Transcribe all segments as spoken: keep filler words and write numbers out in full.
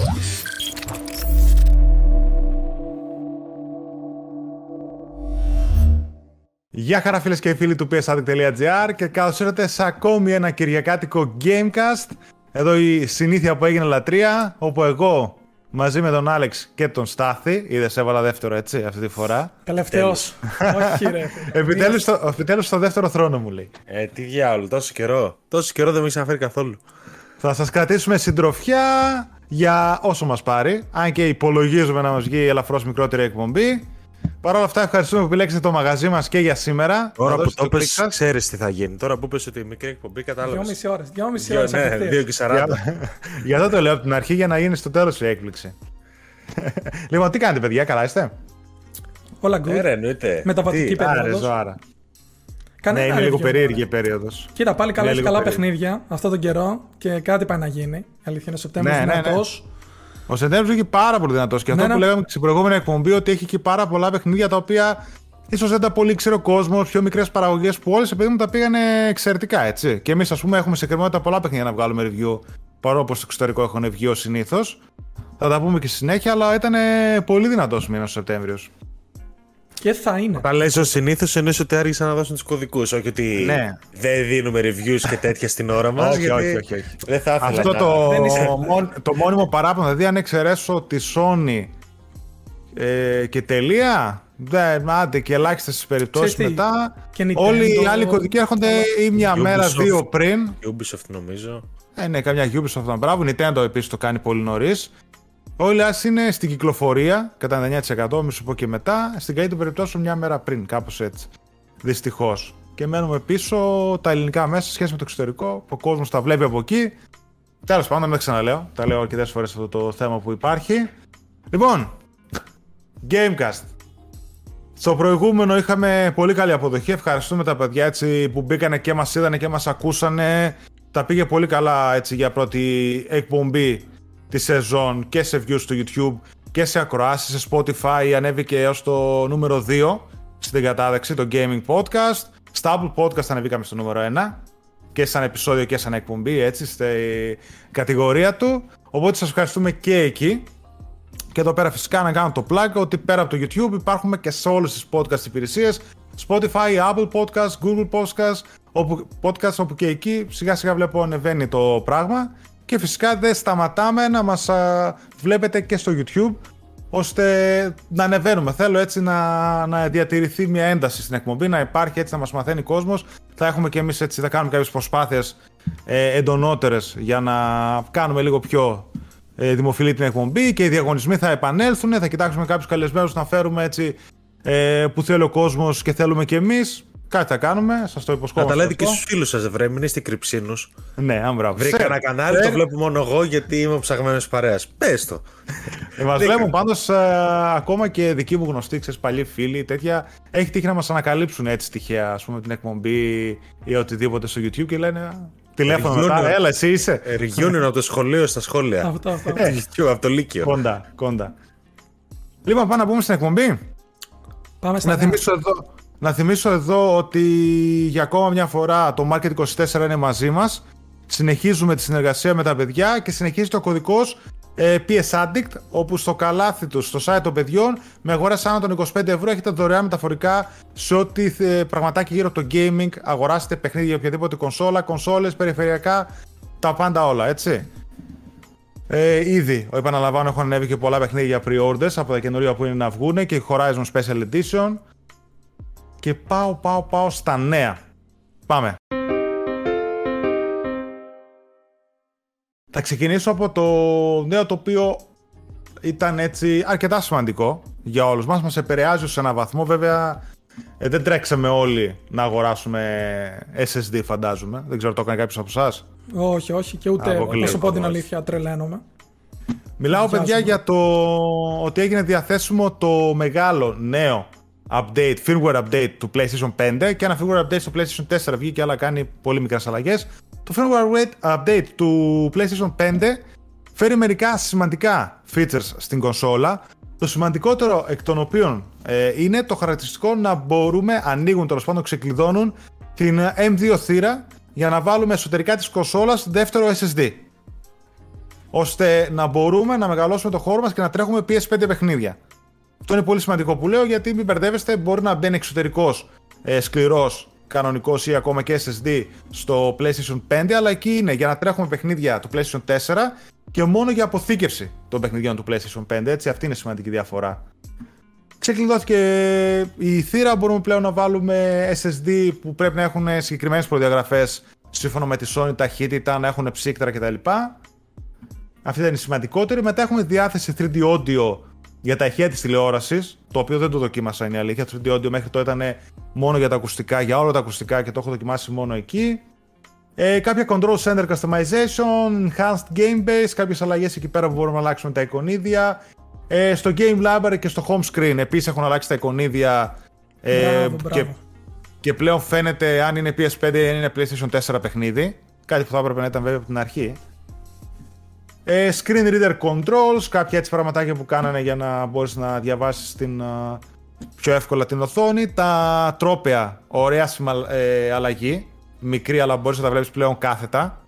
Γεια χαρά φίλες και φίλοι του πι ες addict τελεία τζι άρ και καλώς ήρθατε σε ακόμη ένα κυριακάτικο Gamecast. Εδώ η συνήθεια που έγινε λατρεία, όπου εγώ μαζί με τον Άλεξ και τον Στάθη, είδες έβαλα δεύτερο έτσι αυτή τη φορά. Τελευταίος. Όχι ρε. Επιτέλους στο, επιτέλους στο δεύτερο θρόνο μου λέει. Ε, τι διάολο, τόσο καιρό. Τόσο καιρό δεν με έχεις αναφέρει καθόλου. Θα σας κρατήσουμε συντροφιά για όσο μας πάρει, αν και υπολογίζουμε να μας βγει ελαφρώς μικρότερη εκπομπή. Παρ' όλα αυτά, ευχαριστούμε που επιλέξετε το μαγαζί μας και για σήμερα. Τώρα που το πες, ξέρεις τι θα γίνει. Τώρα που πες ότι η μικρή εκπομπή, κατάλαβες. Δυόμιση ώρες. Δυόμιση ώρες. Ναι, δύο και σαράντα. Για αυτό το λέω από την αρχή για να γίνει στο τέλος η έκπληξη. Λοιπόν, τι κάνετε, παιδιά, καλά είστε? Όλα good. Ε, εννοείται. Μεταβατική περίοδος. Άρα. Ναι, είναι λίγο περίεργη η περίοδος. Κοίτα, πάλι καλά, έχει καλά περίεργη. παιχνίδια αυτόν τον καιρό και κάτι πάει να γίνει. Η αλήθεια είναι ο Σεπτέμβριος ναι, δυνατός. Ναι, ναι. Ο Σεπτέμβριος έχει πάρα πολύ δυνατός. Και αυτό ναι, που ναι. λέγαμε στην προηγούμενη εκπομπή, ότι έχει και πάρα πολλά παιχνίδια τα οποία ίσως δεν τα πολύ ξέρει ο κόσμος, πιο μικρές παραγωγές που όλες επειδή μου τα πήγανε εξαιρετικά έτσι. Και εμείς, ας πούμε, έχουμε σε κρεμότητα πολλά παιχνίδια να βγάλουμε review, παρόλο που στο εξωτερικό έχουν βγει ως συνήθως. Θα τα πούμε και στη συνέχεια, αλλά ήταν πολύ δυνατός μήνας ο Σεπτέμβριος. Και θα είναι. Όταν λες ως συνήθως, εννοείς ότι άργησαν να δώσουν τους κωδικούς, όχι ότι ναι. δεν δίνουμε reviews και τέτοια στην ώρα μας. όχι, όχι, όχι, όχι. Δεν θα ήθελα. Αυτό να... το, μόν, το μόνιμο παράπονο, δηλαδή αν εξαιρέσω τη Sony ε, και τελεία, δεν, άντε και ελάχιστες περιπτώσεις μετά, όλοι οι άλλοι κωδικοί έρχονται ή μια Ubisoft, μέρα, δύο πριν. Ubisoft νομίζω. Ε, ναι, καμιά Ubisoft, μπράβο, Nintendo επίσης το κάνει πολύ νωρίς. Όλοι ας είναι στην κυκλοφορία, κατά ενενήντα εννέα τοις εκατό, μη σου πω και μετά, στην καλύτερη περιπτώσεων μια μέρα πριν, κάπως έτσι. Δυστυχώς. Και μένουμε πίσω τα ελληνικά μέσα σε σχέση με το εξωτερικό, ο κόσμος τα βλέπει από εκεί. Τέλος πάντων, δεν τα ξαναλέω, τα λέω αρκετές φορές αυτό το θέμα που υπάρχει. Λοιπόν, Gamecast. Στο προηγούμενο είχαμε πολύ καλή αποδοχή, ευχαριστούμε τα παιδιά έτσι, που μπήκανε και μας είδανε και μας ακούσανε. Τα πήγε πολύ καλά έτσι, για πρώτη εκπομπή τη σεζόν και σε views στο YouTube και σε ακροάσεις, σε Spotify ανέβηκε έως το νούμερο δύο στην κατάδεξη, το Gaming Podcast. Στα Apple Podcast ανεβήκαμε στο νούμερο ένα και σαν επεισόδιο και σαν εκπομπή, έτσι, στη κατηγορία του. Οπότε σας ευχαριστούμε και εκεί. Και εδώ πέρα φυσικά να κάνω το plug ότι πέρα από το YouTube υπάρχουμε και σε όλες τις podcast υπηρεσίες, Spotify, Apple Podcast, Google Podcast, όπου, podcast, όπου και εκεί σιγά σιγά βλέπω ανεβαίνει το πράγμα. Και φυσικά δεν σταματάμε να μας α, βλέπετε και στο YouTube, ώστε να ανεβαίνουμε. Θέλω έτσι να, να διατηρηθεί μια ένταση στην εκπομπή, να υπάρχει έτσι να μας μαθαίνει κόσμος. Θα έχουμε και εμείς έτσι, θα κάνουμε κάποιες προσπάθειες ε, εντονότερες για να κάνουμε λίγο πιο ε, δημοφιλή την εκπομπή και οι διαγωνισμοί θα επανέλθουν. Θα κοιτάξουμε κάποιους καλεσμένους να φέρουμε έτσι ε, που θέλει ο κόσμος και θέλουμε και εμείς. Κάτι θα κάνουμε, σας το υποσχόμαστε. Να τα λέτε και στους φίλους σας, βρε, μην είστε κρυψίνους. Ναι, αν μπράβο. Βρήκα ένα κανάλι, Φέρ. το βλέπω μόνο εγώ γιατί είμαι ψαγμένος παρέας. Πες το. Ε, μας βλέπουν πάντως ε, ακόμα και δικοί μου γνωστοί, ξέρεις, παλιοί φίλοι, τέτοια. Έχει τύχει να μας ανακαλύψουν έτσι τυχαία, ας πούμε, την εκπομπή ή οτιδήποτε στο YouTube και λένε τηλέφωνο μετά, έλα, εσύ είσαι. Reunion από το σχολείο στα σχόλια. Αυτό, αυτό. Ε, από το Λύκειο. Κόντα, κόντα. Λοιπόν, πάμε να πούμε στην εκπομπή. Πάμε στην να θυμίσω εδώ. Να θυμίσω εδώ ότι για ακόμα μια φορά το Market είκοσι τέσσερα είναι μαζί μας. Συνεχίζουμε τη συνεργασία με τα παιδιά και συνεχίζει το κωδικός ε, πι ες addict, όπου στο καλάθι τους, στο site των παιδιών, με αγοράς άνω των είκοσι πέντε ευρώ έχετε δωρεάν μεταφορικά σε ό,τι ε, πραγματάκι γύρω από το gaming αγοράσετε παιχνίδια για οποιαδήποτε κονσόλα, κονσόλες, περιφερειακά, τα πάντα όλα, έτσι. Ε, ήδη, επαναλαμβάνω, έχουν ανέβει και πολλά παιχνίδια pre-orders από τα καινούργια που είναι να βγουν και Horizon Special Edition. Και πάω, πάω, πάω στα νέα. Πάμε. Θα ξεκινήσω από το νέο το οποίο ήταν έτσι αρκετά σημαντικό για όλους μας. Μας επηρεάζει σε έναν βαθμό. Βέβαια ε, δεν τρέξαμε όλοι να αγοράσουμε ες ες ντι, φαντάζομαι. Δεν ξέρω, το έκανε κάποιος από εσάς? Όχι, όχι, και ούτε. Να σου πω την αλήθεια, τρελαίνομαι. Μιλάω, παιδιά, για το ότι έγινε διαθέσιμο το μεγάλο νέο update, firmware update του PlayStation πέντε και ένα firmware update στο PlayStation τέσσερα βγήκε, αλλά κάνει πολύ μικρές αλλαγές. Το firmware update του PlayStation πέντε φέρει μερικά σημαντικά features στην κονσόλα. Το σημαντικότερο εκ των οποίων ε, είναι το χαρακτηριστικό να μπορούμε, ανοίγουν τέλος πάντων, ξεκλειδώνουν την εμ δύο θύρα για να βάλουμε εσωτερικά της κονσόλας δεύτερο ες ες ντι. ώστε να μπορούμε να μεγαλώσουμε το χώρο μας και να τρέχουμε πι ες φάιβ παιχνίδια. Αυτό είναι πολύ σημαντικό που λέω, γιατί μην μπερδεύεστε, μπορεί να μπαίνει εξωτερικός, ε, σκληρός, κανονικός ή ακόμα και ες ες ντι στο PlayStation πέντε, αλλά εκεί είναι για να τρέχουμε παιχνίδια του PlayStation τέσσερα και μόνο για αποθήκευση των παιχνιδιών του PlayStation πέντε, έτσι, αυτή είναι σημαντική διαφορά. Ξεκλειδώθηκε η θύρα, μπορούμε πλέον να βάλουμε ες ες ντι που πρέπει να έχουν συγκεκριμένες προδιαγραφές σύμφωνα με τη Sony, ταχύτητα, να έχουν ψύκτρα κτλ. Αυτή ήταν η σημαντικότερη. Μετά έχουμε διάθεση θρι ντι audio για τα ηχεία της τηλεόρασης, το οποίο δεν το δοκίμασα, είναι η αλήθεια. Το θρι ντι audio μέχρι τώρα ήταν μόνο για τα ακουστικά, για όλα τα ακουστικά και το έχω δοκιμάσει μόνο εκεί. Ε, κάποια control center customization, enhanced game base, κάποιες αλλαγές εκεί πέρα που μπορούμε να αλλάξουμε τα εικονίδια. Ε, στο game library και στο home screen επίσης έχουν αλλάξει τα εικονίδια. Ε, μπράβο, μπράβο. Και, και πλέον φαίνεται αν είναι πι ες φάιβ ή αν είναι PlayStation τέσσερα παιχνίδι. Κάτι που θα έπρεπε να ήταν βέβαια από την αρχή. Ε, screen reader controls, κάποια έτσι πραγματάκια που κάνανε για να μπορείς να διαβάσεις την, uh, πιο εύκολα την οθόνη. Τα τρόπαια, ωραία ε, αλλαγή. Μικρή, αλλά μπορείς να τα βλέπεις πλέον κάθετα.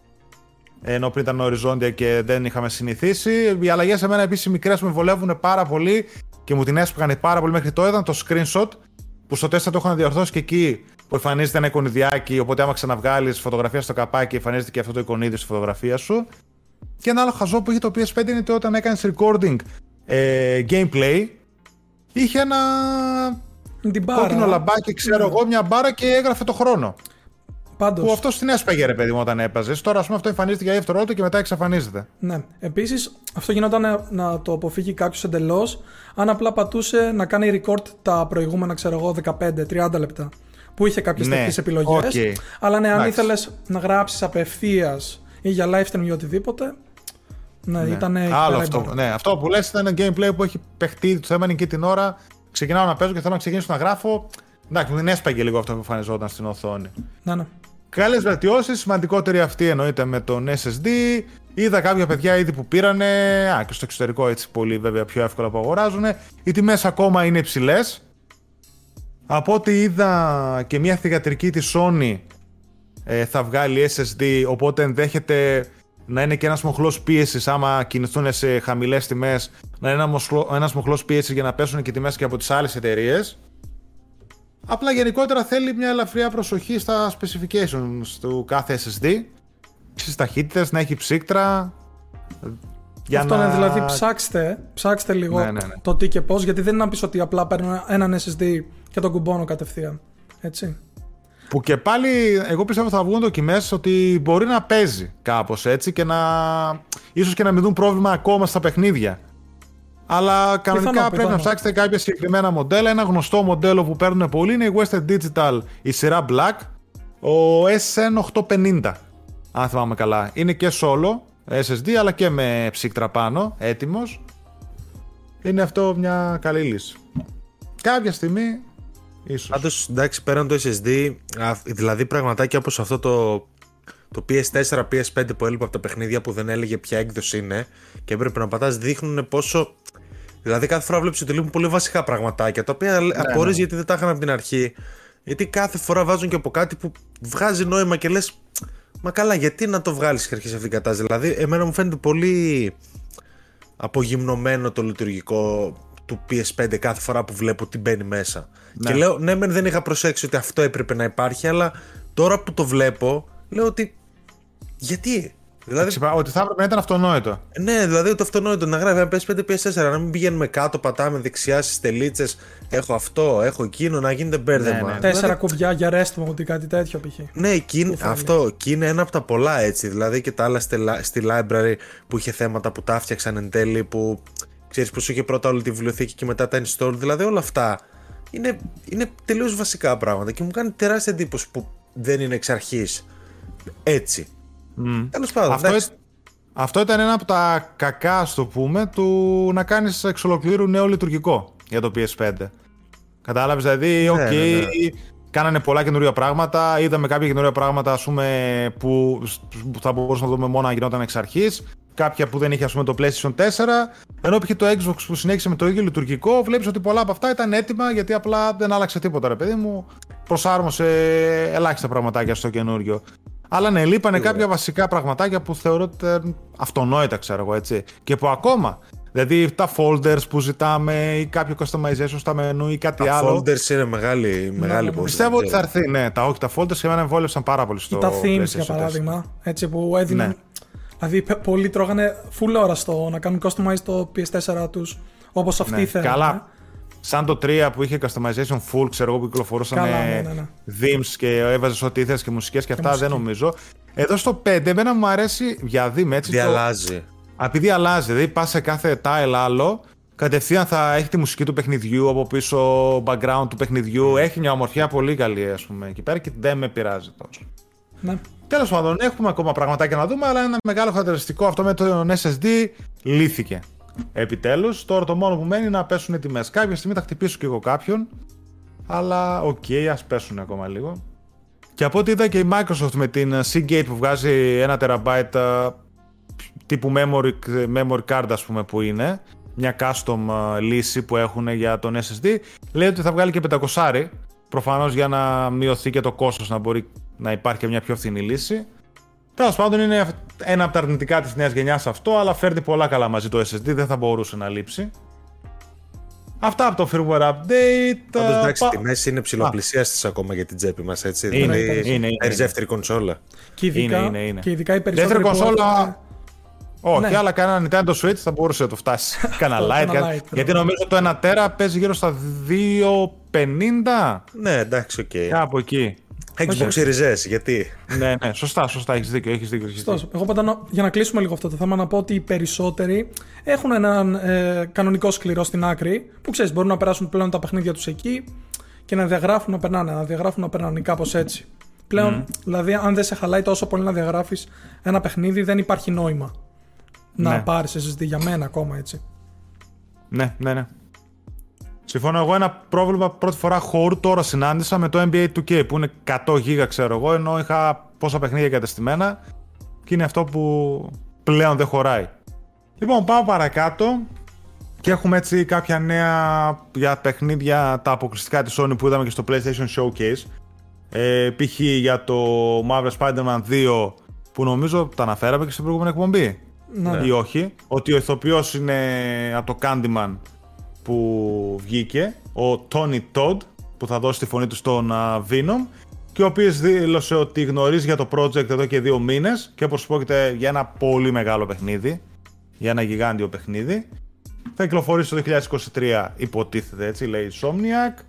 Ενώ πριν ήταν οριζόντια και δεν είχαμε συνηθίσει. Οι αλλαγές σε μένα επίσης μικρές με βολεύουν πάρα πολύ και μου την έσπαγαν πάρα πολύ μέχρι τώρα. Ήταν το screenshot που στο τέσσερα το έχω να διορθώσει και εκεί που εμφανίζεται ένα εικονιδιάκι. Οπότε, άμα ξαναβγάλεις φωτογραφία στο καπάκι, εμφανίζεται και αυτό το εικονίδιο στη φωτογραφία σου. Και ένα άλλο χαζό που είχε το πι ες φάιβ είναι ότι όταν έκανες recording ε, gameplay, είχε ένα κόκκινο λαμπάκι, ξέρω εγώ, μια μπάρα και έγραφε το χρόνο. Πάντως. Που αυτό στην έσπαγε, ρε παιδί μου, όταν έπαιζε. Τώρα, α πούμε, αυτό εμφανίζεται για δεύτερο ρόλο και μετά εξαφανίζεται. Ναι. Επίσης, αυτό γινόταν να, να το αποφύγει κάποιος εντελώς, αν απλά πατούσε να κάνει record τα προηγούμενα, ξέρω εγώ, δεκαπέντε τριάντα λεπτά. Που είχε κάποιες ναι, τέτοιες επιλογές. Okay. Αλλά ναι, αν ήθελες να γράψεις απευθείας ή για live stream ή οτιδήποτε. Ναι, ναι. Ήταν. Άλλο αυτό. Ναι, αυτό που λες ήταν ένα gameplay που έχει παιχτεί. Το θέμα είναι εκεί την ώρα. Ξεκινάω να παίζω και θέλω να ξεκινήσω να γράφω. Εντάξει, δεν έσπαγε λίγο αυτό που εμφανιζόταν στην οθόνη. Ναι, ναι. Καλές βελτιώσεις, σημαντικότερη αυτή εννοείται με τον ες ες ντι. Είδα κάποια παιδιά ήδη που πήρανε, α, και στο εξωτερικό έτσι πολύ βέβαια πιο εύκολα που αγοράζουν. Οι τιμές ακόμα είναι υψηλές. Από ό,τι είδα και μια θυγατρική της Sony ε, θα βγάλει ες ες ντι, οπότε ενδέχεται να είναι και ένας μοχλός πίεσης άμα κινηθούν σε χαμηλές τιμές, να είναι ένας μοχλός πίεσης για να πέσουν και τιμές και από τις άλλες εταιρείες. Απλά γενικότερα θέλει μια ελαφριά προσοχή στα specifications του κάθε ες ες ντι, στις ταχύτητες, να έχει ψύκτρα. Για αυτό να... είναι, δηλαδή ψάξτε, ψάξτε λίγο ναι, ναι, ναι. το τι και πώς, γιατί δεν είναι να πεις ότι απλά παίρνω έναν ες ες ντι και τον κουμπώνω κατευθείαν. Έτσι. Που και πάλι εγώ πιστεύω θα βγουν δοκιμές ότι μπορεί να παίζει κάπως έτσι και να ίσως και να μην δουν πρόβλημα ακόμα στα παιχνίδια. Αλλά κανονικά πιθανό, πρέπει πιθανό. να ψάξετε κάποια συγκεκριμένα μοντέλα. Ένα γνωστό μοντέλο που παίρνουν πολύ είναι η Western Digital, η σειρά Black, ο ες εν οκτακόσια πενήντα, αν θυμάμαι καλά. Είναι και solo ες ες ντι αλλά και με ψύκτρα πάνω, έτοιμος. Είναι αυτό μια καλή λύση. Κάποια στιγμή ίσως. Πάντως, εντάξει, πέραν το ες ες ντι, δηλαδή πραγματάκια όπως αυτό το, το πι ες φορ, πι ες φάιβ που έλειπε από τα παιχνίδια που δεν έλεγε ποια έκδοση είναι και έπρεπε να πατάς, δείχνουν πόσο. Δηλαδή, κάθε φορά βλέπεις ότι λείπουν πολύ βασικά πραγματάκια τα οποία ναι, απορρίζεις ναι. γιατί δεν τα είχαν από την αρχή. Γιατί κάθε φορά βάζουν και από κάτι που βγάζει νόημα και λες, μα καλά, γιατί να το βγάλεις και αρχίσει αυτήν την κατάσταση. Δηλαδή, εμένα μου φαίνεται πολύ απογυμνωμένο το λειτουργικό του πι ες φάιβ κάθε φορά που βλέπω τι μπαίνει μέσα. Ναι. Και λέω, ναι, μεν δεν είχα προσέξει ότι αυτό έπρεπε να υπάρχει, αλλά τώρα που το βλέπω, λέω ότι. Γιατί. Δηλαδή, Ξεπα, ότι θα έπρεπε να ήταν αυτονόητο. Ναι, δηλαδή το αυτονόητο να γράφει ένα πι ες φάιβ, πι ες φορ, να μην πηγαίνουμε κάτω, πατάμε δεξιά στις τελίτσες. Έχω αυτό, έχω εκείνο, να γίνεται μπέρδεμα. Ναι, ναι. Τέσσερα δηλαδή, κουμπιά για rest mode ή κάτι τέτοιο π.χ. Ναι, και, αυτό και είναι ένα από τα πολλά έτσι. Δηλαδή και τα άλλα στη, στη library που είχε θέματα που τα έφτιαξαν εν τέλει, που ξέρεις που σου είχε πρώτα όλη τη βιβλιοθήκη και μετά τα install. Δηλαδή όλα αυτά είναι, είναι τελείως βασικά πράγματα και μου κάνει τεράστια εντύπωση που δεν είναι εξ αρχής έτσι. Mm. Τέλος πάντων, αυτό, έ, αυτό ήταν ένα από τα κακά, ας το πούμε, του να κάνεις εξ ολοκλήρου νέο λειτουργικό για το πι ες φάιβ. Κατάλαβες, δηλαδή, οκ, okay, ναι, ναι, ναι. κάνανε πολλά καινούργια πράγματα, είδαμε κάποια καινούργια πράγματα, ας πούμε, που, που θα μπορούσαμε να δούμε μόνο αν γινόταν εξ αρχής, κάποια που δεν είχε, ας πούμε, το PlayStation τέσσερα, ενώ π.χ. το Xbox που συνέχισε με το ίδιο λειτουργικό, βλέπεις ότι πολλά από αυτά ήταν έτοιμα, γιατί απλά δεν άλλαξε τίποτα, ρε παιδί μου, προσάρμοσε ελάχιστα πραγματάκια στο καινούριο. Αλλά ναι, λείπανε yeah. κάποια βασικά πραγματάκια που θεωρώ ότι ήταν αυτονόητα, ξέρω εγώ, έτσι. Και που ακόμα. Δηλαδή τα folders που ζητάμε ή κάποιο customization στα μενού ή κάτι τα άλλο. Τα folders είναι μεγάλη, μεγάλη ναι, πιστεύω ότι θα έρθει, ναι. Τα, όχι, τα folders και εμένα εμβόλευσαν πάρα πολύ στο. Ή τα themes για παράδειγμα. Έτσι που έδιναν. Ναι. Δηλαδή πολλοί τρώγανε full ώρα στο να κάνουν customize το πι ες φορ τους όπως αυτοί ναι, θέλουν. Καλά. Ναι. Σαν το τρία που είχε customization full, ξέρω εγώ, που κυκλοφορούσαν ναι, ναι, ναι. themes και έβαζες ό,τι ήθελες και μουσικές και, και αυτά, μουσική. Δεν νομίζω. Εδώ στο πέντε, εμένα μου αρέσει για δime έτσι. Διαλάζει. Το... Επειδή αλλάζει, δηλαδή πας σε κάθε tile άλλο, κατευθείαν θα έχει τη μουσική του παιχνιδιού, από πίσω background του παιχνιδιού. Mm. Έχει μια ομορφιά πολύ καλή, ας πούμε, εκεί πέρα και δεν με πειράζει τόσο. Ναι. Τέλος πάντων, έχουμε ακόμα πραγματάκια να δούμε, αλλά ένα μεγάλο χαρακτηριστικό αυτό με το ες ες ντι λύθηκε. Επιτέλους, τώρα το μόνο που μένει είναι να πέσουν οι τιμές. Κάποια στιγμή θα χτυπήσω και εγώ κάποιον, αλλά οκ, okay, ας πέσουν ακόμα λίγο. Και από ό,τι είδα και η Microsoft με την Seagate που βγάζει ένα τεραμπάιτ τύπου memory, memory card, ας πούμε, που είναι μια custom λύση που έχουν για τον ες ες ντι, λέει ότι θα βγάλει και πεντακόσια, προφανώς για να μειωθεί και το κόστος, να μπορεί να υπάρχει και μια πιο φθηνή λύση. Τέλος πάντων, είναι ένα από τα αρνητικά της νέας γενιάς αυτό, αλλά φέρνει πολλά καλά μαζί το ες ες ντι, δεν θα μπορούσε να λείψει. Αυτά από το firmware update. Πάντως, εντάξει, πα... τιμές είναι ψηλοπλησίαστες ακόμα για την τσέπη μας, έτσι. Είναι, δηλαδή, είναι, είναι. Παίρνεις δεύτερη κονσόλα. Και ειδικά, είναι, είναι, είναι. Και ειδικά οι περισσότεροι δεύτερη κονσόλα... Έχουν... Όχι, ναι. αλλά κανένα Nintendo Switch θα μπορούσε να το φτάσει. Κάνα light, light, γιατί νομίζω το ένα τέρα παίζει γύρω στα δύο πενήντα. Ναι, εντάξει, οκ. Okay. Κάπου εκεί. Xbox Series S, γιατί. ναι, ναι, σωστά, σωστά, έχεις δίκιο, έχεις δίκιο. Έχεις δίκιο. Εγώ πάντα, για να κλείσουμε λίγο αυτό το θέμα, να πω ότι οι περισσότεροι έχουν έναν ε, κανονικό σκληρό στην άκρη, που ξέρεις, μπορούν να περάσουν πλέον τα παιχνίδια τους εκεί και να διαγράφουν να περνάνε, να διαγράφουν να περνάνε, κάπως έτσι. Πλέον, mm. δηλαδή, αν δεν σε χαλάει τόσο πολύ να διαγράφεις ένα παιχνίδι, δεν υπάρχει νόημα να ναι. πάρεις ες ες ντι για μένα ακόμα, έτσι. Ναι, ναι, ναι. Συμφωνώ, εγώ ένα πρόβλημα πρώτη φορά χώρου τώρα συνάντησα με το εν μπι έι τού κέι που είναι εκατό γίγα, ξέρω εγώ, ενώ είχα πόσα παιχνίδια εγκατεστημένα και είναι αυτό που πλέον δεν χωράει. Λοιπόν, πάω παρακάτω και έχουμε έτσι κάποια νέα για παιχνίδια, τα αποκλειστικά της Sony που είδαμε και στο PlayStation Showcase. Ε, π.χ. για το Marvel Spider-Man δύο που νομίζω τα αναφέραμε και στην προηγούμενη εκπομπή. Ναι. Ή όχι, ότι ο ηθοποιός είναι από το Candyman που βγήκε, ο Tony Todd, που θα δώσει τη φωνή του στον uh, Venom, και ο οποίος δήλωσε ότι γνωρίζει για το project εδώ και δύο μήνες και όπως πρόκειται για ένα πολύ μεγάλο παιχνίδι, για ένα γιγάντιο παιχνίδι. Θα κυκλοφορήσει το δύο χιλιάδες είκοσι τρία, υποτίθεται, έτσι λέει η Insomniac.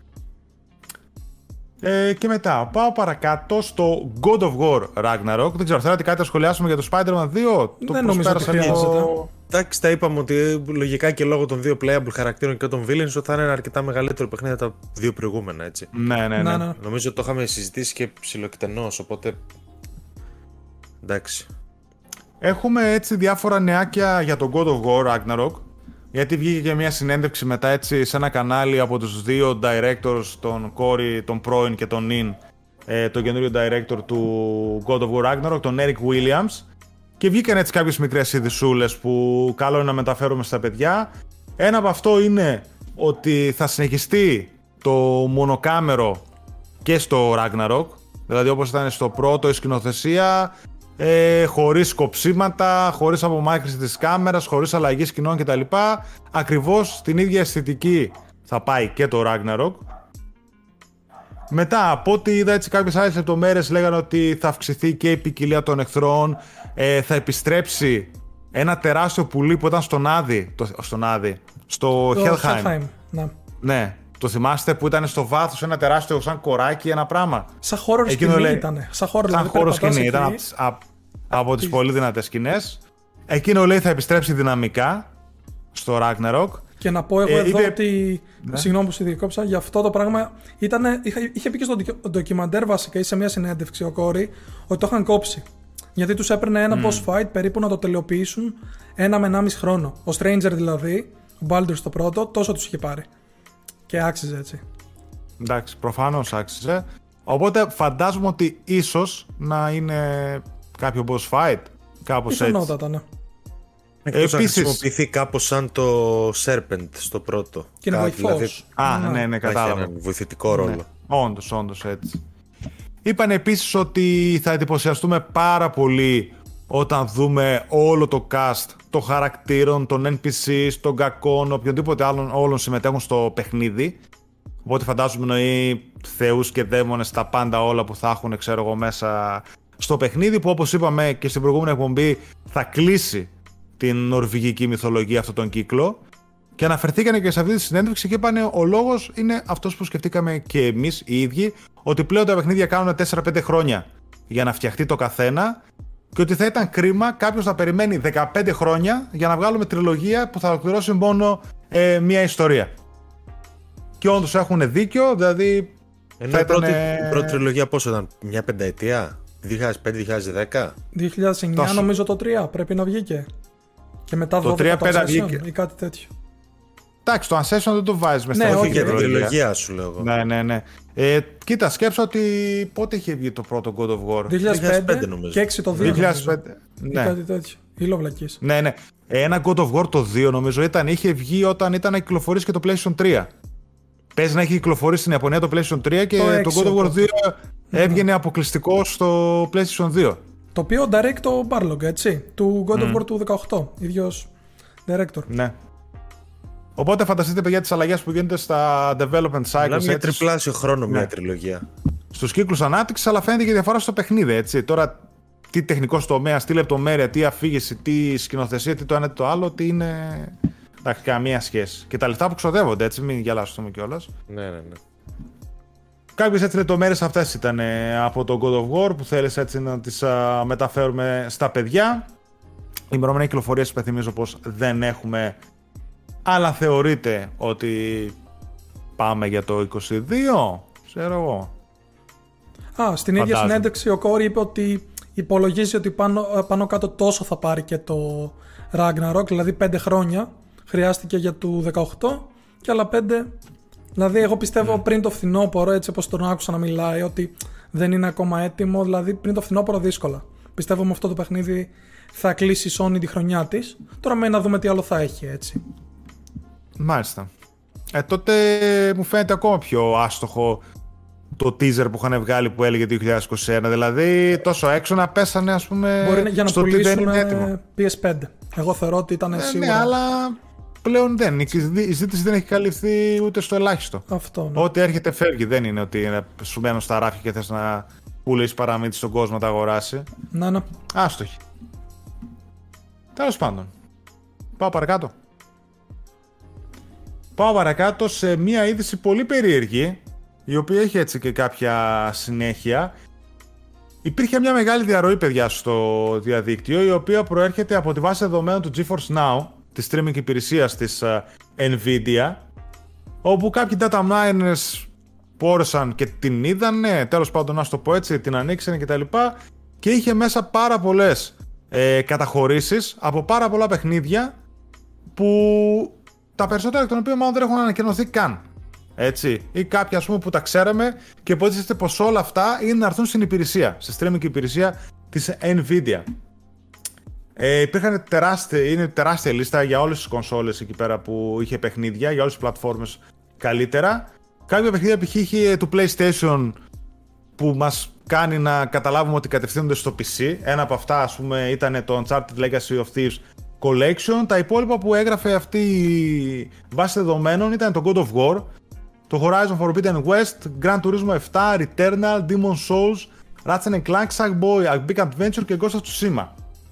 Ε, και μετά πάω παρακάτω στο God of War Ragnarok. Δεν ξέρω, θέλετε κάτι να σχολιάσουμε για το Spider-Man δύο? Δεν νομίζω ότι χρειάζεται. Εντάξει, τα είπαμε ότι λογικά και λόγω των δύο playable χαρακτήρων και των villains ότι θα είναι ένα αρκετά μεγαλύτερο παιχνίδι από τα δύο προηγούμενα, έτσι. Ναι, ναι, ναι. ναι. Νομίζω ότι το είχαμε συζητήσει και ψιλοεκτενώς, οπότε. Εντάξει. Έχουμε έτσι διάφορα νεάκια για τον God of War Ragnarok. Γιατί βγήκε και μια συνέντευξη μετά έτσι σε ένα κανάλι από τους δύο directors, τον Corey, τον πρώην και τον Nin, ε, τον καινούριο director του God of War Ragnarok, τον Eric Williams. Και βγήκαν έτσι κάποιες μικρές ειδησούλες που καλό είναι να μεταφέρουμε στα παιδιά. Ένα από αυτό είναι ότι θα συνεχιστεί το μονοκάμερο και στο Ragnarok. Δηλαδή όπως ήταν στο πρώτο, η σκηνοθεσία, ε, χωρίς κοψίματα, χωρίς απομάκρυνση της κάμερας, χωρίς αλλαγή σκηνών κτλ. Ακριβώς στην ίδια αισθητική θα πάει και το Ragnarok. Μετά, από ό,τι είδα έτσι κάποιες άλλες λεπτομέρειες λέγανε ότι θα αυξηθεί και η ποικιλία των εχθρών, ε, θα επιστρέψει ένα τεράστιο πουλί που ήταν στον Άδη, το, στον Άδη, στο το Helheim. Helheim, ναι. Ναι, το θυμάστε που ήταν στο βάθος ένα τεράστιο σαν κοράκι, ένα πράγμα. Σαν horror σκηνή λέει, ήταν. Σαν horror, σαν δηλαδή, horror σκηνή, ήταν από, από, από τις πολύ δυνατές σκηνές. Εκείνο λέει θα επιστρέψει δυναμικά στο Ragnarok. Και να πω εγώ ε, εδώ είδε... ότι. Ναι. Συγγνώμη που σε διεκόψα, για αυτό το πράγμα ήταν, είχε, είχε πει και στο ντοκιμαντέρ βασικά ή σε μια συνέντευξη ο Κόρη ότι το είχαν κόψει. Γιατί τους έπαιρνε ένα mm. boss fight περίπου να το τελειοποιήσουν ένα με ενάμιση χρόνο. Ο Stranger δηλαδή, ο Baldur's το πρώτο, τόσο τους είχε πάρει. Και άξιζε έτσι. Εντάξει, προφανώς άξιζε. Οπότε φαντάζομαι ότι ίσως να είναι κάποιο boss fight, κάπως έτσι. Πιθανότατα, ναι. Εκτός Επίσης... να χρησιμοποιηθεί κάπως σαν το Serpent στο πρώτο. Και είναι βοηθός. Δηλαδή... Α, ναι, ναι, ναι κατάλαβα. Έχει έναν βοηθητικό ρόλο. Ναι. Όντως, όντως έτσι. Είπαν επίσης ότι θα εντυπωσιαστούμε πάρα πολύ όταν δούμε όλο το cast των χαρακτήρων, των εν πι σις, των κακών, οποιονδήποτε άλλων όλων συμμετέχουν στο παιχνίδι. Οπότε φαντάζομαι εννοεί θεούς και δαίμονες, τα πάντα όλα που θα έχουν, ξέρω εγώ, μέσα στο παιχνίδι, που όπως είπαμε και στην προηγούμενη εκπομπή θα κλείσει την νορβηγική μυθολογία αυτόν τον κύκλο. Και αναφερθήκανε και σε αυτή τη συνέντευξη και είπανε ο λόγος είναι αυτός που σκεφτήκαμε και εμείς οι ίδιοι, ότι πλέον τα παιχνίδια κάνουν τέσσερα πέντε χρόνια για να φτιαχτεί το καθένα και ότι θα ήταν κρίμα κάποιος να περιμένει δεκαπέντε χρόνια για να βγάλουμε τριλογία που θα ολοκληρώσει μόνο ε, μία ιστορία. Και όντως έχουν δίκιο, δηλαδή. Ενώ η πρώτη, ήταν... πρώτη τριλογία πόσο ήταν, μια πενταετία, δύο χιλιάδες πέντε δύο χιλιάδες δέκα. δύο χιλιάδες εννιά Τόσο. Νομίζω το τρία πρέπει να βγήκε. Και μετά το τρία πέντε βγήκε. Ή κάτι τέτοιο. Εντάξει, το Ancession δεν το βάζεις μέσα ναι, στα όχι για την τριλογία σου λέω. Ναι, ναι, ναι. Ε, κοίτα, σκέψα ότι πότε είχε βγει το πρώτο God of War. δύο χιλιάδες πέντε νομίζω. Και έξι το δύο. δύο χιλιάδες πέντε. Ναι. Ή κάτι τέτοιο. Ήλοβλακής. Ναι, ναι. Ένα God of War το δύο νομίζω ήταν, είχε βγει όταν ήταν να κυκλοφορήσει και το PlayStation τρία. Παίζει να έχει κυκλοφορήσει στην Ιαπωνία το PlayStation τρία και το, το God of War δύο έβγαινε αποκλειστικό στο PlayStation δύο. Το οποίο direct το Barlog, έτσι, του God of War mm. του δεκαοκτώ, ίδιος director. Ναι. Οπότε φανταστείτε, παιδιά, τις αλλαγές που γίνονται στα development cycles. Μιλάμε για τριπλάσιο χρόνο ναι. μια τριλογία. Στους κύκλους ανάπτυξης, αλλά φαίνεται και διαφορά στο παιχνίδι, έτσι. Τώρα, τι τεχνικός τομέας, τι λεπτομέρεια, τι αφήγηση, τι σκηνοθεσία, τι το ένα, τι το άλλο, τι είναι. Εντάξει, καμία σχέση. Και τα λεφτά που ξοδεύονται, έτσι, μην γελάσουμε κιόλας. Ναι, ναι, ναι. Κάποιες έτσι λεπτομέρειες αυτές ήταν από το God of War που θέλεις έτσι να τις α, μεταφέρουμε στα παιδιά. Η ημερομηνία κυκλοφορίας υπενθυμίζω πως δεν έχουμε, αλλά θεωρείται ότι πάμε για το είκοσι δύο, ξέρω εγώ. Α, στην ίδια συνέντευξη ο Κόρη είπε ότι υπολογίζει ότι πάνω, πάνω κάτω τόσο θα πάρει και το Ragnarok, δηλαδή πέντε χρόνια χρειάστηκε για το δεκαοκτώ και άλλα πέντε. Δηλαδή εγώ πιστεύω mm. πριν το φθινόπωρο, έτσι όπως τον άκουσα να μιλάει, ότι δεν είναι ακόμα έτοιμο, δηλαδή πριν το φθινόπωρο δύσκολα. Πιστεύω με αυτό το παιχνίδι θα κλείσει η Sony τη χρονιά της. Τώρα μένει να δούμε τι άλλο θα έχει, έτσι. Μάλιστα. Ε, τότε μου φαίνεται ακόμα πιο άστοχο το teaser που είχαν βγάλει που έλεγε δύο χιλιάδες είκοσι ένα. Δηλαδή τόσο έξω να πέσανε, ας πούμε, μπορεί για να στο ότι δεν είναι έτοιμο. πι ες φάιβ. Εγώ θεωρώ ότι ήταν ε, σίγουρα. Ναι, αλλά πλέον δεν. Η ζήτηση δεν έχει καλυφθεί ούτε στο ελάχιστο. Αυτό, ναι. Ό,τι έρχεται φεύγει. Δεν είναι ότι σου μένουν στα ράφια και θες να πουλήσεις παραμύθι στον κόσμο να τα αγοράσει. Να, ναι. Άστοχη. Τέλος πάντων. Πάω παρακάτω. Πάω παρακάτω σε μια είδηση πολύ περίεργη, η οποία έχει έτσι και κάποια συνέχεια. Υπήρχε μια μεγάλη διαρροή, παιδιά, στο διαδίκτυο, η οποία προέρχεται από τη βάση δεδομένων του GeForce Now, της streaming υπηρεσίας της uh, Nvidia, όπου κάποιοι data miners πόρεσαν και την είδανε, τέλος πάντων να το πω έτσι, την ανοίξανε κτλ. Και είχε μέσα πάρα πολλές ε, καταχωρήσεις από πάρα πολλά παιχνίδια που τα περισσότερα εκ των οποίων μάλλον δεν έχουν ανακοινωθεί καν. Έτσι. Ή κάποια, ας πούμε, που τα ξέραμε και υποτίθεται πως όλα αυτά είναι να έρθουν στην υπηρεσία, στη streaming υπηρεσία της Nvidia. Ε, υπήρχαν τεράστια, είναι τεράστια λίστα για όλες τις κονσόλες εκεί πέρα που είχε παιχνίδια, για όλες τις πλατφόρμες καλύτερα. Κάποια παιχνίδια π.χ. είχε του PlayStation που μας κάνει να καταλάβουμε ότι κατευθύνονται στο πι σι. Ένα από αυτά, ας πούμε, ήταν το Uncharted Legacy of Thieves Collection. Τα υπόλοιπα που έγραφε αυτή η βάση δεδομένων ήταν το God of War, το Horizon Forbidden West, Gran Turismo επτά, Returnal, Demon's Souls, Ratchet and Clank, Sackboy, A Big Adventure και Ghost of Tsushima.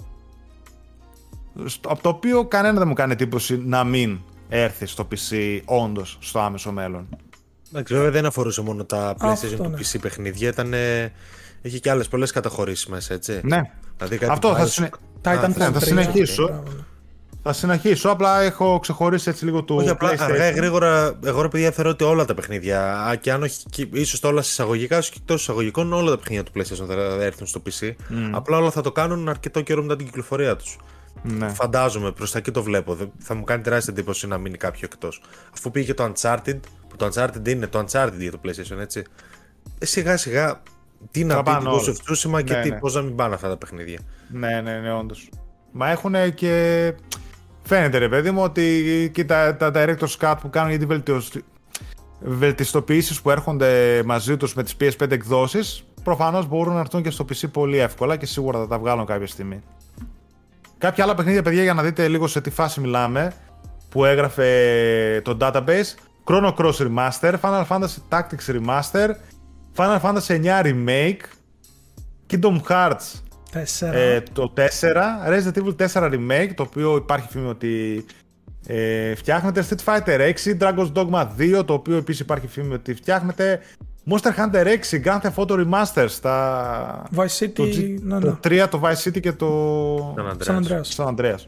Από το οποίο κανένα δεν μου κάνει εντύπωση να μην έρθει στο πι σι όντως στο άμεσο μέλλον. Εντάξει, βέβαια δεν αφορούσε μόνο τα PlayStation αυτό, του ναι. πι σι παιχνίδια, ήταν, είχε και άλλες πολλές καταχωρήσεις μέσα, έτσι. Ναι, δηλαδή, αυτό θα, συνε... Α, θα, θα συνεχίσω. Θα συνεχίσω, απλά έχω ξεχωρίσει έτσι λίγο το όχι, PlayStation. Απλά αργά γρήγορα, εγώ ρε παιδιά θεωρώ ότι όλα τα παιχνίδια, και αν όχι ίσως όλα εισαγωγικά, ίσως και εκτός εισαγωγικών, όλα τα παιχνίδια του PlayStation θα έρθουν στο πι σι. Mm. Απλά όλα θα το κάνουν αρκετό καιρό μετά την κυκλοφορία τους. Ναι. Φαντάζομαι, προς τα εκεί το βλέπω. Θα μου κάνει τεράστια εντύπωση να μείνει κάποιο εκτός. Αφού πήγε το Uncharted, που το Uncharted είναι το Uncharted για το PlayStation, έτσι. Ε, σιγά σιγά, τι να πει το Ghost of Tsushima και ναι, τι, ναι. πώς να μην πάνε αυτά τα παιχνίδια. Ναι, ναι, ναι, όντως. Μα έχουν και. Φαίνεται, ρε παιδί μου, ότι και τα, τα Director's Cut που κάνουν για τις βελτιστοποιήσεις που έρχονται μαζί τους με τις πι ες φάιβ εκδόσεις προφανώς μπορούν να έρθουν και στο πι σι πολύ εύκολα και σίγουρα θα τα βγάλουν κάποια στιγμή. Κάποια άλλα παιχνίδια, παιδιά, για να δείτε λίγο σε τι φάση μιλάμε, που έγραφε το database. Chrono Cross Remaster, Final Fantasy Tactics Remaster, Final Fantasy εννιά Remake, Kingdom Hearts ε, το τέσσερα, Resident Evil τέσσερα Remake, το οποίο υπάρχει φήμη ότι ε, φτιάχνεται, Street Fighter έξι, Dragon's Dogma δύο, το οποίο επίσης υπάρχει φήμη ότι φτιάχνεται, Monster Hunter έξι, Grand Theft Auto Remaster, στα... Vice City, το, G... ναι, ναι. το τρία, το Vice City και το San Andreas.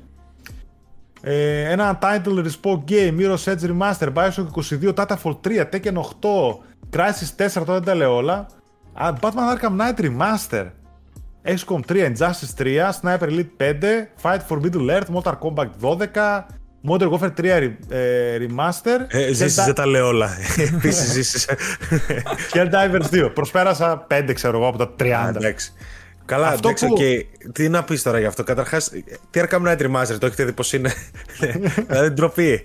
Ε, ένα title respawn game, Mirror's Edge Remaster, Bioshock είκοσι δύο, Titanfall τρία, Tekken οκτώ, Crysis τέσσερα, τώρα δεν τα λέω όλα. Batman Arkham Knight Remaster, εξ κομ τρία, Injustice τρία, Sniper Elite πέντε, Fight for Middle Earth, Mortal Kombat δώδεκα, Modern Warfare τρία ε, Remaster. Ε, ζήσεις, δεν τα λέω όλα. Επίσης ζήσεις. Helldivers δύο. Προσπέρασα πέντε, ξέρω εγώ, από τα τριάντα. Εντάξει. Καλά, αυτό εντάξει, που... okay. Τι να πεις τώρα γι' αυτό. Καταρχάς, τι Arkham Knight Remaster, το έχετε δει πως είναι. Δηλαδή ντροπή.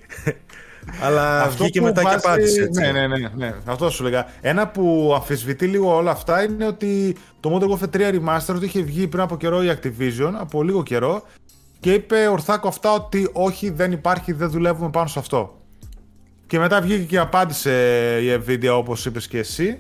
Αλλά αυτό βγήκε μετά βάζει... και απάντησε. Ναι, ναι, ναι, ναι. Αυτό σου λέγα. Ένα που αμφισβητεί λίγο όλα αυτά είναι ότι το Modern Warfare τρία Remaster ότι είχε βγει πριν από καιρό η Activision, από λίγο καιρό, και είπε ορθάκο αυτά ότι όχι, δεν υπάρχει, δεν δουλεύουμε πάνω σε αυτό. Και μετά βγήκε και απάντησε η Nvidia, όπως είπες και εσύ,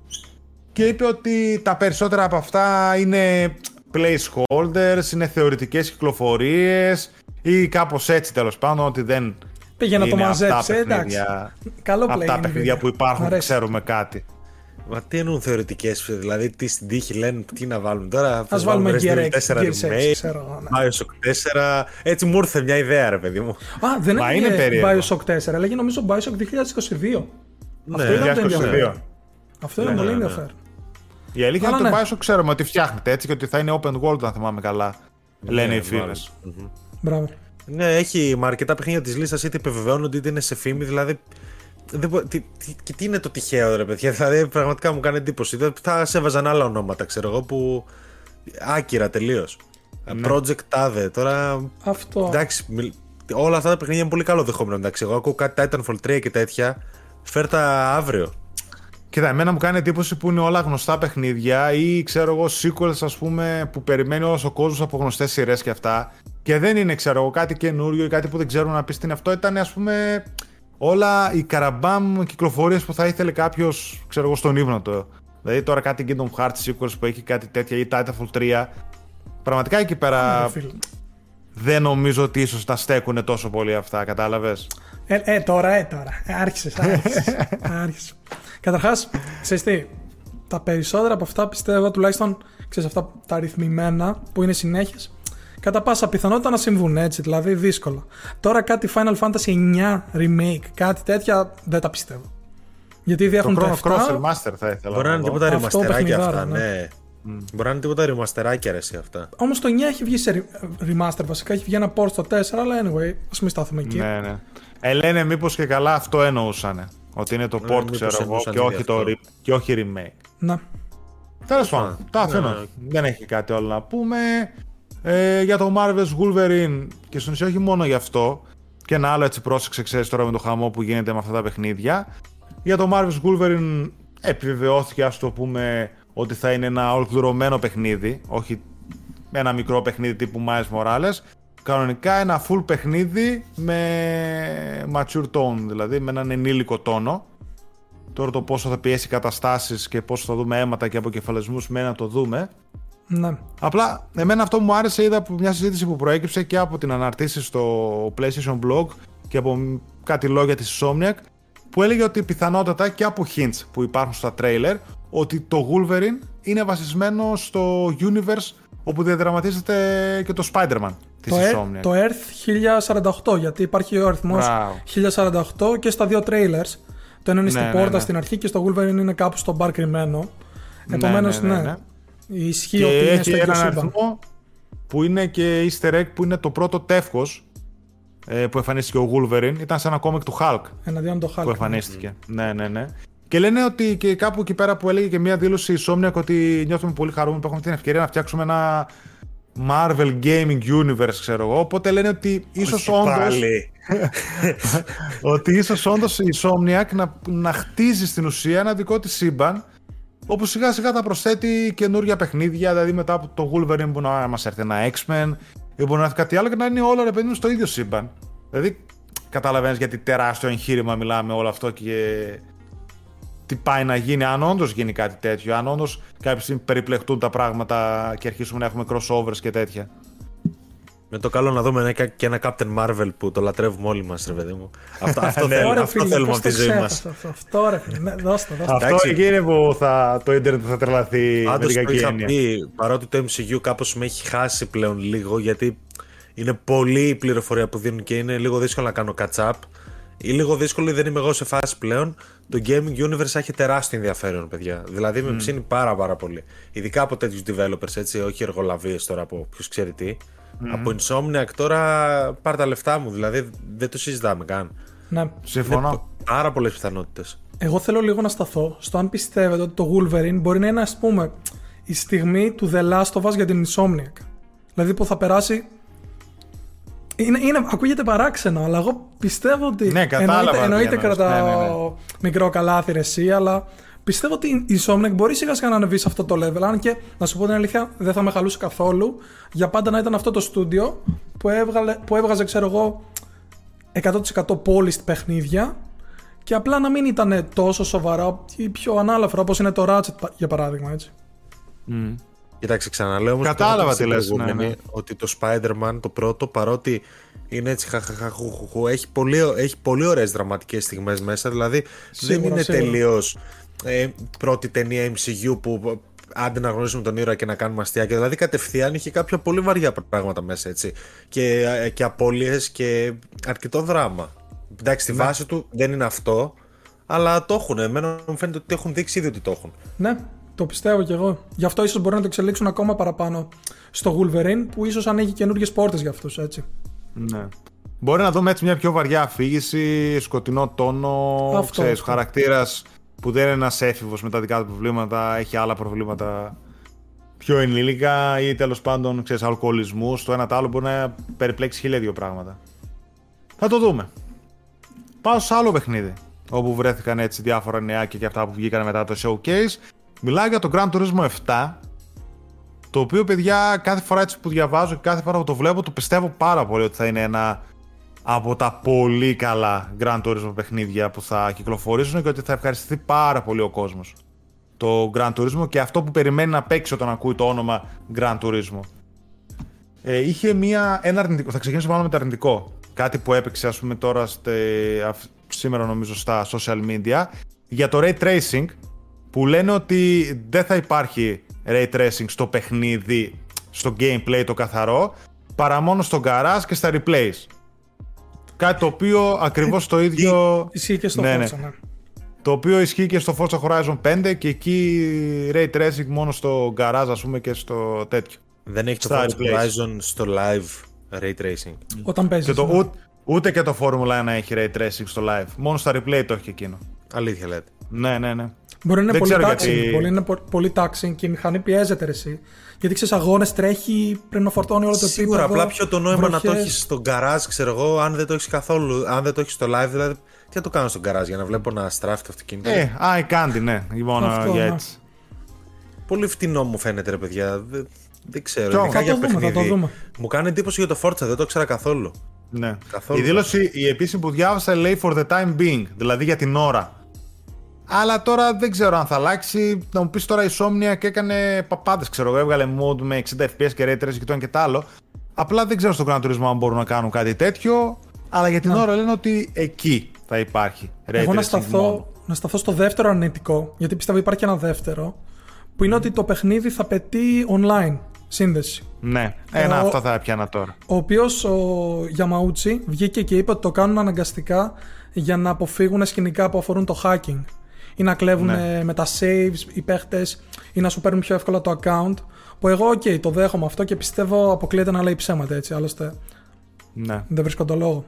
και είπε ότι τα περισσότερα από αυτά είναι placeholders, είναι θεωρητικές κυκλοφορίες ή κάπως έτσι, τέλος πάντων, ότι δεν πήγε να το μαζέψει, εντάξει. Καλό play. Από τα παιχνίδια που υπάρχουν δεν ξέρουμε κάτι. Μα τι εννοούν θεωρητικές, δηλαδή τι στην τύχη λένε, τι να βάλουμε τώρα. Ας βάλουμε Gear έξι, τέσσερα Remake, Bioshock τέσσερα, έτσι μου ήρθε μια ιδέα ρε παιδί μου. Α, δεν είναι Bioshock τέσσερα, λέγει νομίζω Bioshock δύο χιλιάδες είκοσι δύο. Ναι, αυτό ήταν το ενδιαφέρον. Αυτό είναι πολύ ενδιαφέρον. Η αλήθεια είναι ότι το Bioshock ξέρουμε ότι φτιάχνεται έτσι και ότι θα είναι open world, αν θυμάμαι καλά, λένε οι φίλες. Μπράβο. Ναι, έχει με αρκετά παιχνίδια της λίστας είτε επιβεβαιώνουν είτε είναι σε φήμη, δηλαδή. Δεν, τι, τι, τι, τι είναι το τυχαίο ρε παιδιά, δηλαδή πραγματικά μου κάνει εντύπωση. Θα σε έβαζαν άλλα ονόματα, ξέρω εγώ, που άκυρα τελείως. Ναι. Project τάδε, τώρα. Αυτό. Εντάξει, όλα αυτά τα παιχνίδια είναι πολύ καλό δεχόμενο. Εντάξει, εγώ ακούω κάτι Titanfall τρία και τέτοια. Φέρτα αύριο. Κοίτα, εμένα μου κάνει εντύπωση που είναι όλα γνωστά παιχνίδια ή ξέρω εγώ sequels, ας πούμε, που περιμένει όλος ο κόσμος από γνωστές σειρές και αυτά. Και δεν είναι, ξέρω εγώ, κάτι καινούριο ή κάτι που δεν ξέρουν να πει τι είναι αυτό. Ήταν, ας πούμε, όλα οι καραμπάμ κυκλοφορίες που θα ήθελε κάποιος, ξέρω εγώ, στον ύπνο του. Δηλαδή τώρα κάτι Kingdom Hearts sequels που έχει κάτι τέτοια ή Titanfall τρία. Πραγματικά εκεί πέρα δεν νομίζω ότι ίσως τα στέκουν τόσο πολύ αυτά, κατάλαβες. Ε, ε τώρα, ε, τώρα. Άρχισες, άρχισες. άρχισες. Καταρχάς, ξέρεις τι, τα περισσότερα από αυτά πιστεύω, τουλάχιστον ξέρεις, αυτά τα αριθμημένα που είναι συνέχειες, κατά πάσα πιθανότητα να συμβούν έτσι, δηλαδή δύσκολα. Τώρα κάτι Final Fantasy εννιά Remake, κάτι τέτοια δεν τα πιστεύω. Γιατί ήδη έχουν το Chrono Cross Remaster θα ήθελα. Μπορεί να είναι τίποτα ρημαστεράκια αυτά, ναι. ναι. Mm. Μπορεί να είναι τίποτα ρημαστεράκια αρέσει αυτά. Όμως το εννιά έχει βγει σε remaster, βασικά έχει βγει ένα port στο τέσσερα, αλλά anyway, ας μην στάθουμε εκεί. Ναι, ναι. Ε, λένε μήπως και καλά αυτό εννοούσανε. Ότι είναι το port, ναι, ξέρω εγώ, και όχι, το, και όχι remake. Να. Τέλος πάντων, τα αφήνω. Ναι. Δεν έχει κάτι άλλο να πούμε. Ε, για το Marvel's Wolverine, και στον ουσία όχι μόνο γι' αυτό, και ένα άλλο έτσι πρόσεξε, ξέρεις τώρα με το χαμό που γίνεται με αυτά τα παιχνίδια. Για το Marvel's Wolverine επιβεβαιώθηκε, ας το πούμε, ότι θα είναι ένα ολοκληρωμένο παιχνίδι, όχι ένα μικρό παιχνίδι τύπου Miles Morales. Κανονικά ένα full παιχνίδι με mature tone, δηλαδή με έναν ενήλικο τόνο. Τώρα το πόσο θα πιέσει καταστάσεις και πόσο θα δούμε αίματα και αποκεφαλισμούς μένει να το δούμε. Ναι. Απλά εμένα αυτό που μου άρεσε, είδα από μια συζήτηση που προέκυψε και από την αναρτήση στο PlayStation Blog και από κάτι λόγια της Insomniac, που έλεγε ότι πιθανότατα και από hints που υπάρχουν στα trailer ότι το Wolverine είναι βασισμένο στο universe όπου διαδραματίζεται και το Spider-Man της Insomniac. Το Earth χίλια σαράντα οκτώ, γιατί υπάρχει ο αριθμός χίλια σαράντα οκτώ και στα δύο trailers. Το ένα είναι ναι, στην πόρτα, ναι, ναι, στην αρχή, και στο Wolverine είναι κάπου στο μπαρ κρυμμένο. Ναι, Επομένως, ναι, ναι, ναι, ναι. Ισχύει ότι είναι στο ίδιο σύμπαν. Που είναι και easter egg που είναι το πρώτο τεύχος ε, που εμφανίστηκε ο Wolverine. Ήταν σε ένα κόμικ του Hulk, εναντίον το Hulk που εμφανίστηκε. Ναι, ναι, ναι. ναι. Και λένε ότι και κάπου εκεί πέρα που έλεγε και μια δήλωση η Insomniac ότι νιώθουμε πολύ χαρούμενοι που έχουμε την ευκαιρία να φτιάξουμε ένα Marvel Gaming Universe, ξέρω εγώ. Οπότε λένε ότι ίσως όντως ότι ίσως όντως η Insomniac να, να χτίζει στην ουσία ένα δικό της σύμπαν, όπου σιγά σιγά θα προσθέτει καινούργια παιχνίδια, δηλαδή μετά από το Wolverine μπορεί να μας έρθει ένα X-Men ή μπορεί να έρθει κάτι άλλο και να είναι όλα ρε παιδί μου στο ίδιο σύμπαν. Δηλαδή καταλαβαίνεις γιατί τεράστιο εγχείρημα μιλάμε όλο αυτό και τι πάει να γίνει, αν όντως γίνει κάτι τέτοιο, αν όντως κάποια στιγμή περιπλεχτούν τα πράγματα και αρχίσουμε να έχουμε crossovers και τέτοια. Με το καλό να δούμε και ένα Captain Marvel που το λατρεύουμε όλοι μας, ρε παιδί μου. Αυτό, αυτό, θέλ, αυτό θέλουμε από τη ζωή μας. Αυτό ρε φίλε, ναι, δώστε, δώστε. Αυτό εκεί είναι που θα, το ίντερνετ θα τρελαθεί με την κακή έννοια. Πει, παρότι το εμ σι γιου κάπως με έχει χάσει πλέον λίγο, γιατί είναι πολλή η πληροφορία που δίνουν και είναι λίγο δύσκολο να κάνω catch-up. Ή λίγο δύσκολο ή δεν είμαι εγώ σε φάση πλέον. Το gaming universe έχει τεράστιο ενδιαφέρον, παιδιά. Δηλαδή με mm. ψήνει πάρα πάρα πολύ. Ειδικά από τέτοιους developers, έτσι, όχι εργολαβίες τώρα από ποιος ξέρει τι. Mm. Από Insomniac τώρα πάρ' τα λεφτά μου, δηλαδή δεν το συζητάμε καν. Ναι, συμφωνώ. Πάρα πολλές πιθανότητες. Εγώ θέλω λίγο να σταθώ στο αν πιστεύετε ότι το Wolverine μπορεί να είναι, ας πούμε, η στιγμή του The Last of Us για την Insomniac. Δηλαδή που θα περάσει. Είναι, είναι, ακούγεται παράξενο, αλλά εγώ πιστεύω ότι. Ναι, κατάλαβα. Εννοείται κρατάω ναι, ναι, ναι. μικρό καλάθι εσύ, αλλά πιστεύω ότι η Insomniac μπορεί σιγά σιγά να ανεβεί σε αυτό το level. Αν και να σου πω την αλήθεια, δεν θα με χαλούσε καθόλου για πάντα να ήταν αυτό το στούντιο που, έβγαλε, που έβγαζε, ξέρω εγώ, εκατό τοις εκατό polished παιχνίδια και απλά να μην ήταν τόσο σοβαρά ή πιο ανάλαφρα όπως είναι το Ratchet για παράδειγμα, έτσι. Mm. Κοιτάξτε, ξαναλέω όμως κατάλαβα τι λες, ναι, ναι. ότι το Spider-Man το πρώτο, παρότι είναι έτσι χαχαχαχουχουχου, έχει πολύ, έχει πολύ ωραίες δραματικές στιγμές μέσα, δηλαδή σίγουρα, δεν είναι σίγουρα. τελείως ε, πρώτη ταινία εμ σι γιου που άντε να γνωρίσουμε τον ήρωα και να κάνουμε αστεία, δηλαδή κατευθείαν είχε κάποια πολύ βαριά πράγματα μέσα, έτσι, και, και απώλειες και αρκετό δράμα. Εντάξει, στη ναι. βάση του δεν είναι αυτό, αλλά το έχουν, εμένα μου φαίνεται ότι έχουν δείξει ήδη ότι το έχουν. Ναι. Το πιστεύω κι εγώ. Γι' αυτό ίσως μπορεί να το εξελίξουν ακόμα παραπάνω στο Wolverine, που ίσως ανοίγει καινούργιες πόρτες για αυτούς, έτσι. Ναι. Μπορεί να δούμε έτσι μια πιο βαριά αφήγηση, σκοτεινό τόνο, αυτό, ξέρεις, αυτό. Χαρακτήρας που δεν είναι ένας έφηβος με τα δικά του προβλήματα, έχει άλλα προβλήματα πιο ενήλικα ή τέλος πάντων, ξέρεις, αλκοολισμούς. Το ένα το άλλο μπορεί να περιπλέξει χίλια δύο πράγματα. Θα το δούμε. Πάω σε άλλο παιχνίδι, όπου βρέθηκαν έτσι διάφορα νεάκια και αυτά που βγήκαν μετά το showcase. Μιλάω για το Gran Turismo επτά, το οποίο, παιδιά, κάθε φορά έτσι που διαβάζω και κάθε φορά που το βλέπω, το πιστεύω πάρα πολύ ότι θα είναι ένα από τα πολύ καλά Gran Turismo παιχνίδια που θα κυκλοφορήσουν και ότι θα ευχαριστηθεί πάρα πολύ ο κόσμος το Gran Turismo και αυτό που περιμένει να παίξει όταν ακούει το όνομα Gran Turismo. Ε, είχε μία, ένα αρνητικό, θα ξεκινήσω μάλλον με το αρνητικό, κάτι που έπαιξε ας πούμε τώρα στε, σήμερα νομίζω στα social media, για το Ray Tracing, που λένε ότι δεν θα υπάρχει Ray Tracing στο παιχνίδι, στο gameplay το καθαρό, παρά μόνο στο garage και στα replays. Κάτι το οποίο ακριβώς το ίδιο... Ισχύει και στο ναι, Forza, ναι. ναι. Το οποίο ισχύει και στο Forza Horizon πέντε και εκεί Ray Tracing μόνο στο garage, ας πούμε, και στο τέτοιο. Δεν έχει το Forza Horizon στο live Ray Tracing. Όταν παίζεις. Και το, ούτε, ούτε και το Formula ένα έχει Ray Tracing στο live. Μόνο στα replay το έχει εκείνο. Αλήθεια λέτε. Ναι, ναι, ναι. Μπορεί να είναι πολύ taxing, γιατί... μπορεί να είναι πολύ taxing και η μηχανή πιέζεται ρε εσύ. Γιατί ξέρεις, αγώνες τρέχει, πρέπει να φορτώνει όλο το επίπεδο. Σίγουρα, απλά πιο το νόημα βροχές. Να το έχεις στο garage, ξέρω εγώ, αν δεν το έχεις καθόλου, αν δεν το έχεις στο live, δηλαδή. Τι θα το κάνω στο garage για να βλέπω να στράφει το αυτοκίνητο. Ε, eye candy, ναι. Λοιπόν, αυτό, για ναι. έτσι. Πολύ φτηνό μου φαίνεται, ρε παιδιά. Δεν, δεν ξέρω. Θα, θα, για το δούμε, θα το δούμε. Μου κάνει εντύπωση για το Forza, δεν το ήξερα καθόλου. Ναι. Καθόλου. Η δήλωση, η επίσημη που διάβασα, λέει for the time being, δηλαδή για την ώρα. Αλλά τώρα δεν ξέρω αν θα αλλάξει. Να μου πεις τώρα η Insomniac και έκανε παπάδες, ξέρω εγώ. Έβγαλε mode με εξήντα φρέιμς περ σέκοντ και Ray Tracing και το ένα και το άλλο. Απλά δεν ξέρω στο Gran Turismo αν μπορούν να κάνουν κάτι τέτοιο. Αλλά για την Α. ώρα λένε ότι εκεί θα υπάρχει Ray Tracing. Εγώ να σταθώ, να σταθώ στο δεύτερο αρνητικό, γιατί πιστεύω υπάρχει ένα δεύτερο, που είναι mm. ότι το παιχνίδι θα πετύχει online σύνδεση. Ναι, ένα ε, αυτό θα πιάνα τώρα. Ο οποίος ο Yamauchi βγήκε και είπε ότι το κάνουν αναγκαστικά για να αποφύγουν σκηνικά που αφορούν το hacking. Ή να κλέβουν ναι. με τα saves οι παίχτες ή να σου παίρνουν πιο εύκολα το account. Που εγώ, οκ, okay, το δέχομαι αυτό και πιστεύω αποκλείεται να λέει ψέματα έτσι. Άλλωστε ναι. δεν βρίσκω το λόγο.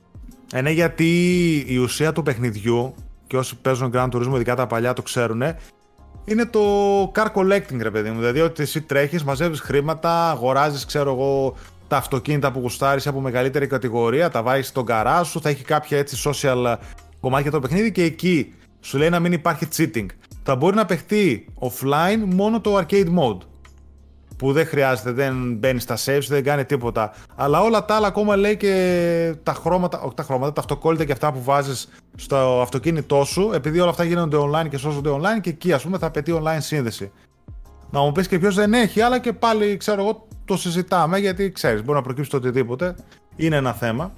Ε, ναι, γιατί η ουσία του παιχνιδιού, και όσοι παίζουν Gran Turismo, ειδικά τα παλιά, το ξέρουν, είναι το car collecting, ρε παιδί μου. Δηλαδή ότι εσύ τρέχεις, μαζεύεις χρήματα, αγοράζεις, ξέρω εγώ, τα αυτοκίνητα που γουστάρεις από μεγαλύτερη κατηγορία, τα βάζεις στον garage σου, θα έχει κάποια έτσι social κομμάτια το παιχνίδι και εκεί σου λέει να μην υπάρχει cheating. θα μπορεί να παιχτεί offline μόνο το arcade mode. Που δεν χρειάζεται, δεν μπαίνει στα saves, δεν κάνει τίποτα. Αλλά όλα τα άλλα ακόμα λέει και τα χρώματα, όχι τα χρώματα, τα αυτοκόλλητα και αυτά που βάζεις στο αυτοκίνητό σου, επειδή όλα αυτά γίνονται online και σώζονται online και εκεί ας πούμε θα απαιτεί online σύνδεση. Να μου πεις και ποιος δεν έχει, αλλά και πάλι ξέρω εγώ το συζητάμε γιατί ξέρεις, μπορεί να προκύψει το οτιδήποτε. Είναι ένα θέμα.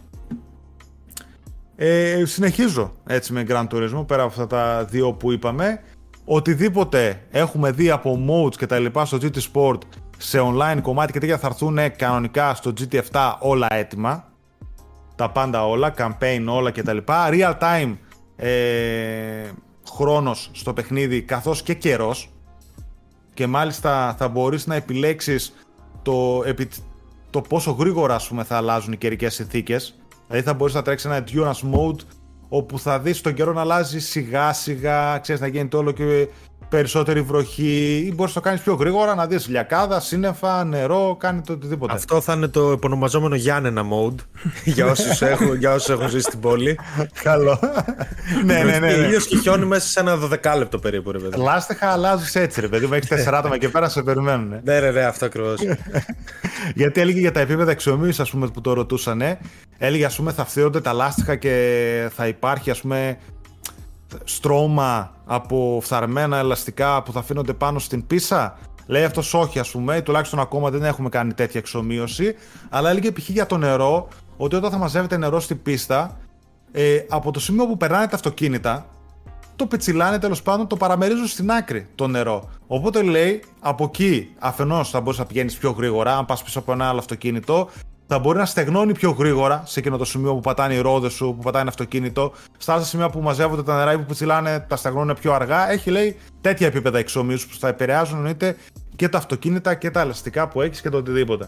Ε, συνεχίζω έτσι με Gran Turismo, πέρα από αυτά τα δύο που είπαμε. Οτιδήποτε έχουμε δει από modes και τα λοιπά στο τζι τι Sport σε online κομμάτι και τέτοια θα έρθουν κανονικά στο τζι τι επτά όλα έτοιμα. Τα πάντα όλα, campaign όλα και τα λοιπά. Real time ε, χρόνος στο παιχνίδι καθώς και καιρός. Και μάλιστα θα μπορείς να επιλέξεις το, επί, το πόσο γρήγορα ας πούμε, θα αλλάζουν οι καιρικές συνθήκες. Δηλαδή θα μπορείς να τρέξεις ένα endurance mode όπου θα δεις τον καιρό να αλλάζει σιγά σιγά, ξέρεις να γίνεται όλο και περισσότερη βροχή ή μπορείς να το κάνεις πιο γρήγορα, να δεις λιακάδα, σύννεφα, νερό, κάνει το οτιδήποτε. Αυτό θα είναι το επωνομαζόμενο Γιάννενα mode για όσους έχουν, για όσους έχουν ζήσει στην πόλη. Καλό. ναι, ναι, ναι. Ήλιος και χιόνι μέσα σε ένα δωδεκάλεπτο περίπου, ρε παιδί. Λάστιχα αλλάζεις έτσι, ρε παιδί μου, έχεις τέσσερα άτομα και πέρα σε περιμένουν. Ναι, ρε, ρε, αυτό ακριβώς. Γιατί έλεγε για τα επίπεδα εξομοίωσης, ας πούμε, που το ρωτούσανε. Έλεγε, ας πούμε, θα φθείρονται τα λάστιχα και θα υπάρχει, ας πούμε, στρώμα από φθαρμένα ελαστικά που θα αφήνονται πάνω στην πίσα. Λέει αυτός όχι, ας πούμε, τουλάχιστον ακόμα δεν έχουμε κάνει τέτοια εξομοίωση. Αλλά έλεγε π.χ. για το νερό, ότι όταν θα μαζεύεται νερό στην πίστα, ε, από το σημείο που περνάνε τα αυτοκίνητα, το πετσιλάνε τέλος πάντων, το παραμερίζουν στην άκρη το νερό. Οπότε λέει, από εκεί αφενός θα μπορείς να πηγαίνεις πιο γρήγορα, αν πας πίσω από ένα άλλο αυτοκίνητο. Θα μπορεί να στεγνώνει πιο γρήγορα σε εκείνο το σημείο που πατάνε οι ρόδες σου, που πατάνε αυτοκίνητο. Στα άλλα σημεία που μαζεύονται τα νερά ή που πετσιλάνε, τα στεγνώνουν πιο αργά. Έχει λέει τέτοια επίπεδα εξομοίωσης που θα επηρεάζουν εννοείται και τα αυτοκίνητα και τα ελαστικά που έχεις και το οτιδήποτε.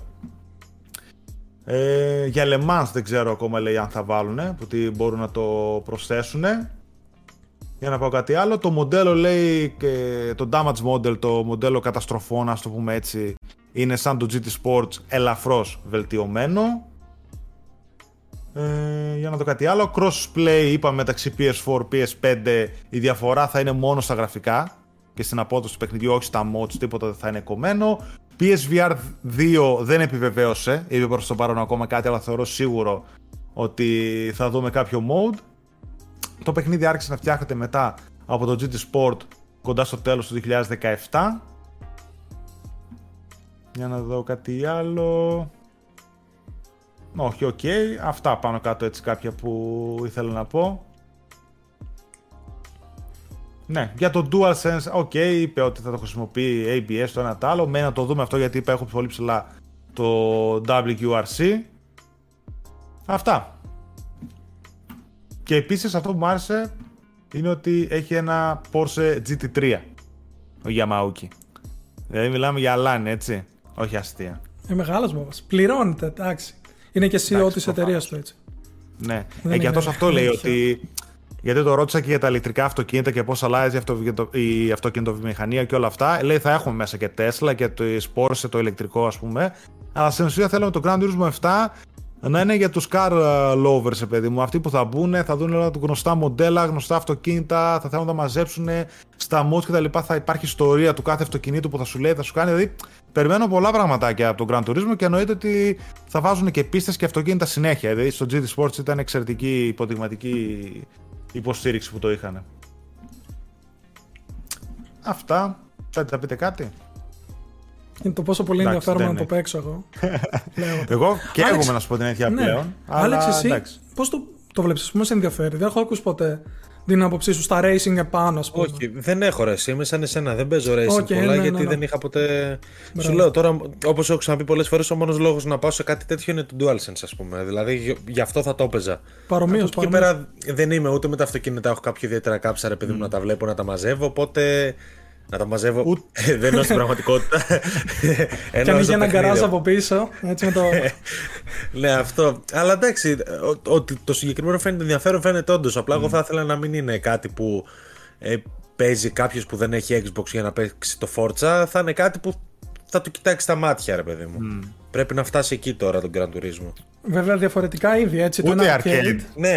Ε, για Le Mans δεν ξέρω ακόμα λέει αν θα βάλουν, που τι μπορούν να το προσθέσουν. Για να πω κάτι άλλο, το μοντέλο λέει και το damage model, το μοντέλο καταστροφών, ας το πούμε έτσι, είναι σαν το τζι τι Sports ελαφρώς βελτιωμένο. Ε, για να δω κάτι άλλο, crossplay είπαμε μεταξύ πι ες φορ, πι ες φάιβ, η διαφορά θα είναι μόνο στα γραφικά και στην απόδοση του παιχνιδιού, όχι στα mods, τίποτα δεν θα είναι κομμένο. πι ες βι αρ δύο δεν επιβεβαίωσε, είπε προς το παρόν ακόμα κάτι, αλλά θεωρώ σίγουρο ότι θα δούμε κάποιο mode. Το παιχνίδι άρχισε να φτιάχνεται μετά από το τζι τι Sport κοντά στο τέλος του δύο χιλιάδες δεκαεπτά. Για να δω κάτι άλλο. Όχι, οκ. Okay. Αυτά πάνω κάτω έτσι κάποια που ήθελα να πω. Ναι, για το DualSense, οκ, okay, είπε ότι θα το χρησιμοποιεί έι μπι ες το ένα το άλλο. Μένει να το δούμε αυτό γιατί είπα έχω πολύ ψηλά το ντάμπλιου κιου αρ σι. Αυτά. Και επίσης αυτό που μου άρεσε είναι ότι έχει ένα Porsche τζι τι θρι ο Yamauchi. Δηλαδή μιλάμε για λάνι, έτσι. Όχι αστεία. Είναι μεγάλος μόβας. Πληρώνεται, εντάξει. Είναι και σι ι ο της εταιρείας του, έτσι. Ναι. Ε, και αυτός αυτό λέει ότι... Γιατί το ρώτησα και για τα ηλεκτρικά αυτοκίνητα και πώς αλλάζει η αυτοκινητοβιομηχανία και όλα αυτά. Λέει θα έχουμε μέσα και Tesla και το Porsche το ηλεκτρικό, ας πούμε. Αλλά στην ουσία θέλουμε το Gran Turismo επτά να είναι για τους car lovers, παιδί μου. Αυτοί που θα μπουν, θα δουν όλα τα γνωστά μοντέλα, γνωστά αυτοκίνητα, θα θέλουν να τα μαζέψουν στα mods και τα λοιπά. Θα υπάρχει ιστορία του κάθε αυτοκινήτου που θα σου λέει, θα σου κάνει. Δηλαδή, περιμένω πολλά πραγματάκια από τον Gran Turismo και εννοείται ότι θα βάζουν και πίστες και αυτοκίνητα συνέχεια. Δηλαδή, στο τζι τι Sports ήταν εξαιρετική υποδειγματική υποστήριξη που το είχαν. Αυτά. Θέλετε να πείτε κάτι? Είναι το πόσο πολύ ενδιαφέρον να το παίξω εγώ. Εγώ και εγώ να σου πω την αλήθεια πλέον. Άλεξ, εσύ πώς το, το βλέπεις, πούμε, σε ενδιαφέρει? Δεν έχω ακούσει ποτέ την άποψή σου στα racing επάνω, ας πούμε. Όχι, δεν έχω racing. Είμαι σαν εσένα. Δεν παίζω racing okay, πολλά ναι, γιατί ναι, ναι. δεν είχα ποτέ. Μπράβο. Σου λέω τώρα, όπως έχω ξαναπεί πολλές φορές, ο μόνος λόγος να πάω σε κάτι τέτοιο είναι το DualSense, ας πούμε. Δηλαδή γι' αυτό θα το έπαιζα. Παρομοίως. Και πέρα δεν είμαι ούτε με τα αυτοκίνητα, έχω κάποια ιδιαίτερα κάψα, ρε παιδί μου, mm. να τα βλέπω, να τα μαζεύω. Οπότε. Να τα μαζεύω. Ούτε... δεν εννοώ στην πραγματικότητα. Και ανοίγει ένα γκαράζ από πίσω. Έτσι με το... ναι, αυτό. Αλλά εντάξει, ότι το συγκεκριμένο φαίνεται ενδιαφέρον, φαίνεται όντως. Απλά mm. εγώ θα ήθελα να μην είναι κάτι που ε, παίζει κάποιος που δεν έχει Xbox για να παίξει το Forza. Θα είναι κάτι που θα του κοιτάξει τα μάτια, ρε παιδί μου. Mm. Πρέπει να φτάσει εκεί τώρα τον Gran Turismo. Βέβαια διαφορετικά ήδη, έτσι. Ούτε το arcade. arcade. Ναι.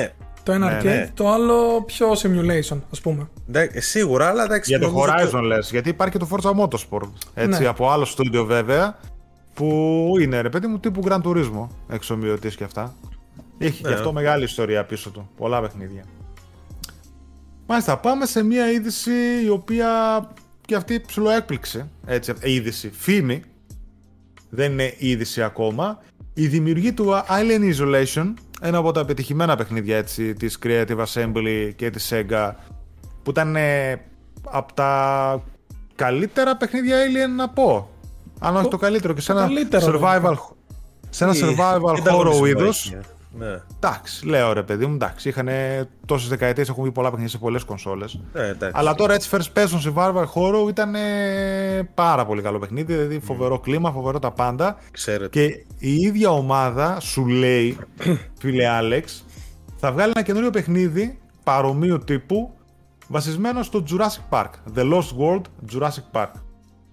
Το ένα ναι, arcade, ναι. το άλλο πιο simulation, ας πούμε. Ναι, σίγουρα, αλλά εντάξει. Για το Horizon το... λες, γιατί υπάρχει και το Forza Motorsport. Έτσι, ναι. Από άλλο στούντιο βέβαια, που είναι ρε παιδί μου τύπου Gran Turismo, εξομοιωτής και αυτά. Έχει ναι. Και αυτό μεγάλη ιστορία πίσω του, πολλά παιχνίδια. Μάλιστα, πάμε σε μια είδηση η οποία και αυτή ψιλοέκπληξε, έτσι, είδηση, φήμη, δεν είναι είδηση ακόμα. Η δημιουργή του Alien Isolation, ένα από τα επιτυχημένα παιχνίδια έτσι, της Creative Assembly και της Sega, που ήταν ε, από τα καλύτερα παιχνίδια Alien να πω. Αν όχι το καλύτερο, και σε ένα survival, σε ένα survival horror είδος. Ναι. Εντάξει, λέω ρε παιδί μου, εντάξει. Είχαν τόσες δεκαετίες, έχουν βγει πολλά παιχνίδια σε πολλές κονσόλες. Ναι, αλλά τώρα έτσι first person survival horror ήταν πάρα πολύ καλό παιχνίδι. Δηλαδή φοβερό mm. κλίμα, φοβερό τα πάντα. Ξέρετε. Και η ίδια ομάδα σου λέει, φίλε Άλεξ, θα βγάλει ένα καινούριο παιχνίδι παρομοίου τύπου βασισμένο στο Jurassic Park. The Lost World Jurassic Park. Mm.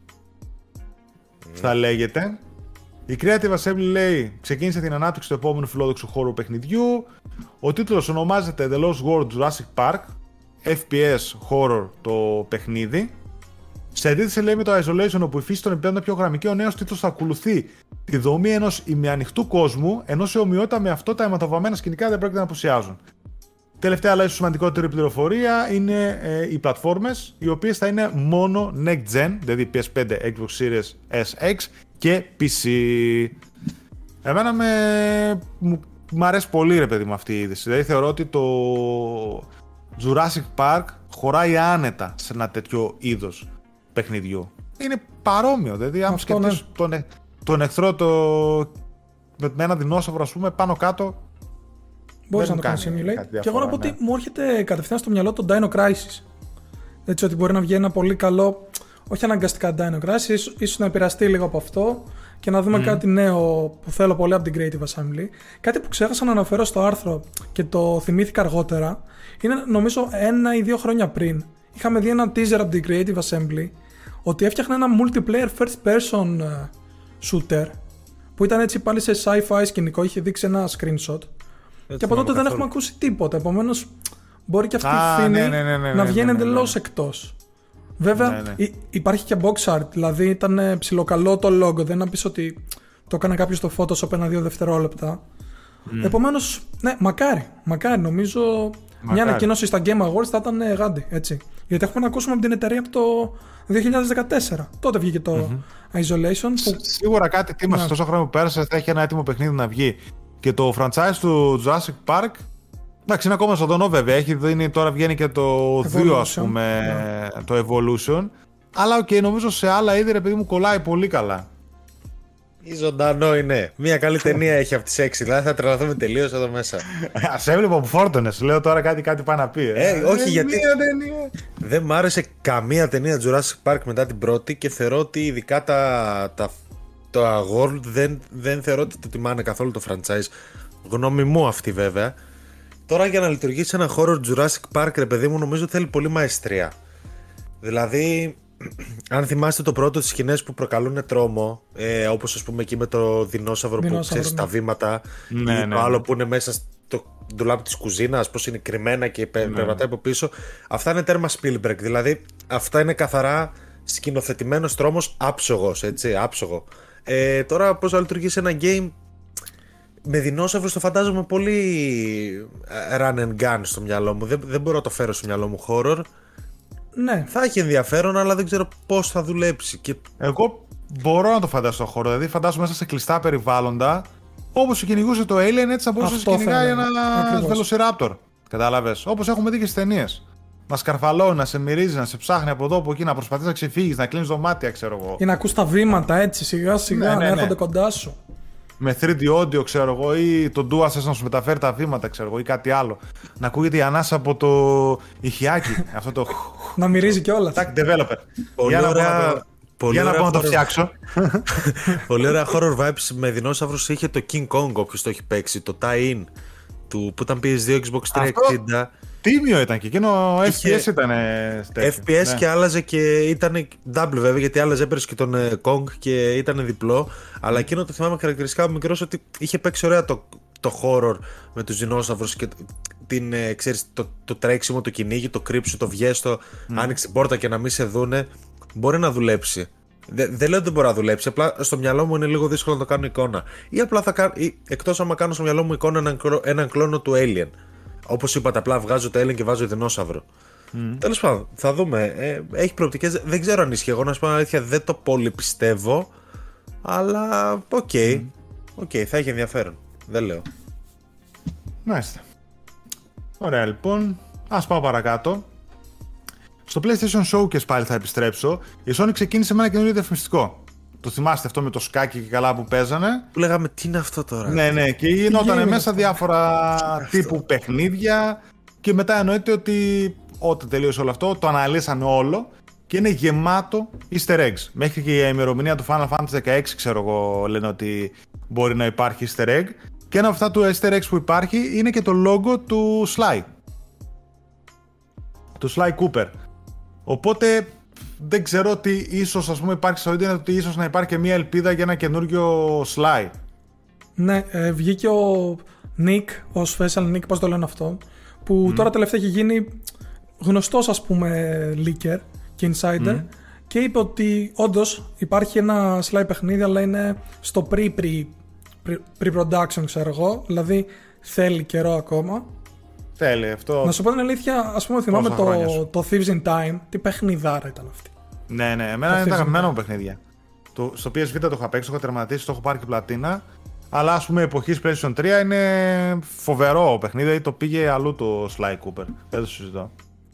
Θα λέγεται. Η Creative Assembly λέει ξεκίνησε την ανάπτυξη του επόμενου φιλόδοξου χώρου παιχνιδιού. Ο τίτλος ονομάζεται The Lost World Jurassic Park, εφ πι ες horror το παιχνίδι. Σε αντίθεση λέει με το Isolation, όπου η φύση των επιπέδων είναι πιο γραμμική, ο νέος τίτλος θα ακολουθεί τη δομή ενός ημιανοιχτού κόσμου, ενώ σε ομοιότητα με αυτό τα αιματοβαμμένα σκηνικά δεν πρόκειται να απουσιάζουν. Τελευταία, αλλά ίσως σημαντικότερη πληροφορία είναι ε, οι πλατφόρμες, οι οποίες θα είναι μόνο Next Gen, δηλαδή πι ες φάιβ, Xbox Series ες εξ και πι σι. Εμένα με... μ' αρέσει πολύ ρε παιδί μου αυτή η είδηση. Δηλαδή θεωρώ ότι το Jurassic Park χωράει άνετα σε ένα τέτοιο είδος παιχνιδιού. Είναι παρόμοιο, δηλαδή αν σκεφτείς ναι. τον, τον εχθρό το... με ένα δεινόσαυρο ας πούμε πάνω κάτω. Μπορείς να το κάνεις simulate. Και εγώ να πω ναι. ότι μου έρχεται κατευθείαν στο μυαλό το Dino Crisis. Έτσι ότι μπορεί να βγει ένα πολύ καλό, όχι αναγκαστικά Dino Crisis, ίσως, ίσως να επηρεαστεί λίγο από αυτό και να δούμε mm. κάτι νέο που θέλω πολύ από την Creative Assembly. Κάτι που ξέχασα να αναφέρω στο άρθρο και το θυμήθηκα αργότερα, είναι νομίζω ένα ή δύο χρόνια πριν. Είχαμε δει ένα teaser από την Creative Assembly ότι έφτιαχνε ένα multiplayer first person shooter που ήταν έτσι πάλι σε sci-fi σκηνικό, είχε δείξει ένα screenshot. Έτσι, και από τότε δεν έχουμε ακούσει τίποτα. Επομένως, μπορεί και αυτή η φήμη ναι, ναι, ναι, ναι, να βγαίνει ναι, ναι, ναι, ναι. εντελώς εκτός. Βέβαια, ναι, ναι. υπάρχει και box art, δηλαδή ήταν ψιλοκαλό το logo. Δεν να πεις ότι το έκανε κάποιος στο Photoshop ένα-δύο δευτερόλεπτα. Mm. Επομένως, ναι, μακάρι. Μακάρι, νομίζω μακάρι. Μια ανακοίνωση στα Game Awards θα ήταν γάντι. Έτσι. Γιατί έχουμε να ακούσουμε από την εταιρεία από το δύο χιλιάδες δεκατέσσερα. Τότε βγήκε το mm-hmm. Isolation. Που... Σίγουρα κάτι τίμασε ναι. τόσο χρόνο που πέρασε, θα έχει ένα έτοιμο παιχνίδι να βγει. Και το franchise του Jurassic Park, εντάξει, είναι ακόμα ζωντανό βέβαια. Έχει δίνει, τώρα βγαίνει και το δύο, ας πούμε, yeah. το Evolution. Αλλά οκ, okay, νομίζω σε άλλα είδη, ρε παιδί μου, κολλάει πολύ καλά. Ή ζωντανό είναι. Μια καλή ταινία έχει από τις έξι, δηλαδή θα τρελαθούμε τελείως εδώ μέσα. Ας έβλεπα που φόρτωνες, λέω τώρα κάτι, κάτι πάει να πει. Ε, ε, όχι, γιατί δεν μ' άρεσε καμία ταινία Jurassic Park μετά την πρώτη και θεωρώ ότι ειδικά τα... τα... το World δεν, δεν θεωρώ ότι το τιμάνε καθόλου το franchise. Γνώμη μου αυτή βέβαια. Τώρα για να λειτουργήσει ένα horror Jurassic Park, ρε παιδί μου, νομίζω θέλει πολύ μαεστρία. Δηλαδή, αν θυμάστε το πρώτο, τις σκηνές που προκαλούν τρόμο, ε, όπως ας πούμε εκεί με το δεινόσαυρο που ξέρεις ναι. τα βήματα, ναι, ή ναι, το ναι. άλλο που είναι μέσα στο ντουλάπι της κουζίνας, πώς είναι κρυμμένα και ναι. περπατάει από πίσω. Αυτά είναι τέρμα Spielberg. Δηλαδή, αυτά είναι καθαρά σκηνοθετημένος τρόμος άψογος, έτσι, άψογο. Ε, τώρα πώς θα λειτουργήσει ένα game με δεινόσαυρους, το φαντάζομαι πολύ run and gun στο μυαλό μου. Δεν, δεν μπορώ να το φέρω στο μυαλό μου horror. Ναι. Θα έχει ενδιαφέρον, αλλά δεν ξέρω πώς θα δουλέψει. Και... εγώ μπορώ να το φανταστώ horror. Δηλαδή φαντάζομαι μέσα σε κλειστά περιβάλλοντα, όπως κυνηγούσε το Alien, έτσι θα μπορούσε να κυνηγάει ένα Velociraptor. Κατάλαβες. Όπως έχουμε δει και στις ταινίες. Να σκαρφαλώνει, να σε μυρίζει, να σε ψάχνει από εδώ από εκεί, να προσπαθείς να ξεφύγεις, να κλείνεις δωμάτια, ξέρω εγώ. Ή να ακούς τα βήματα έτσι σιγά σιγά, ναι, ναι, ναι. να έρχονται κοντά σου. Με θρι ντι audio, ξέρω εγώ, ή το DualSense να σου μεταφέρει τα βήματα, ξέρω εγώ, ή κάτι άλλο. Να ακούγεται η ανάσα από το ηχιάκι. Αυτό το. Να μυρίζει κιόλας. Tag developer. Πολύ για ωραία. Να το... Πολύ για να πω να το φτιάξω. Πολύ ωραία horror vibes με δεινόσαυρους είχε το King Kong, όποιος το έχει παίξει. Το tie-in του που ήταν πι ες δύο, Xbox τριακόσια εξήντα. Τίμιο ήταν και εκείνο εφ πι ες ήταν. εφ πι ες ναι. και άλλαζε και ήταν double βέβαια, γιατί άλλαζε, έπαιρνε και τον Kong και ήταν διπλό. Αλλά εκείνο το θυμάμαι χαρακτηριστικά από μικρός ότι είχε παίξει ωραία το, το horror με τους δεινόσαυρους και την, ε, ξέρεις, το, το τρέξιμο, το κυνήγι, το κρύψου, το βγέστο, mm. άνοιξε πόρτα και να μην σε δούνε. Μπορεί να δουλέψει. Δεν δε λέω ότι δεν μπορεί να δουλέψει, απλά στο μυαλό μου είναι λίγο δύσκολο να το κάνω εικόνα. Ή απλά θα κάνω, εκτός άμα κάνω στο μυαλό μου εικόνα έναν, έναν κλόνο του Alien. Όπως είπατε, απλά βγάζω το Alien και βάζω δεινόσαυρο. Mm. Τέλος πάντων, θα δούμε. Ε, έχει προοπτικές, δεν ξέρω αν ισχύει. Εγώ να σου πω αλήθεια, δεν το πολύ πιστεύω. Αλλά οκ. Okay. Mm. Okay, θα έχει ενδιαφέρον. Δεν λέω. Μάλιστα. Ωραία, λοιπόν. Ας πάω παρακάτω. Στο PlayStation Showcase πάλι θα επιστρέψω. Η Sony ξεκίνησε με ένα καινούριο διαφημιστικό. Το θυμάστε αυτό με το σκάκι και καλά που παίζανε. Που λέγαμε τι είναι αυτό τώρα. Ναι, ναι, και γινόταν μέσα διάφορα τύπου παιχνίδια. Και μετά εννοείται ότι όταν τελείωσε όλο αυτό, το αναλύσανε όλο και είναι γεμάτο easter eggs. Μέχρι και η ημερομηνία του Final Fantasy δεκαέξι, ξέρω εγώ, λένε ότι μπορεί να υπάρχει easter egg. Και ένα από αυτά του easter eggs που υπάρχει είναι και το logo του Sly. Του Sly Cooper. Οπότε δεν ξέρω ότι ίσως, ας πούμε, υπάρχει στο ίντερνετ ότι ίσως να υπάρχει και μια ελπίδα για ένα καινούριο Sly. Ναι, ε, βγήκε ο Nick, ο Special Nick, πώς το λένε αυτό, που mm. τώρα τελευταία έχει γίνει γνωστός, ας πούμε, leaker και insider mm. και είπε ότι όντως υπάρχει ένα Sly παιχνίδι, αλλά είναι στο pre-pre pre-production, ξέρω εγώ, δηλαδή θέλει καιρό ακόμα. Θέλει αυτό. Να σου πω την αλήθεια, ας πούμε, θυμάμαι το, το Thieves in Time, τι παιχνιδάρα ήταν αυτή. Ναι, ναι, εμένα είναι τα αγαπημένα μου παιχνίδια. Το, στο πι ες βι το είχα παίξει, το έχω τερματίσει, το έχω πάρει και πλατίνα. Αλλά ας πούμε εποχής PlayStation τρία είναι φοβερό παιχνίδι, το πήγε αλλού το Sly Cooper. Δεν το συζητώ.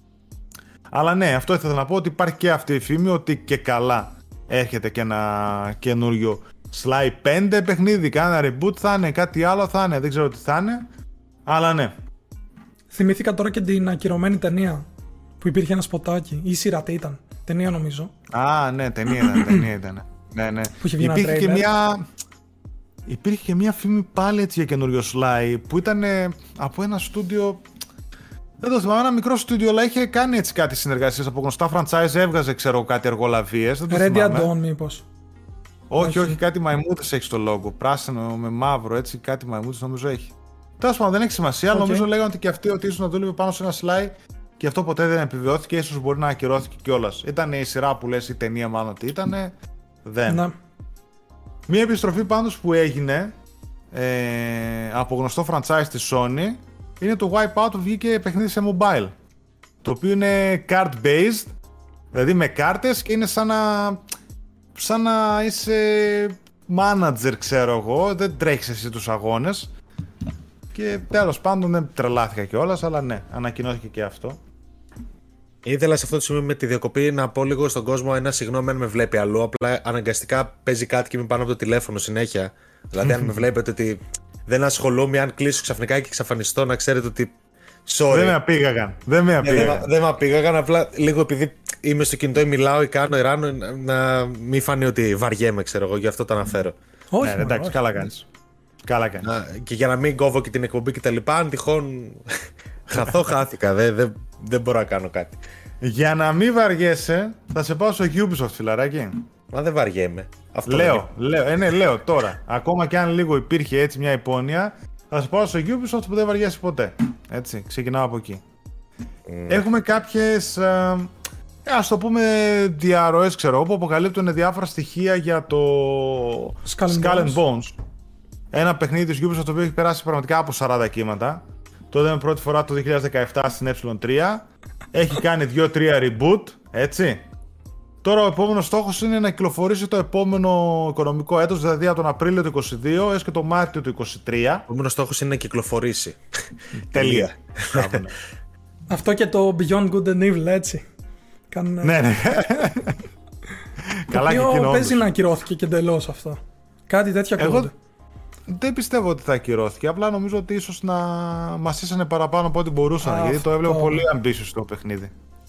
Αλλά ναι, αυτό ήθελα να πω, ότι υπάρχει και αυτή η φήμη ότι και καλά έρχεται και ένα καινούριο Sly πέντε παιχνίδι. Κάνα reboot θα είναι, κάτι άλλο θα είναι, δεν ξέρω τι θα είναι. Αλλά ναι. Θυμήθηκα τώρα και την ακυρωμένη ταινία που υπήρχε ένα σποτάκι, ή σειρά τι ήταν. Ταινία νομίζω. Α, ναι, ταινία ήταν. ταινία ήταν. Ναι, ναι. Που είχε βγει υπήρχε και μια. Υπήρχε και μια φήμη πάλι έτσι για καινούριο Sly που ήταν από ένα στούντιο. Δεν το θυμάμαι, ένα μικρό στούντιο, αλλά είχε κάνει έτσι κάτι συνεργασίες από γνωστά franchise, έβγαζε ξέρω κάτι εργολαβίες. Δεν το θυμάμαι. Ready Dawn, μήπως. Όχι, όχι, όχι, κάτι μαϊμούδες έχει στο logo. Πράσινο με μαύρο, έτσι, κάτι μαϊμούδες νομίζω έχει. Τέλος πάντων, δεν έχει σημασία, αλλά okay. νομίζω λέγανε ότι και αυτοί ότι ίσως να δούλευε πάνω σε ένα Sly και αυτό ποτέ δεν επιβεβαιώθηκε, ίσως μπορεί να ακυρώθηκε κιόλας. Ήταν η σειρά που λες, η ταινία μάλλον ότι ήταν. Δεν. Να. Μία επιστροφή πάντως που έγινε ε, από γνωστό franchise της Sony είναι το Wipeout που βγήκε παιχνίδι σε mobile. Το οποίο είναι card based, δηλαδή με κάρτες και είναι σαν να, σαν να είσαι manager, ξέρω εγώ, δεν τρέχεις εσύ τους αγώνες. Και τέλος πάντων δεν τρελάθηκα κιόλας, αλλά ναι, ανακοινώθηκε και αυτό. Ήθελα σε αυτό το σημείο με τη διακοπή να πω λίγο στον κόσμο ένα συγγνώμη αν με βλέπει αλλού. Απλά αναγκαστικά παίζει κάτι και είμαι πάνω από το τηλέφωνο συνέχεια. Δηλαδή, αν με βλέπετε ότι δεν ασχολούμαι, αν κλείσω ξαφνικά και εξαφανιστώ, να ξέρετε ότι. Sorry. Δεν με απήγαγαν. Δεν με απήγαγαν. Δεν, δεν με απήγαγαν. Απλά λίγο επειδή είμαι στο κινητό ή μιλάω ή κάνω ή ράνω, να μην φανεί ότι βαριέμαι, ξέρω εγώ, γι' αυτό το αναφέρω. Όχι, ναι, εντάξει, όχι. Καλά κάνεις. Καλά κάνεις. Να, και για να μην κόβω και την εκπομπή κτλ. Αν τυχόν χαθώ, χάθηκα. Δεν, δεν, δεν μπορώ να κάνω κάτι. Για να μην βαριέσαι, θα σε πάω στο Ubisoft, φιλαράκι. Μα δεν βαριέμαι. Αυτό λέω, λέω, ε, ναι, λέω τώρα. Ακόμα και αν λίγο υπήρχε έτσι μια υπόνοια, θα σε πάω στο Ubisoft που δεν βαριέσαι ποτέ. Έτσι, ξεκινάω από εκεί. Mm. Έχουμε κάποιες, ε, ας το πούμε, διαρροές, ξέρω, που αποκαλύπτουν διάφορα στοιχεία για το Skull and Bones. Bones. Ένα παιχνίδι της Ubisoft το οποίο έχει περάσει πραγματικά από σαράντα κύματα. Το είδαμε πρώτη φορά το δύο χιλιάδες δεκαεπτά στην ε τρία. Έχει κάνει δύο τρία reboot, έτσι. Τώρα ο επόμενος στόχος είναι να κυκλοφορήσει το επόμενο οικονομικό έτος, δηλαδή από τον Απρίλιο του είκοσι δύο έως και τον Μάρτιο του είκοσι τρία. Ο επόμενος στόχος είναι να κυκλοφορήσει. Τελεία. Αυτό και το Beyond Good and Evil, έτσι. Κάνε... Ναι, ναι. Καλά και εκείνο. Παίζει να ακυρώθηκε και εντελώς αυτό. Κάτι τέτοια ακούγονται. Δεν πιστεύω ότι θα ακυρώθηκε. Απλά νομίζω ότι ίσως να μας ήσανε παραπάνω από ό,τι μπορούσαν. Α, γιατί αυτό... το έβλεπα πολύ ambitious το παιχνίδι.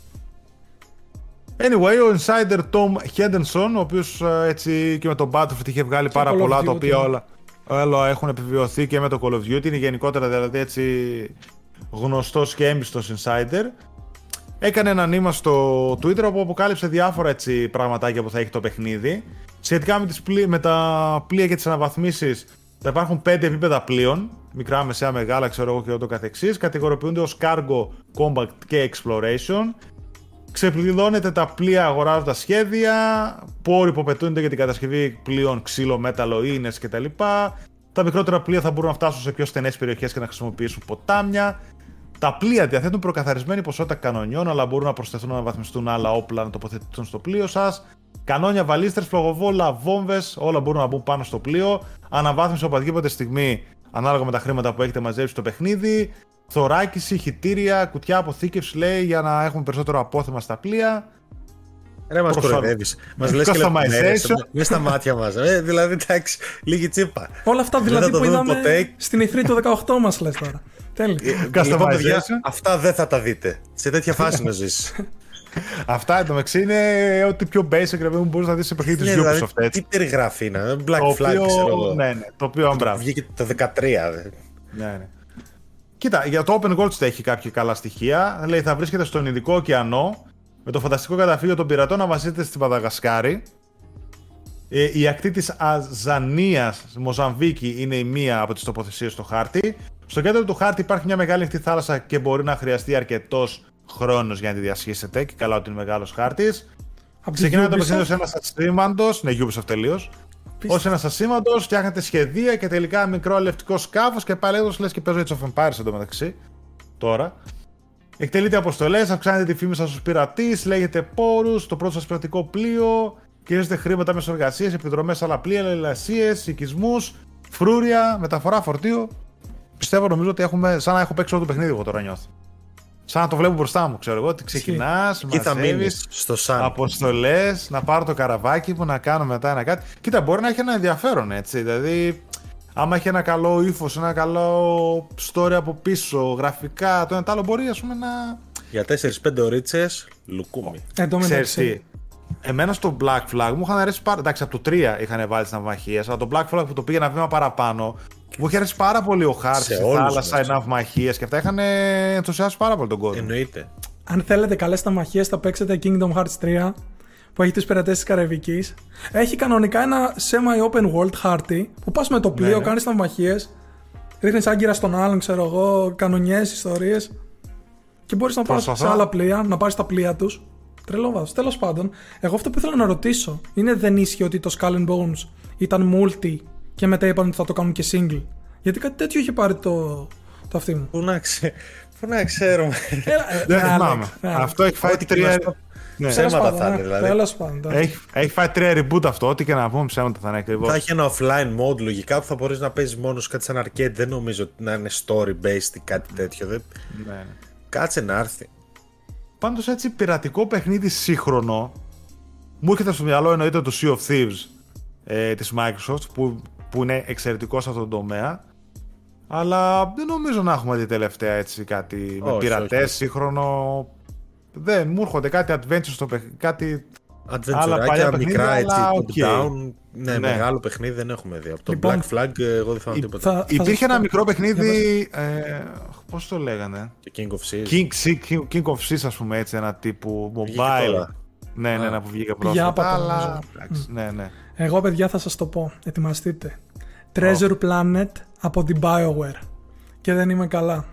Anyway, ο insider Tom Henderson, ο οποίος έτσι και με τον Battlefield είχε βγάλει και πάρα πολλά, τα οποία όλα, όλα έχουν επιβιωθεί και με το Call of Duty. Είναι γενικότερα δηλαδή έτσι γνωστός και έμπιστος insider. Έκανε ένα νήμα στο Twitter όπου αποκάλυψε διάφορα έτσι πραγματάκια που θα έχει το παιχνίδι. Σχετικά με, τις πλή, με τα πλοία και τις αναβαθμίσεις, Θα υπάρχουν πέντε επίπεδα πλοίων, μικρά, μεσαία, μεγάλα, ξέρω εγώ και ούτω καθεξής. Κατηγοροποιούνται ως Cargo, Combat και Exploration. Ξεπληρώνετε τα πλοία αγοράζοντας σχέδια. Πόροι που απαιτούνται για την κατασκευή πλοίων, ξύλο, μέταλλο, ίνες κτλ. Τα μικρότερα πλοία θα μπορούν να φτάσουν σε πιο στενές περιοχές και να χρησιμοποιήσουν ποτάμια. Τα πλοία διαθέτουν προκαθαρισμένη ποσότητα κανονιών, αλλά μπορούν να προσθεθούν να αναβαθμιστούν άλλα όπλα να τοποθετηθούν στο πλοίο σας. Κανόνια, βαλίστρες, φλογοβόλα, βόμβες, όλα μπορούν να μπουν πάνω στο πλοίο. Αναβάθμιση οποιαδήποτε στιγμή, ανάλογα με τα χρήματα που έχετε μαζέψει στο παιχνίδι. Θωράκιση, χυτήρια, κουτιά αποθήκευση, λέει, για να έχουμε περισσότερο απόθεμα στα πλοία. Ρε, μας κοροϊδεύεις. Μας λες και λεπτομέρειες μέσα στα μάτια μας. Ε, δηλαδή, εντάξει, λίγη τσίπα. Όλα αυτά δηλαδή που είδαμε ποτέ... στην ι θρι το δεκαοκτώ μας λες τώρα. Τέλεια. Λοιπόν, παιδιά, αυτά δεν θα τα δείτε. Σε τέτοια φάση να ζήσεις. Αυτά εντωμεταξύ είναι ό,τι πιο basic ρε μου μπορείς να δεις σε παιχνίδι της Ubisoft. Δηλαδή, τι περιγράφει είναι, Black Flag, ξέρω εγώ. Ναι, ναι, το οποίο αμπράβο. Βγήκε το δεκατρία. Ναι, ναι. Κοίτα, για το Open World έχει κάποια καλά στοιχεία. Λέει θα βρίσκεται στον Ινδικό ωκεανό με το φανταστικό καταφύγιο των πειρατών να βασίζεται στη Μαδαγασκάρη. Ε, η ακτή της Αζανίας, Μοζαμβίκη, είναι η μία από τις τοποθεσίες στο χάρτη. Στο κέντρο του χάρτη υπάρχει μια μεγάλη ανοιχτή θάλασσα και μπορεί να χρειαστεί αρκετός χρόνος για να τη διασχίσετε. Και καλά ότι είναι μεγάλος χάρτης. Ξεκινάει το παιχνίδι ως ένας ασήμαντος. Ναι, Ubisoft τελείως. Ως ένας ασήμαντος, φτιάχνετε σχεδία και τελικά μικρό αλλιευτικό σκάφος και πάλι έδωσε λες και παίζω Age of Empires εντωμεταξύ. Τώρα. Εκτελείτε αποστολές, αυξάνετε τη φήμη σας στους πειρατείς, λέγετε πόρους, το πρώτο σας πειρατικό πλοίο, κερδίζετε χρήματα μέσω εργασίας, επιδρομές σε άλλα πλοία, λαϊλασίες, οικισμούς, φρούρια, μεταφορά φορτίου. Πιστεύω νομίζω ότι έχουμε, σαν να έχω παίξει όλο το παιχνίδι εγώ τώρα νιώθω. Σαν να το βλέπω μπροστά μου, ξέρω εγώ, ότι ξεκινάς, μαζεύεις αποστολές, να πάρω το καραβάκι μου, να κάνω μετά ένα κάτι. Κοίτα, μπορεί να έχει ένα ενδιαφέρον έτσι, δηλαδή άμα έχει ένα καλό ύφος, ένα καλό story από πίσω, γραφικά, το ένα τ' άλλο μπορεί ας πούμε να... Για τέσσερις πέντε ωρίτσες, λουκούμι. Ε, το Ξέρεις τι, εμένα στο Black Flag μου είχαν αρέσει πάρα... Εντάξει, από το τρία είχαν βάλει τις ναυμαχίες, αλλά το Black Flag που το πήγε ένα βήμα παραπάνω, μου είχε αρέσει πάρα πολύ ο χάρτης, η θάλασσα, οι ναυμαχίες και αυτά είχαν ενθουσιάσει πάρα πολύ τον κόσμο. Εννοείται. Αν θέλετε καλές ναυμαχίες θα παίξετε Kingdom Hearts τρία που έχει τους πειρατές της Καραϊβικής. Έχει κανονικά ένα semi-open world χάρτη που πας με το πλοίο, ναι, κάνεις ναυμαχίες, ρίχνεις άγκυρα στον άλλον, ξέρω εγώ, κανονιές, ιστορίες και μπορείς να πας σε άλλα πλοία, να πάρεις τα πλοία τους. Τρελό βάζος. Τέλος πάντων, εγώ αυτό που ήθελα να ρωτήσω είναι δεν ίσχυε ότι το Skull and Bones ήταν multi και μετά είπαν ότι θα το κάνουν και single? Γιατί κάτι τέτοιο είχε πάρει το, το αυτί μου. Πού να, ξε... Πού να ξέρουμε. Δεν θυμάμαι. Αυτό έχει φάει τρία... Ναι. Ψέματα θα είναι δηλαδή. Έχει, έχει φάει τρία reboot αυτό, ό,τι και να πούμε ψέματα θα είναι ακριβώς. Θα έχει ένα offline mode λογικά που θα μπορείς να παίζεις μόνος κάτι σαν arcade. Δεν νομίζω ότι να είναι story based ή κάτι τέτοιο. Δεν... Ναι, ναι. Κάτσε να έρθει. Πάντως έτσι πειρατικό παιχνίδι σύγχρονο μου έρχεται στο μυαλό εννοείται το Sea of Thieves ε, της Microsoft που, που είναι εξαιρετικό σε αυτόν τον τομέα. Αλλά δεν νομίζω να έχουμε δει τελευταία έτσι κάτι όχι, με πειρατές σύγχρονο. Δεν μου έρχονται κάτι adventure στο παιχνίδι, κάτι άλλα παλιά μικρά έτσι, okay. top-down. Ναι, ναι, μεγάλο παιχνίδι δεν έχουμε δει. Από το λοιπόν, Black Flag εγώ δεν θυμάμαι τίποτα. Θα, υπήρχε θα ένα μικρό παιχνίδι, ε, πώς το λέγανε? King of Seas. King, King, King of Seas ας πούμε έτσι, ένα τύπου mobile. Ναι, ναι, ναι, που βγήκε πρόσφατα, αλλά mm. ναι, ναι. Εγώ παιδιά θα σας το πω, ετοιμαστείτε. Treasure oh. Planet από την BioWare. Και δεν είμαι καλά.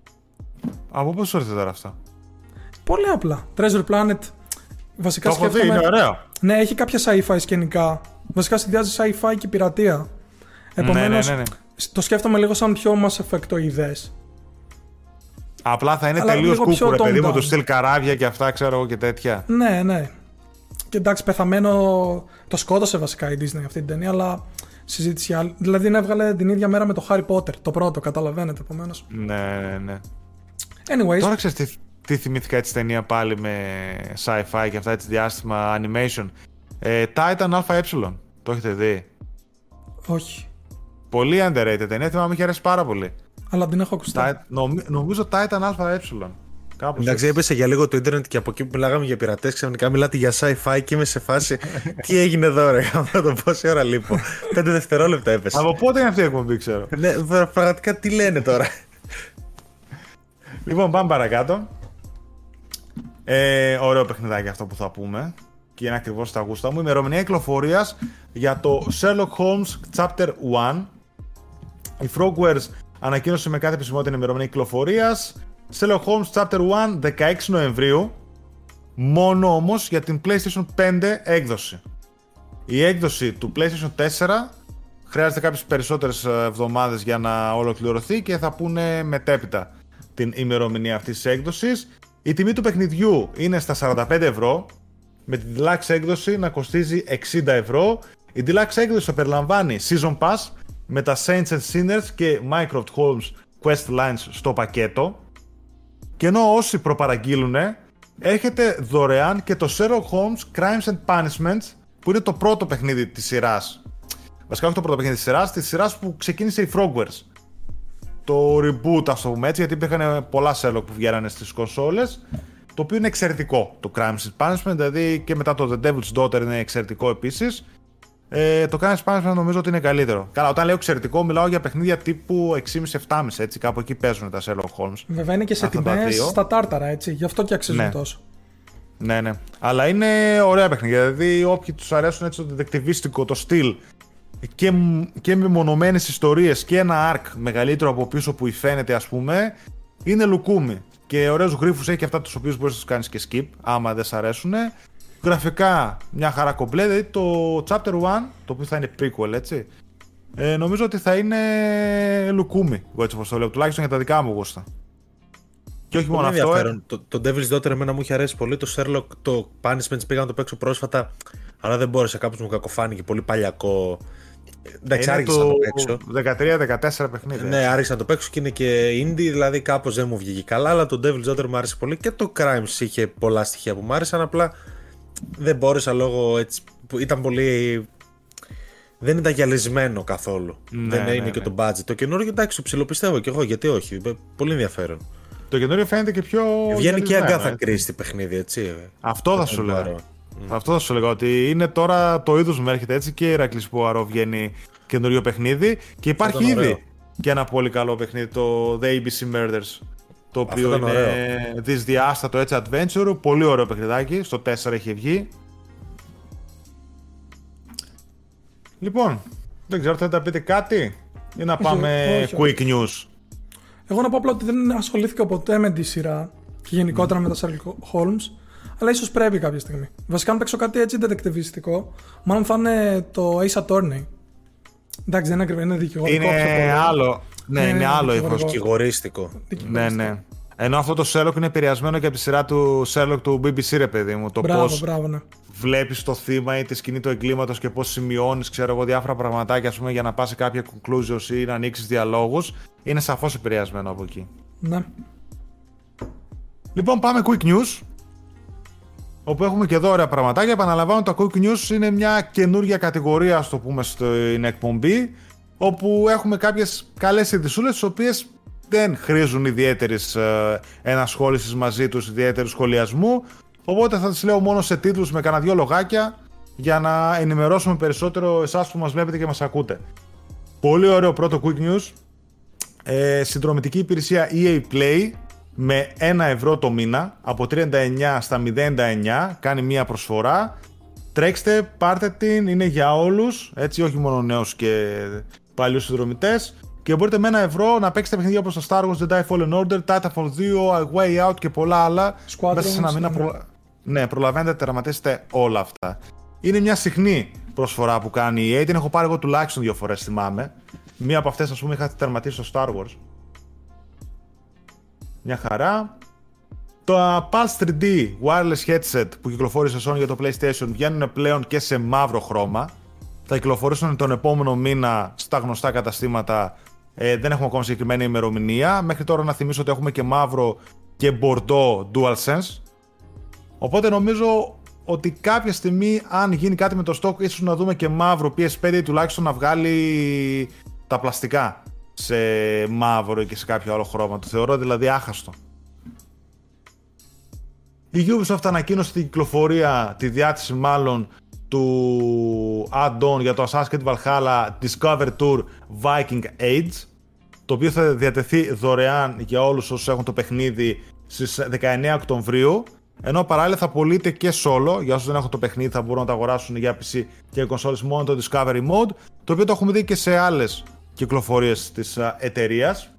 Από πώς ήρθε τώρα αυτό? Πολύ απλά. Treasure Planet. Βασικά το έχω δει, είναι ωραίο. Ναι, έχει κάποια sci-fi σκηνικά. Βασικά συνδυάζει sci-fi και πειρατεία. Επομένως, ναι, ναι, ναι, ναι. το σκέφτομαι λίγο σαν πιο Mass Effect-οειδές. Απλά θα είναι τελείως κούκου, ρε παιδί μου, το στυλ καράβια και αυτά, ξέρω εγώ και τέτοια. Ναι, ναι. Και εντάξει, πεθαμένο. Το σκότωσε βασικά η Disney αυτή την ταινία, αλλά συζήτηση άλλη. Δηλαδή, να έβγαλε την ίδια μέρα με το Harry Potter, το πρώτο, καταλαβαίνετε, επομένως. Ναι, ναι. Anyways. Τώρα ξέρεις τι, τι θυμήθηκα έτσι ταινία πάλι με sci-fi και αυτά έτσι διάστημα animation. Ε, Titan ΑΕ. Το έχετε δει? Όχι. Πολύ underrated ταινία, θυμάμαι, είχε αρέσει πάρα πολύ. Αλλά την έχω ακουστεί. Νομ, νομίζω Titan ΑΕ. Εντάξει, έπεσε για λίγο το ίντερνετ και από εκεί που μιλάγαμε για πειρατές, ξαφνικά μιλάτε για sci-fi και είμαι σε φάση. Τι έγινε εδώ, ρε, να το πόση ώρα λείπω. Πέντε δευτερόλεπτα έπεσε. Από πότε είναι αυτή η εκπομπή, ξέρω. Ναι, πραγματικά τι λένε τώρα. Λοιπόν, πάμε παρακάτω. Ε, ωραίο παιχνιδάκι αυτό που θα πούμε. Και είναι ακριβώς στα γούστα μου. Ημερομηνία κυκλοφορίας για το Sherlock Holmes Chapter ένα. Η Frogwares ανακοίνωσε με κάθε επισημότητα την ημερομηνία κυκλοφορίας. Sherlock Holmes Chapter ένα δεκαέξι Νοεμβρίου, μόνο όμως για την PlayStation πέντε έκδοση. Η έκδοση του PlayStation τέσσερα χρειάζεται κάποιες περισσότερες εβδομάδες για να ολοκληρωθεί και θα πούνε μετέπειτα την ημερομηνία αυτής της έκδοσης. Η τιμή του παιχνιδιού είναι στα σαράντα πέντε ευρώ, με την Deluxe έκδοση να κοστίζει εξήντα ευρώ. Η Deluxe έκδοση θα περιλαμβάνει Season Pass με τα Saints and Sinners και Mycroft Holmes Quest Lines στο πακέτο. Και ενώ όσοι προπαραγγείλουνε, έχετε δωρεάν και το Sherlock Holmes Crimes and Punishments, που είναι το πρώτο παιχνίδι της σειράς. Βασικά όχι το πρώτο παιχνίδι της σειράς, της σειράς που ξεκίνησε η Frogwares. Το reboot, ας το πούμε έτσι, γιατί υπήρχαν πολλά Sherlock που βγαίνανε στις κονσόλες, το οποίο είναι εξαιρετικό το Crimes and Punishment, δηλαδή και μετά το The Devil's Daughter είναι εξαιρετικό επίσης. Ε, το Crimes and Punishment νομίζω ότι είναι καλύτερο. Καλά, όταν λέω εξαιρετικό, μιλάω για παιχνίδια τύπου έξι κόμμα πέντε επτά κόμμα πέντε, έτσι, κάπου εκεί παίζουν τα Sherlock Holmes. Βέβαια είναι και σε τιμές στα τάρταρα, έτσι, γι' αυτό και αξίζουν ναι. τόσο. Ναι, ναι. Αλλά είναι ωραία παιχνίδια, δηλαδή όποιοι τους αρέσουν έτσι το διδεκτιβίστικο, το στυλ, και, και με μονομένες ιστορίες και ένα arc μεγαλύτερο από πίσω που υφαίνεται, ας πούμε, είναι λουκούμι. Και ωραίους γρίφους έχει και αυτά τους οποίους μπορείς να τους κάνεις και skip, άμα δεν σ' αρέσουν. Γραφικά μια χαρά κομπλέ, δηλαδή το Chapter ένα, το οποίο θα είναι prequel, έτσι, ε, νομίζω ότι θα είναι λουκούμι, έτσι όπως το λέω, τουλάχιστον για τα δικά μου γούστα. Και όχι μόνο αυτό. Ε... Το, το Devil's Daughter εμένα μου είχε αρέσει πολύ, το Sherlock, το Punishments πήγα να το παίξω πρόσφατα, αλλά δεν μπόρεσα, κάπως μου κακοφάνηκε, πολύ παλιακό. Εντάξει, άρχισα να το παίξω. δεκατρία δεκατέσσερα παιχνίδια. Ναι, άρχισα να το παίξω και είναι και indie, δηλαδή κάπως δεν μου βγήκε καλά, αλλά το Devil's Daughter μου άρεσε πολύ και το Crimes είχε πολλά στοιχεία που μου άρεσαν, απλά δεν μπόρεσα λόγω έτσι, ήταν πολύ... Δεν ήταν γυαλισμένο καθόλου. Ναι, δεν ναι, είναι ναι. και το budget. Το καινούργιο, εντάξει, το ψιλοπιστεύω κι εγώ, γιατί όχι. Πολύ ενδιαφέρον. Το καινούριο φαίνεται και πιο. Βγαίνει και Agatha Christie παιχνίδι, έτσι. Αυτό θα σου λέω. Mm. Αυτό θα σου λέγα, ότι είναι τώρα το είδος μου έρχεται έτσι, και η Ηρακλής Πουαρό βγαίνει καινούριο παιχνίδι. Και υπάρχει ήδη ωραίο. Και ένα πολύ καλό παιχνίδι, το The έι μπι σι Murders. Το οποίο είναι δυσδιάστατο έτσι adventure, πολύ ωραίο παιχνιδάκι, στο τέσσερα είχε βγει. Λοιπόν, δεν ξέρω, θέλετε να πείτε κάτι ή να πάμε όχι, quick όχι. news. Εγώ να πω απλά ότι δεν ασχολήθηκα ποτέ με τη σειρά και γενικότερα mm. με τα Sherlock Holmes, αλλά ίσως πρέπει κάποια στιγμή. Βασικά αν παίξω κάτι έτσι detectivιστικό, μάλλον θα είναι το Ace Attorney. Εντάξει, δεν είναι ακριβώς, είναι δικηγορικό. Είναι άλλο, ναι, είναι, είναι άλλο ύφος. Δικηγορίστικο. Ναι, ναι. Ενώ αυτό το Sherlock είναι επηρεασμένο και από τη σειρά του Sherlock του μπι μπι σι, ρε παιδί μου. Το μπράβο, πώς μπράβο, ναι. βλέπεις το θύμα ή τη σκηνή του εγκλήματος και πώς σημειώνεις, ξέρω εγώ, διάφορα πραγματάκια, ας πούμε, για να πας σε κάποια conclusions ή να ανοίξεις διαλόγους. Είναι σαφώς επηρεασμένο από εκεί. Ναι. Λοιπόν, πάμε quick news. Όπου έχουμε και εδώ ωραία πραγματάκια. Επαναλαμβάνω, τα quick news είναι μια καινούργια κατηγορία, ας το πούμε, στην εκπομπή. Όπου έχουμε κάποιες καλές ειδησούλες, τις οποίες δεν χρήζουν ιδιαίτερης ε, ενασχόλησης μαζί τους, ιδιαίτερου σχολιασμού. Οπότε θα τις λέω μόνο σε τίτλους με κανένα δυο λογάκια για να ενημερώσουμε περισσότερο εσάς που μας βλέπετε και μας ακούτε. Πολύ ωραίο πρώτο quick news. Ε, συνδρομητική υπηρεσία ι έι Play με ένα ευρώ το μήνα, από τριάντα εννιά στα μηδέν ενενήντα εννιά, κάνει μία προσφορά. Τρέξτε, πάρτε την, είναι για όλους, έτσι, όχι μόνο νέους και παλιούς συνδρομητές. Και μπορείτε με ένα ευρώ να παίξετε παιχνίδια όπως το Star Wars Jedi Fallen Order, Titanfall δύο, A Way Out και πολλά άλλα. Squadrons, μέσα σε ένα μήνα προ... ναι, προλαβαίνετε να τερματίσετε όλα αυτά. Είναι μια συχνή προσφορά που κάνει η ι έι, την έχω πάρει εγώ τουλάχιστον δύο φορές, θυμάμαι. Μία από αυτές, ας πούμε, είχα τερματίσει στο Star Wars. Μια χαρά. Το Pulse θρι ντι wireless headset που κυκλοφόρησε Sony για το PlayStation βγαίνουν πλέον και σε μαύρο χρώμα. Θα κυκλοφορήσουν τον επόμενο μήνα στα γνωστά καταστήματα. Ε, δεν έχουμε ακόμα συγκεκριμένη ημερομηνία. Μέχρι τώρα να θυμίσω ότι έχουμε και μαύρο και μπορντό DualSense. Οπότε νομίζω ότι κάποια στιγμή, αν γίνει κάτι με το stock, ίσως να δούμε και μαύρο πι ες φάιβ ή τουλάχιστον να βγάλει τα πλαστικά σε μαύρο και σε κάποιο άλλο χρώμα. Το θεωρώ δηλαδή άχαστο. Η Ubisoft ανακοίνωσε την κυκλοφορία, τη διάθεση μάλλον, του add-on για το Assassin's Creed Valhalla Discover Tour Viking Age, το οποίο θα διατεθεί δωρεάν για όλους όσους έχουν το παιχνίδι στις δεκαεννέα Οκτωβρίου, ενώ παράλληλα θα πωλείται και solo, για όσους δεν έχουν το παιχνίδι θα μπορούν να το αγοράσουν για πι σι και κονσόλες μόνο το Discovery Mode, το οποίο το έχουμε δει και σε άλλες κυκλοφορίες της εταιρείας.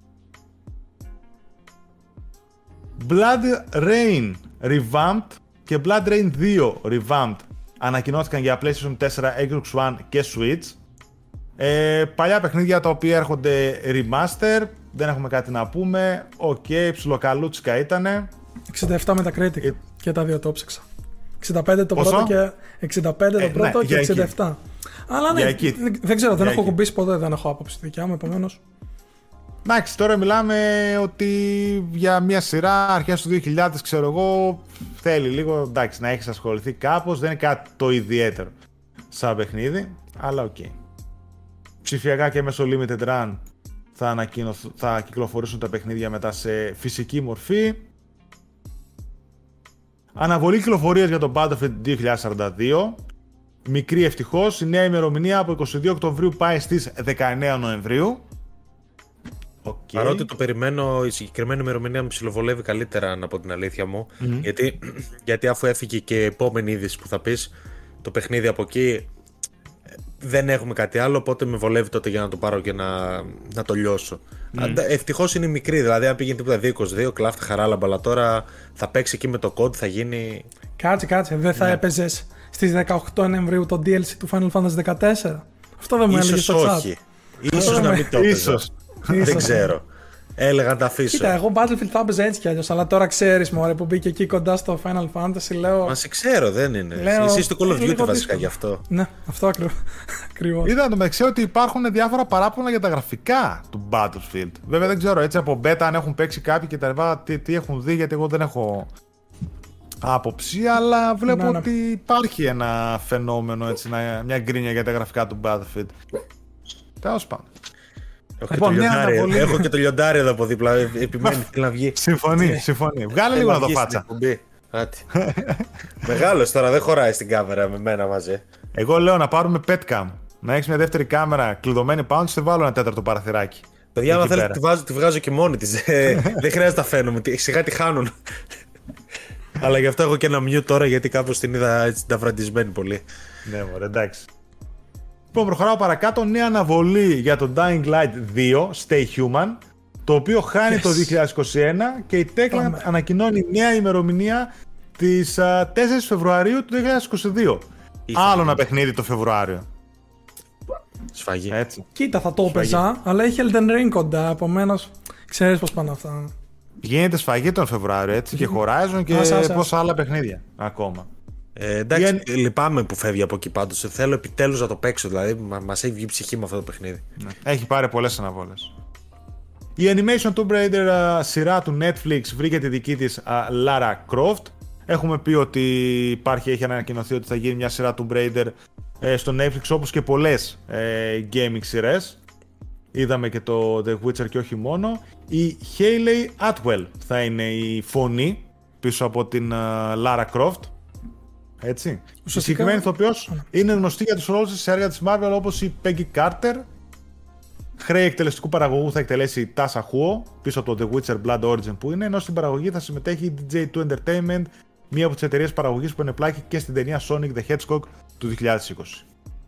Blood Rain Revamped και Blood Rain δύο Revamped ανακοινώθηκαν για PlayStation τέσσερα, Xbox One και Switch. Ε, παλιά παιχνίδια τα οποία έρχονται remaster, δεν έχουμε κάτι να πούμε. Οκ, okay, ψιλοκαλούτσικα ήτανε. εξήντα επτά Metacritic ε... και τα δύο το ψάξα. εξήντα πέντε το Πόσο? πρώτο και εξήντα πέντε το ε, πρώτο ναι, και εξήντα επτά. Εκεί. Αλλά ναι, δεν ξέρω, δεν για έχω κουμπίσει ποτέ, δεν έχω άποψη δικιά μου, επομένως. Εντάξει, τώρα μιλάμε ότι για μια σειρά αρχές του δύο χιλιάδες, ξέρω εγώ, θέλει λίγο εντάξει, να έχεις ασχοληθεί κάπως, δεν είναι κάτι το ιδιαίτερο σαν παιχνίδι, αλλά οκ. Okay. Ψηφιακά και μέσω Limited Run θα, ανακοινωθ... θα κυκλοφορήσουν τα παιχνίδια μετά σε φυσική μορφή. Αναβολή κυκλοφορίας για το Battlefield δύο χιλιάδες σαράντα δύο. Μικρή ευτυχώς, η νέα ημερομηνία από είκοσι δύο Οκτωβρίου πάει στις δεκαεννέα Νοεμβρίου. Okay. Παρότι το περιμένω, η συγκεκριμένη ημερομηνία μου ψιλοβολεύει καλύτερα, να πω την αλήθεια μου. Mm-hmm. Γιατί, γιατί αφού έφυγε και η επόμενη είδηση που θα πεις, το παιχνίδι από εκεί, δεν έχουμε κάτι άλλο, οπότε με βολεύει τότε για να το πάρω και να, να το λιώσω. Mm. Ευτυχώς είναι μικρή, δηλαδή αν πήγαινε τίποτα δύο είκοσι δύο, κλάφτε χαράλαμπα, αλλά τώρα θα παίξει εκεί με το code, θα γίνει... Κάτσε, κάτσε, δεν θα yeah. έπαιζες στις δεκαοκτώ Νοεμβρίου το ντι ελ σι του Final Fantasy δεκατέσσερα? Αυτό δεν μου έλεγε στο chat. Όχι. Ίσως να μην το έπαιζα. Δεν ξέρω. Έλεγα να τα αφήσω. Κοίτα, εγώ Battlefield θα έπαιζα έτσι κι αλλιώς, αλλά τώρα ξέρεις μωρέ που μπήκε εκεί κοντά στο Final Fantasy, λέω... Μα σε ξέρω, δεν είναι. Λέω... Εσύ στο Call of Duty βασικά γι' αυτό. Ναι, αυτό ακριβώς. Είδα το μεταξύ ότι υπάρχουν διάφορα παράπονα για τα γραφικά του Battlefield. Βέβαια δεν ξέρω έτσι από beta αν έχουν παίξει κάποιοι και τα λοιπά, τι, τι έχουν δει, γιατί εγώ δεν έχω άποψη, αλλά βλέπω να, ότι να... υπάρχει ένα φαινόμενο, έτσι, μια γκρίνια για τα γραφικά του Battlefield. Τέλος πάντων. Έχω, λοιπόν, και το έχω και το λιοντάρι εδώ από δίπλα. Επιμένει να βγει. Συμφωνεί, συμφωνεί. Βγάλε λίγο να το φάτσα. Μεγάλος τώρα, δεν χωράει στην κάμερα με μένα μαζί. Εγώ λέω να πάρουμε petcam. Να έχεις μια δεύτερη κάμερα κλειδωμένη πάνω και σε βάλω ένα τέταρτο παραθυράκι. Παιδιά, άμα θέλετε τη, βάζω, τη βγάζω και μόνη της. Δεν χρειάζεται να φαίνομαι. Σιγά τη χάνουν. Αλλά γι' αυτό έχω και ένα mute τώρα, γιατί κάπως την είδα έτσι ταυραντισμένη πολύ. Ναι, μωρέ, εντάξει. Λοιπόν, προχωράω παρακάτω. Νέα αναβολή για το Dying Light δύο, Stay Human, το οποίο χάνει yes. το δύο χιλιάδες είκοσι ένα και η Techland ανακοινώνει νέα ημερομηνία της uh, τέσσερις Φεβρουαρίου του δύο χιλιάδες είκοσι δύο. Ήθελα. Άλλο ένα παιχνίδι το Φεβρουάριο. Σφαγή. Έτσι. Κοίτα, θα το έπαιζα, αλλά έχει Elden Ring κοντά, επομένως ξέρεις πώς πάνε αυτά. Γίνεται σφαγή τον Φεβρουάριο, έτσι, mm-hmm. και Horizon και άσα, άσα. πόσα άλλα παιχνίδια ακόμα. Ε, εντάξει, Για... λυπάμαι που φεύγει από εκεί πάντως. Θέλω επιτέλους να το παίξω, δηλαδή μας έχει βγει ψυχή με αυτό το παιχνίδι. Ναι. Έχει πάρει πολλές αναβόλες. Η Animation Tomb Raider uh, σειρά του Netflix βρήκε τη δική της uh, Lara Croft. Έχουμε πει ότι υπάρχει, έχει ανακοινωθεί ότι θα γίνει μια σειρά Tomb Raider uh, στο Netflix, όπως και πολλές uh, gaming σειρές. Είδαμε και το The Witcher και όχι μόνο. Η Hayley Atwell θα είναι η φωνή πίσω από την uh, Lara Croft. Έτσι. Η συγκεκριμένη ηθοποιός είναι γνωστή για τους ρόλους της σε έργα της Marvel, όπως η Peggy Carter. Χρέη εκτελεστικού παραγωγού θα εκτελέσει η Tasha Huo πίσω από το The Witcher Blood Origin που είναι, ενώ στην παραγωγή θα συμμετέχει η ντι τζέι two Entertainment, μία από τις εταιρείες παραγωγής που ενεπλάκη και στην ταινία Sonic the Hedgehog του δύο χιλιάδες είκοσι.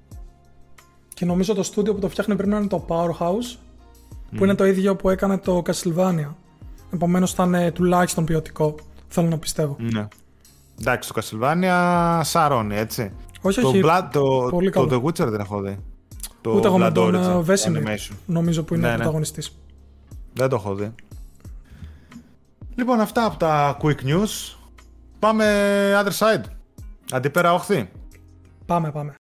Και νομίζω το στούντιο που το φτιάχνει πρέπει να είναι το Powerhouse, που mm. είναι το ίδιο που έκανε το Castlevania. Επομένως θα είναι τουλάχιστον ποιοτικό, θέλω να πιστεύω. Ναι. Εντάξει, το Castlevania σαρώνει, έτσι. Όχι, το όχι. Blood, το, πολύ το, το The Witcher δεν έχω δει. Το Ούτε εγώ με τον Origin, Vesemir, νομίζω που είναι ναι, ο πρωταγωνιστής. Δεν το έχω δει. Λοιπόν, αυτά από τα quick news. Πάμε other side. Αντιπέρα όχθη. Πάμε, πάμε.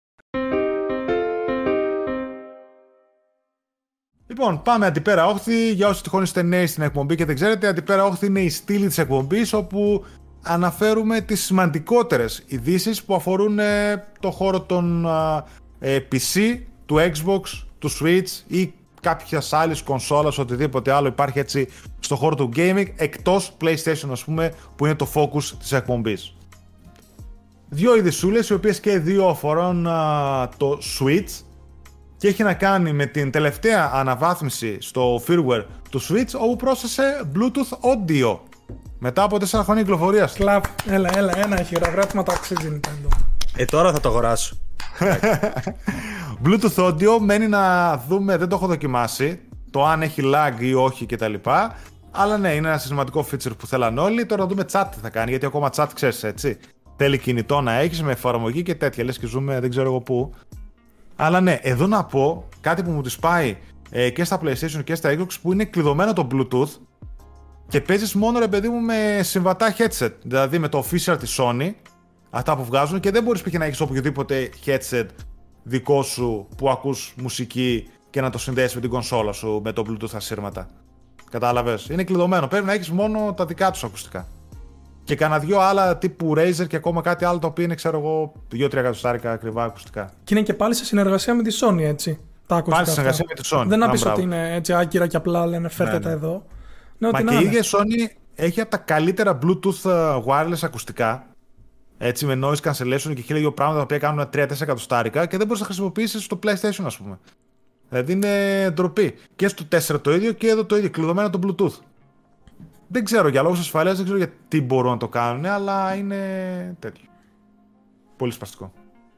Λοιπόν, πάμε αντιπέρα όχθη. Για όσοι τυχόν είστε νέοι στην εκπομπή και δεν ξέρετε, αντιπέρα όχθη είναι η στήλη της εκπομπής όπου αναφέρουμε τις σημαντικότερες ειδήσεις που αφορούν ε, το χώρο των ε, πι σι, του Xbox, του Switch ή κάποιας άλλης κονσόλας, οτιδήποτε άλλο υπάρχει έτσι στο χώρο του gaming, εκτός PlayStation, ας πούμε, που είναι το focus της εκπομπής. Δύο ειδησούλες, οι οποίες και δύο αφορούν α, το Switch και έχει να κάνει με την τελευταία αναβάθμιση στο firmware του Switch, όπου πρόσθεσε Bluetooth Audio μετά από τέσσερα χρόνια κυκλοφορίας. Κλαπ, έλα, έλα, ένα χειρογράφημα το αξίζει Nintendo. Ε, τώρα θα το αγοράσω. Bluetooth audio μένει να δούμε, δεν το έχω δοκιμάσει, το αν έχει lag ή όχι κτλ. Αλλά ναι, είναι ένα σημαντικό feature που θέλανε όλοι. Τώρα να δούμε chat τι θα κάνει, γιατί ακόμα chat ξέρεις, έτσι. Θέλει κινητό να έχεις με εφαρμογή και τέτοια. Λες και ζούμε δεν ξέρω εγώ πού. Αλλά ναι, εδώ να πω κάτι που μου τη πάει ε, και στα PlayStation και στα Xbox, που είναι κλειδωμένο το Bluetooth και παίζεις μόνο ρε παιδί μου με συμβατά headset. Δηλαδή με το official της Sony, αυτά που βγάζουν, και δεν μπορείς π.χ. να έχεις οποιοδήποτε headset δικό σου που ακούς μουσική και να το συνδέσεις με την κονσόλα σου με το Bluetooth ασύρματα. Κατάλαβες. Είναι κλειδωμένο. Πρέπει να έχεις μόνο τα δικά τους ακουστικά. Και κανένα δυο άλλα τύπου Razer και ακόμα κάτι άλλο το οποίο είναι, ξέρω εγώ, δύο τρία εκατοστάρικα ακριβά ακουστικά. Και είναι και πάλι σε συνεργασία με τη Sony, έτσι. Τα ακουστικά. Πάλι σε συνεργασία με τη Sony. Δεν να πεις ότι είναι έτσι άκυρα και απλά λένε φέρτε ναι, τα ναι. εδώ. Ναι, μα και η ίδια Sony έχει από τα καλύτερα Bluetooth wireless ακουστικά. Έτσι, με noise cancellation και χίλια δύο πράγματα τα οποία κάνουν τρία τέσσερα εκατοστάρικα και δεν μπορείς να χρησιμοποιήσεις στο PlayStation, ας πούμε. Δηλαδή είναι ντροπή. Και στο τέσσερα το ίδιο και εδώ το ίδιο, κλειδωμένο το Bluetooth. Δεν ξέρω, για λόγους ασφαλείας δεν ξέρω γιατί μπορούν να το κάνουν, αλλά είναι τέτοιο. Πολύ σπαστικό.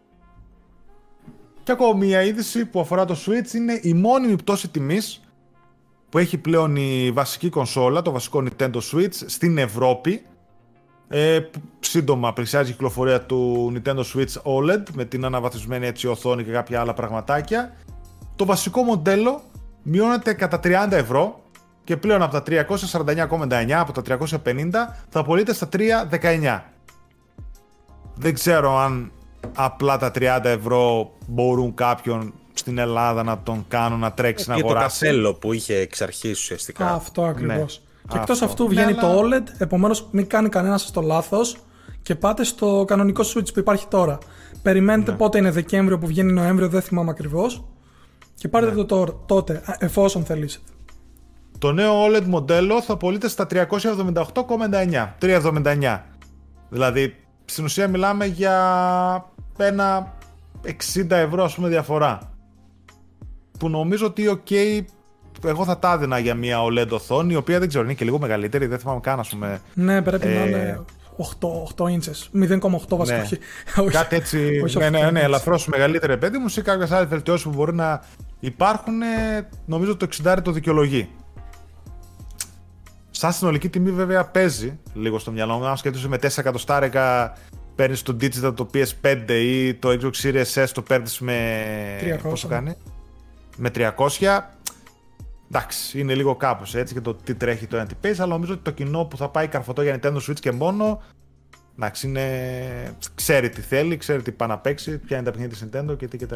Και ακόμα μία είδηση που αφορά το Switch είναι η μόνιμη πτώση τιμής που έχει πλέον η βασική κονσόλα, το βασικό Nintendo Switch στην Ευρώπη. Ε, σύντομα πλησιάζει η κυκλοφορία του Nintendo Switch ο ελ ι ντι με την αναβαθμισμένη έτσι οθόνη και κάποια άλλα πραγματάκια. Το βασικό μοντέλο μειώνεται κατά τριάντα ευρώ και πλέον από τα τριακόσια σαράντα εννιά κόμμα ενενήντα εννιά, από τα τριακόσια πενήντα, θα πωλείται στα τριακόσια δεκαεννιά. Δεν ξέρω αν απλά τα τριάντα ευρώ μπορούν κάποιον στην Ελλάδα να τον κάνουν να τρέξει να αγοράσει. Και το κασέλο που είχε εξ αρχής ουσιαστικά. Α, αυτό ακριβώς. Ναι. Και εκτός αυτό. αυτού βγαίνει ναι, το αλλά... ο ελ ι ντι, επομένως μην κάνει κανένας το λάθος και πάτε στο κανονικό Switch που υπάρχει τώρα. Περιμένετε ναι. πότε είναι Δεκέμβριο που βγαίνει Νοέμβριο, δεν θυμάμαι ακριβώς. Και πάρτε ναι. το τώρα, τότε, εφόσον θελήσετε. Το νέο ο ελ ι ντι μοντέλο θα πωλείται στα τριακόσια εβδομήντα οκτώ κόμμα ενενήντα εννιά. τριακόσια εβδομήντα εννιά. Δηλαδή, στην ουσία μιλάμε για ένα εξήντα ευρώ ας πούμε διαφορά. Που νομίζω ότι ok, εγώ θα τα έδινα για μια ο ελ ι ντι οθόνη, η οποία δεν ξέρω, είναι και λίγο μεγαλύτερη, δεν θυμάμαι καν ας πούμε. Ναι, πρέπει ε... να είναι οκτώ ίντσες, μηδέν κόμμα οκτώ βασικά. Ναι. Όχι. Κάτι έτσι, ναι, ναι, ναι, ελαφρώς μεγαλύτερη παιδί μου, ή κάποιες άλλες βελτιώσεις που μπορεί να υπάρχουν, νομίζω το εξήντα το δικαιολογεί. Σαν συνολική τιμή βέβαια παίζει λίγο στο μυαλό μου, αν σκέφτεσαι με τέσσερα εκατοστάρικα παίρνεις το Digital το πι ες φάιβ ή το Xbox Series S το παίρνεις με τριακόσια. Πόσο κάνει? Με τριακόσια. Εντάξει, είναι λίγο κάπως έτσι και το τι τρέχει το ένα τι παίζει, αλλά νομίζω ότι το κοινό που θα πάει καρφωτό για Nintendo Switch και μόνο, εντάξει, είναι... ξέρει τι θέλει, ξέρει τι πάει να παίξει, ποια είναι τα παιχνίδια της Nintendo και τι κτλ.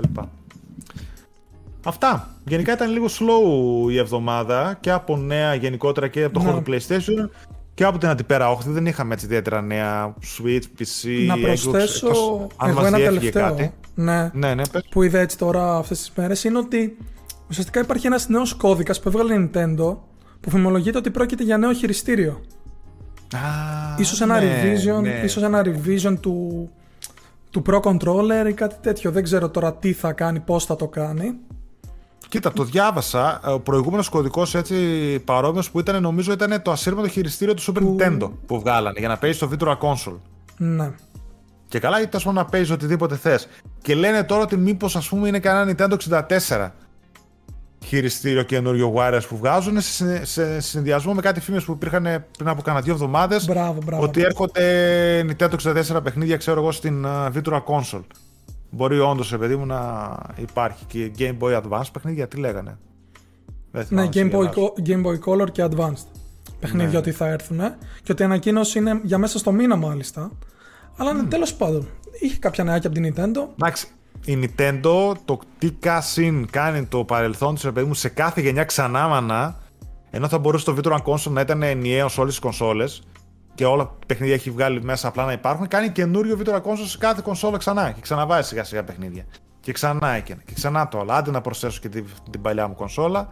Αυτά. Γενικά ήταν λίγο slow η εβδομάδα και από νέα γενικότερα και από το ναι. χώρο του PlayStation και από την αντιπέρα όχθη. Δεν είχαμε έτσι ιδιαίτερα νέα Switch, πι σι, να προσθέσω Xbox, αν εγώ μας ένα διέφυγε τελευταίο κάτι. ναι, ναι, ναι, που είδα έτσι τώρα αυτές τις μέρες είναι ότι ουσιαστικά υπάρχει ένας νέος κώδικας που έβγαλε η Nintendo που φημολογείται ότι πρόκειται για νέο χειριστήριο. Α, ίσως ένα ναι, revision, ναι. ίσως ένα revision του, του Pro Controller ή κάτι τέτοιο. Δεν ξέρω τώρα τι θα κάνει, πώς θα το κάνει. Κοίτα, το διάβασα. Ο προηγούμενος κωδικός έτσι παρόμοιος που ήταν, νομίζω ήταν το ασύρματο χειριστήριο του Super που... Nintendo που βγάλανε για να παίζει στο Virtual Console. Ναι. Και καλά, γιατί να παίζει οτιδήποτε θες. Και λένε τώρα ότι μήπως ας πούμε είναι κανένα Nintendo εξήντα τέσσερα χειριστήριο καινούριο wireless που βγάζουν σε, σε συνδυασμό με κάτι φήμες που υπήρχαν πριν από κανένα δύο εβδομάδες. Μπράβο, μπράβο. Ότι έρχονται Nintendo εξήντα τέσσερα παιχνίδια, ξέρω εγώ, στην uh, Virtual Console. Μπορεί όντως, ρε παιδί μου, να υπάρχει και Game Boy Advance παιχνίδια, τι λέγανε. Ναι, Game Boy, Game Boy Color και Advanced παιχνίδια ναι. ότι θα έρθουν και ότι η ανακοίνωση είναι για μέσα στο μήνα μάλιστα. Αλλά mm. ναι, τέλος πάντων, είχε κάποια νεάκια από την Nintendo. Εντάξει, η Nintendo το τι κασίν κάνει το παρελθόν της, ρε παιδί μου, σε κάθε γενιά ξανά μανά, ενώ θα μπορούσε το Virtual Console να ήταν ενιαίο σε όλες τις κονσόλες και όλα τα παιχνίδια έχει βγάλει μέσα απλά να υπάρχουν, κάνει καινούριο Virtual Console σε κάθε κονσόλα ξανά και ξαναβάζει σιγά σιγά παιχνίδια. Και ξανά έκανα και ξανά το άλλο. Άντε να προσθέσω και την, την παλιά μου κονσόλα.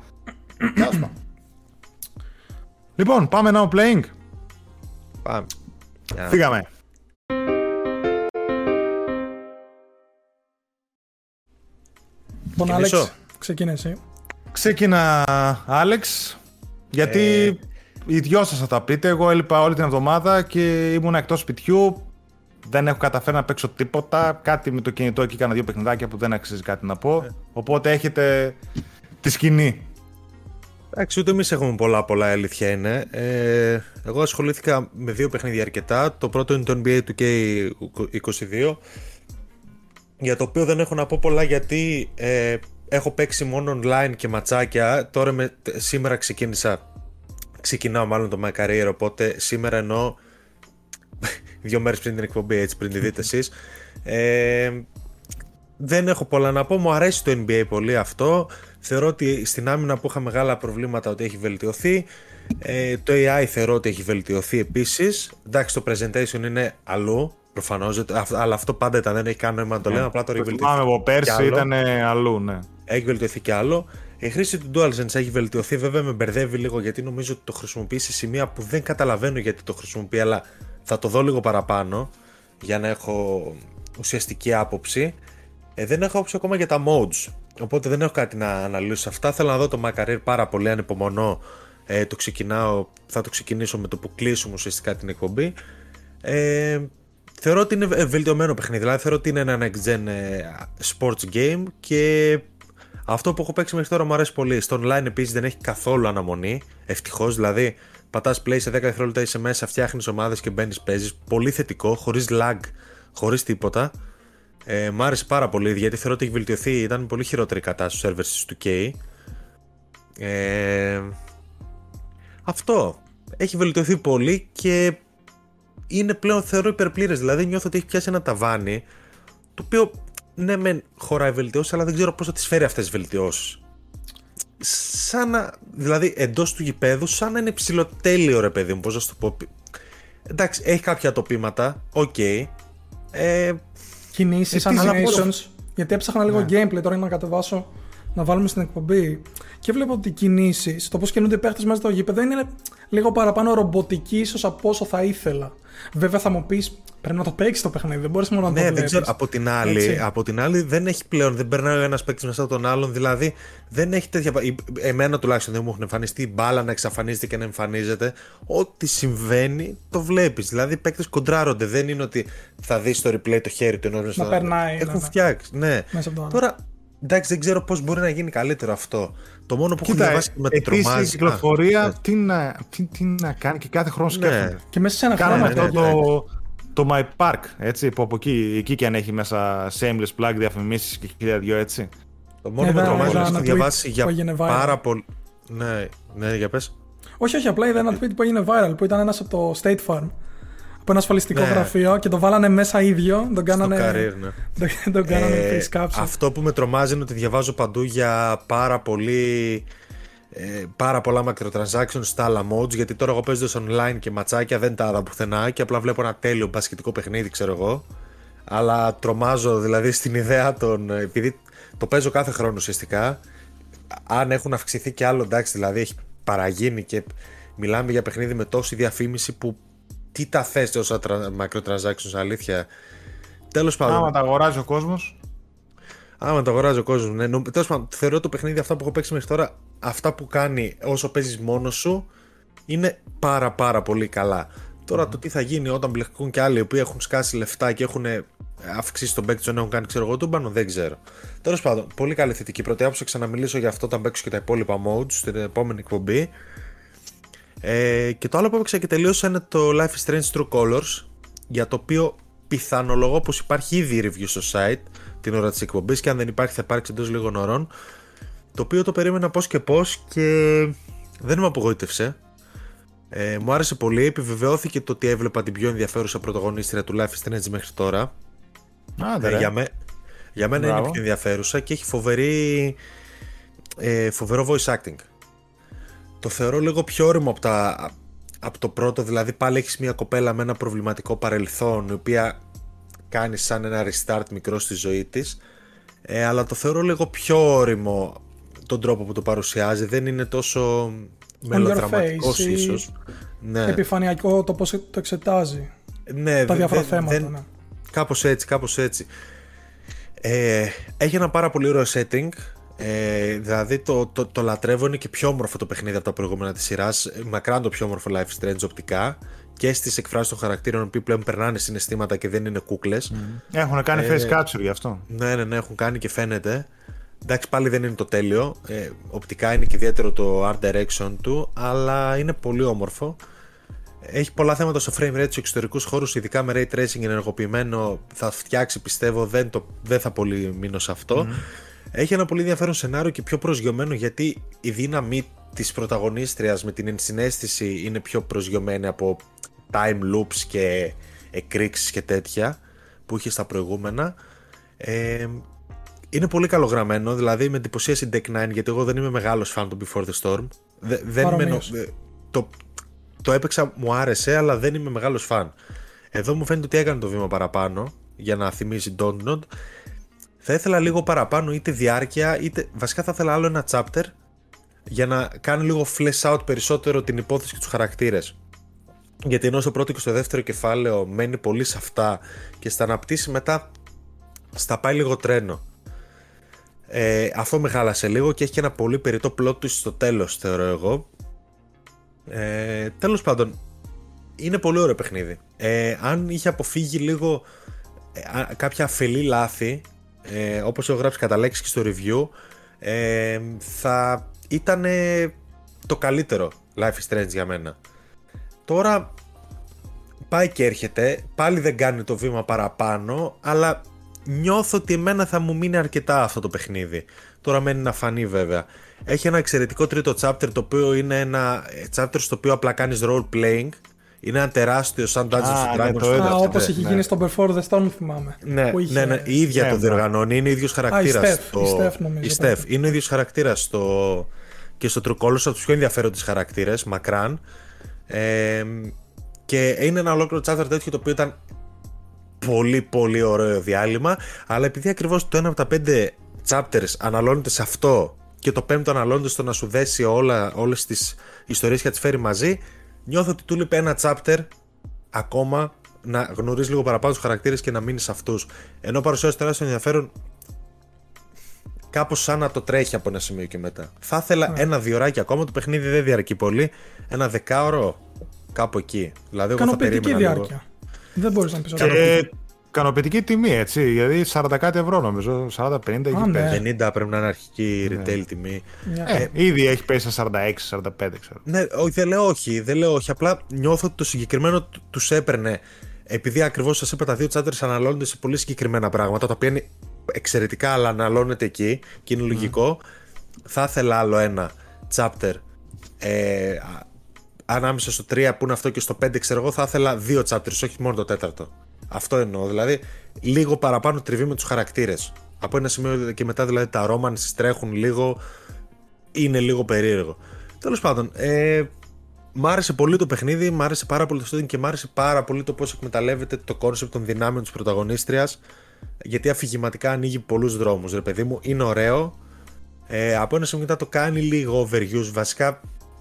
Λοιπόν, πάμε now playing. Πάμε. Φύγαμε. Λοιπόν, Άλεξ, ξεκινά εσύ. Ξεκινά, Άλεξ, γιατί ε... οι δυο σας θα τα πείτε. Εγώ έλειπα όλη την εβδομάδα και ήμουν εκτός σπιτιού. δεν έχω καταφέρει να παίξω τίποτα. Κάτι με το κινητό εκεί, κάνα δύο παιχνιδάκια που δεν αξίζει κάτι να πω. Ε. Οπότε έχετε τη σκηνή. Εντάξει, ούτε εμείς έχουμε πολλά πολλά, η αλήθεια είναι. Ε, εγώ ασχολήθηκα με δύο παιχνίδια αρκετά. Το πρώτο είναι το N B A two K είκοσι δύο, για το οποίο δεν έχω να πω πολλά γιατί ε, έχω παίξει μόνο online και ματσάκια. Τώρα με, σήμερα ξεκίνησα, ξεκινάω μάλλον το My Career, οπότε σήμερα εννοώ δύο μέρες πριν την εκπομπή, έτσι, πριν τη δείτε εσείς. Ε, δεν έχω πολλά να πω, μου αρέσει το N B A πολύ αυτό. Θεωρώ ότι στην άμυνα που είχα μεγάλα προβλήματα ότι έχει βελτιωθεί. Ε, το έι άι θεωρώ ότι έχει βελτιωθεί επίσης. Εντάξει, το presentation είναι αλλού, προφανώς, αλλά αυτό πάντα ήταν, δεν έχει καν νόημα να το λέμε. Απλά τώρα έχει βελτιωθεί. Από πέρσι ήταν αλλού, ναι. Έχει βελτιωθεί κι άλλο. Η χρήση του DualSense έχει βελτιωθεί, βέβαια με μπερδεύει λίγο γιατί νομίζω ότι το χρησιμοποιεί σε σημεία που δεν καταλαβαίνω γιατί το χρησιμοποιεί, αλλά θα το δω λίγο παραπάνω για να έχω ουσιαστική άποψη. Ε, δεν έχω άποψη ακόμα για τα modes, οπότε δεν έχω κάτι να αναλύσω σε αυτά. Θέλω να δω το My Career πάρα πολύ, ανυπομονώ. Ε, το ξεκινάω, θα το ξεκινήσω με το που κλείσουμε ουσιαστικά την εκπομπή. Ε, θεωρώ ότι είναι βελτιωμένο παιχνίδι, δηλαδή θεωρώ ότι είναι ένα next gen sports game και αυτό που έχω παίξει μέχρι τώρα μου αρέσει πολύ. Στο online επίσης δεν έχει καθόλου αναμονή, ευτυχώς, δηλαδή πατάς play σε δέκα δευτερόλεπτα, είσαι μέσα, φτιάχνεις ομάδες και μπαίνεις, παίζεις. Πολύ θετικό, χωρίς lag, χωρίς τίποτα. Ε, μ' άρεσε πάρα πολύ γιατί θεωρώ ότι έχει βελτιωθεί. Ήταν πολύ χειρότερη η κατάσταση στους servers του two K. Ε, αυτό. Έχει βελτιωθεί πολύ και είναι πλέον θεωρώ υπερπλήρες. Δηλαδή νιώθω ότι έχει πιάσει ένα ταβάνι το οποίο ναι μεν χωράει βελτιώσεις, αλλά δεν ξέρω πώς θα τις φέρει αυτές τις βελτιώσεις. Σαν να, δηλαδή εντός του γηπέδου, σαν να είναι ψηλοτέλειο ρε παιδί μου, πώς να σου το πω. Εντάξει, έχει κάποια τοπήματα, οκ. Okay. Ε, Κινήσεις, animations, γιατί έψαχνα λίγο ναι. gameplay τώρα για να κατεβάσω, να βάλουμε στην εκπομπή και βλέπω ότι οι κινήσεις, το πώς κινούνται οι παίχτες μέσα στο γήπεδο είναι λίγο παραπάνω ρομποτική ίσως από όσο θα ήθελα. Βέβαια θα μου πεις, πρέπει να το παίξεις το παιχνίδι, δεν μπορείς μόνο να ναι, το βλέπεις. Δεν ξέρω, από την, άλλη, από την άλλη δεν έχει πλέον, δεν περνάει ο ένας παίκτης μέσα από τον άλλον, δηλαδή δεν έχει τέτοια, εμένα τουλάχιστον δεν μου έχουν εμφανιστεί η μπάλα να εξαφανίζεται και να εμφανίζεται, ό,τι συμβαίνει το βλέπεις, δηλαδή οι παίκτες κοντράρονται, δεν είναι ότι θα δεις στο replay το χέρι του ενός να περνάει, έχουν ναι, φτιάξει, ναι. Τώρα εντάξει, δεν ξέρω πώς μπορεί να γίνει καλύτερο αυτό. Το μόνο που έχω διαβάσει με το τρομάζει. Η κυκλοφορία τι να, τι, τι να κάνει και κάθε χρόνο σκέφτεται. Ναι. Και μέσα σε ένα χρόνο ναι, αυτό ναι, ναι, το, το My Park, έτσι, που από εκεί, εκεί και αν έχει μέσα shameless plug, διαφημίσεις και χίλια δυο, έτσι. Το μόνο που με τρομάζει είναι ότι έχω διαβάσει για πάρα πολύ. Ναι, ναι, για πες. Όχι, όχι, απλά είδα ένα tweet που έγινε viral, που ήταν ένας από το State Farm. Από ένα ασφαλιστικό ναι. γραφείο και το βάλανε μέσα ίδιο. Τον κάνανε, career, ναι. τον, τον κάνανε ε, face capture. Αυτό που με τρομάζει είναι ότι διαβάζω παντού για πάρα πολύ ε, πάρα πολλά microtransactions στα άλλα modes. Γιατί τώρα εγώ παίζω online και ματσάκια δεν τα είδα πουθενά και απλά βλέπω ένα τέλειο μπασκετικό παιχνίδι, ξέρω εγώ. Αλλά τρομάζω δηλαδή στην ιδέα των. Επειδή το παίζω κάθε χρόνο ουσιαστικά. Αν έχουν αυξηθεί κι άλλο, εντάξει, δηλαδή έχει παραγίνει και μιλάμε για παιχνίδι με τόση διαφήμιση που. Τι τα θες τόσα microtransactions, αλήθεια. Τέλος πάντων. Άμα τα αγοράζει ο κόσμος. Άμα τα αγοράζει ο κόσμος, ναι. Τέλος πάντων, θεωρώ το παιχνίδι αυτά που έχω παίξει μέχρι τώρα, αυτά που κάνει όσο παίζεις μόνος σου, είναι πάρα πάρα πολύ καλά. Τώρα mm. το τι θα γίνει όταν μπλεχκούν και άλλοι οι οποίοι έχουν σκάσει λεφτά και έχουν αυξήσει τον παίκτη, έχουν κάνει ξέρω εγώ τον πάνω, δεν ξέρω. Τέλος πάντων, πολύ καλή θετική πρώτη άποψη. Ξαναμιλήσω για αυτό όταν παίξω και τα υπόλοιπα modes στην επόμενη εκπομπή. Ε, και το άλλο που έπαιξα και τελείωσα είναι το Life is Strange True Colors, για το οποίο πιθανολογώ πως υπάρχει ήδη review στο site την ώρα της εκπομπής και αν δεν υπάρχει θα υπάρξει εντός λίγων ωρών, το οποίο το περίμενα πώς και πώς και δεν με απογοήτευσε. Ε, μου άρεσε πολύ, επιβεβαιώθηκε το ότι έβλεπα την πιο ενδιαφέρουσα πρωταγωνίστρια του Life is Strange μέχρι τώρα. Άντε, ε, για, με, για μένα Μπράβο. Είναι πιο ενδιαφέρουσα και έχει φοβερή, ε, φοβερό voice acting. Το θεωρώ λίγο πιο όριμο από, τα, από το πρώτο, δηλαδή πάλι έχεις μια κοπέλα με ένα προβληματικό παρελθόν η οποία κάνει σαν ένα restart μικρό στη ζωή της, ε, αλλά το θεωρώ λίγο πιο όριμο τον τρόπο που το παρουσιάζει, δεν είναι τόσο μελοδραματικός ίσως. Ναι. Επιφανειακό το πώς το εξετάζει, ναι, τα διάφορα δε, θέματα. Δεν, ναι. Κάπως έτσι, κάπως έτσι. Ε, έχει ένα πάρα πολύ ωραίο setting. Ε, δηλαδή το, το, το λατρεύω, είναι και πιο όμορφο το παιχνίδι από τα προηγούμενα της σειράς, μακράν το πιο όμορφο Life is Strange οπτικά και στις εκφράσεις των χαρακτήρων που πλέον περνάνε συναισθήματα και δεν είναι κούκλες. Mm. Έχουν κάνει ε, face capture γι' αυτό. Ναι, ναι, ναι, έχουν κάνει και φαίνεται. Εντάξει, πάλι δεν είναι το τέλειο. Ε, οπτικά είναι και ιδιαίτερο το art direction του, αλλά είναι πολύ όμορφο. Έχει πολλά θέματα στο frame rate στους εξωτερικούς χώρους, ειδικά με ray tracing ενεργοποιημένο. Θα φτιάξει, πιστεύω, δεν, το, δεν θα πολύ μείνω σε αυτό. Mm. Έχει ένα πολύ ενδιαφέρον σενάριο και πιο προσγειωμένο, γιατί η δύναμη της πρωταγωνίστριας με την ενσυναίσθηση είναι πιο προσγειωμένη από time loops και εκρήξεις και τέτοια που είχε στα προηγούμενα. Ε, είναι πολύ καλογραμμένο, δηλαδή με εντυπωσίασε η Deck Nine, γιατί εγώ δεν είμαι μεγάλος φαν του Before the Storm. Δε, δεν είμαι, το, το έπαιξα, μου άρεσε, αλλά δεν είμαι μεγάλος φαν. Εδώ μου φαίνεται ότι έκανε το βήμα παραπάνω για να θυμίζει Dontnod. Θα ήθελα λίγο παραπάνω, είτε διάρκεια, είτε βασικά θα ήθελα άλλο ένα chapter για να κάνει λίγο flesh out περισσότερο την υπόθεση και τους χαρακτήρες. Γιατί ενώ στο πρώτο και στο δεύτερο κεφάλαιο μένει πολύ σε αυτά και στα αναπτύσσει, μετά στα πάει λίγο τρένο. Ε, αυτό με χάλασε λίγο και έχει και ένα πολύ περιττό plot twist στο τέλος, θεωρώ εγώ. Ε, τέλος πάντων, είναι πολύ ωραίο παιχνίδι. Ε, αν είχε αποφύγει λίγο ε, κάποια αφελή λάθη, ε, όπως έχω γράψει κατά λέξη και στο review, ε, θα ήταν το καλύτερο Life is Strange για μένα. Τώρα πάει και έρχεται, πάλι δεν κάνει το βήμα παραπάνω, αλλά νιώθω ότι εμένα θα μου μείνει αρκετά αυτό το παιχνίδι. Τώρα μένει να φανεί βέβαια. Έχει ένα εξαιρετικό τρίτο chapter, το οποίο είναι ένα chapter στο οποίο απλά κάνεις role playing. Είναι ένα τεράστιο σαν Dungeons and Dragons. Α, όπως είχε γίνει στο Before the Storm, θυμάμαι. Ναι, είχε... ναι, ναι, η ίδια yeah, το διοργανώνει, είναι ο ίδιος χαρακτήρας. Α, η Steph, στο... νομίζω. Η Steph, είναι ο ίδιος χαρακτήρας στο... και στο True Colors, από τους πιο ενδιαφέροντες χαρακτήρες, μακράν. Ε, και είναι ένα ολόκληρο chapter τέτοιο, το οποίο ήταν πολύ πολύ ωραίο διάλειμμα, αλλά επειδή ακριβώς το ένα από τα πέντε chapters αναλώνεται σε αυτό και το πέμπτο αναλώνεται στο να σου δέσει όλα, όλες τις ιστορίες και να τις φέρει μαζί, νιώθω ότι του λείπει ένα chapter ακόμα να γνωρίζει λίγο παραπάνω τους χαρακτήρες και να μείνει σε αυτούς, ενώ παρουσιάζει τεράστιο ενδιαφέρον κάπως σαν να το τρέχει από ένα σημείο και μετά. Θα ήθελα yeah. ένα διωράκι ακόμα, το παιχνίδι δεν διαρκεί πολύ, ένα δεκάωρο κάπου εκεί. Δηλαδή, εγώ θα περίμενα διάρκεια. Λίγο. Δεν μπορείς να πεις και... ότι... Ικανοποιητική τιμή, έτσι, γιατί σαράντα κάτι ευρώ νομίζω, σαράντα πενήντα έχει ναι. πέσει. πενήντα πρέπει να είναι αρχική retail ναι. τιμή. Ε, ε, ήδη έχει πέσει σαράντα έξι σαράντα πέντε, ξέρω. Ναι, όχι, δεν λέω όχι, δεν λέω όχι, απλά νιώθω ότι το συγκεκριμένο τους έπαιρνε, επειδή ακριβώς σας είπα τα δύο chapters αναλώνονται σε πολύ συγκεκριμένα πράγματα, τα οποία είναι εξαιρετικά, αλλά αναλώνεται εκεί και είναι λογικό. Mm. Θα ήθελα άλλο ένα chapter ε, ανάμεσα στο τρία που είναι αυτό και στο πέντε, ξέρω εγώ, θα ήθελα δύο chapters, όχι μόνο το τέταρτο. Αυτό εννοώ, δηλαδή λίγο παραπάνω τριβή με τους χαρακτήρες. Από ένα σημείο και μετά, δηλαδή τα romances τρέχουν λίγο, είναι λίγο περίεργο. Τέλος πάντων, ε, μ' άρεσε πολύ το παιχνίδι, μ' άρεσε πάρα πολύ το story και μ' άρεσε πάρα πολύ το πώς εκμεταλλεύεται το concept των δυνάμεων της πρωταγωνίστριας, γιατί αφηγηματικά ανοίγει πολλούς δρόμους, ρε παιδί μου, είναι ωραίο. Ε, από ένα σημείο μετά το κάνει λίγο overuse, βασικά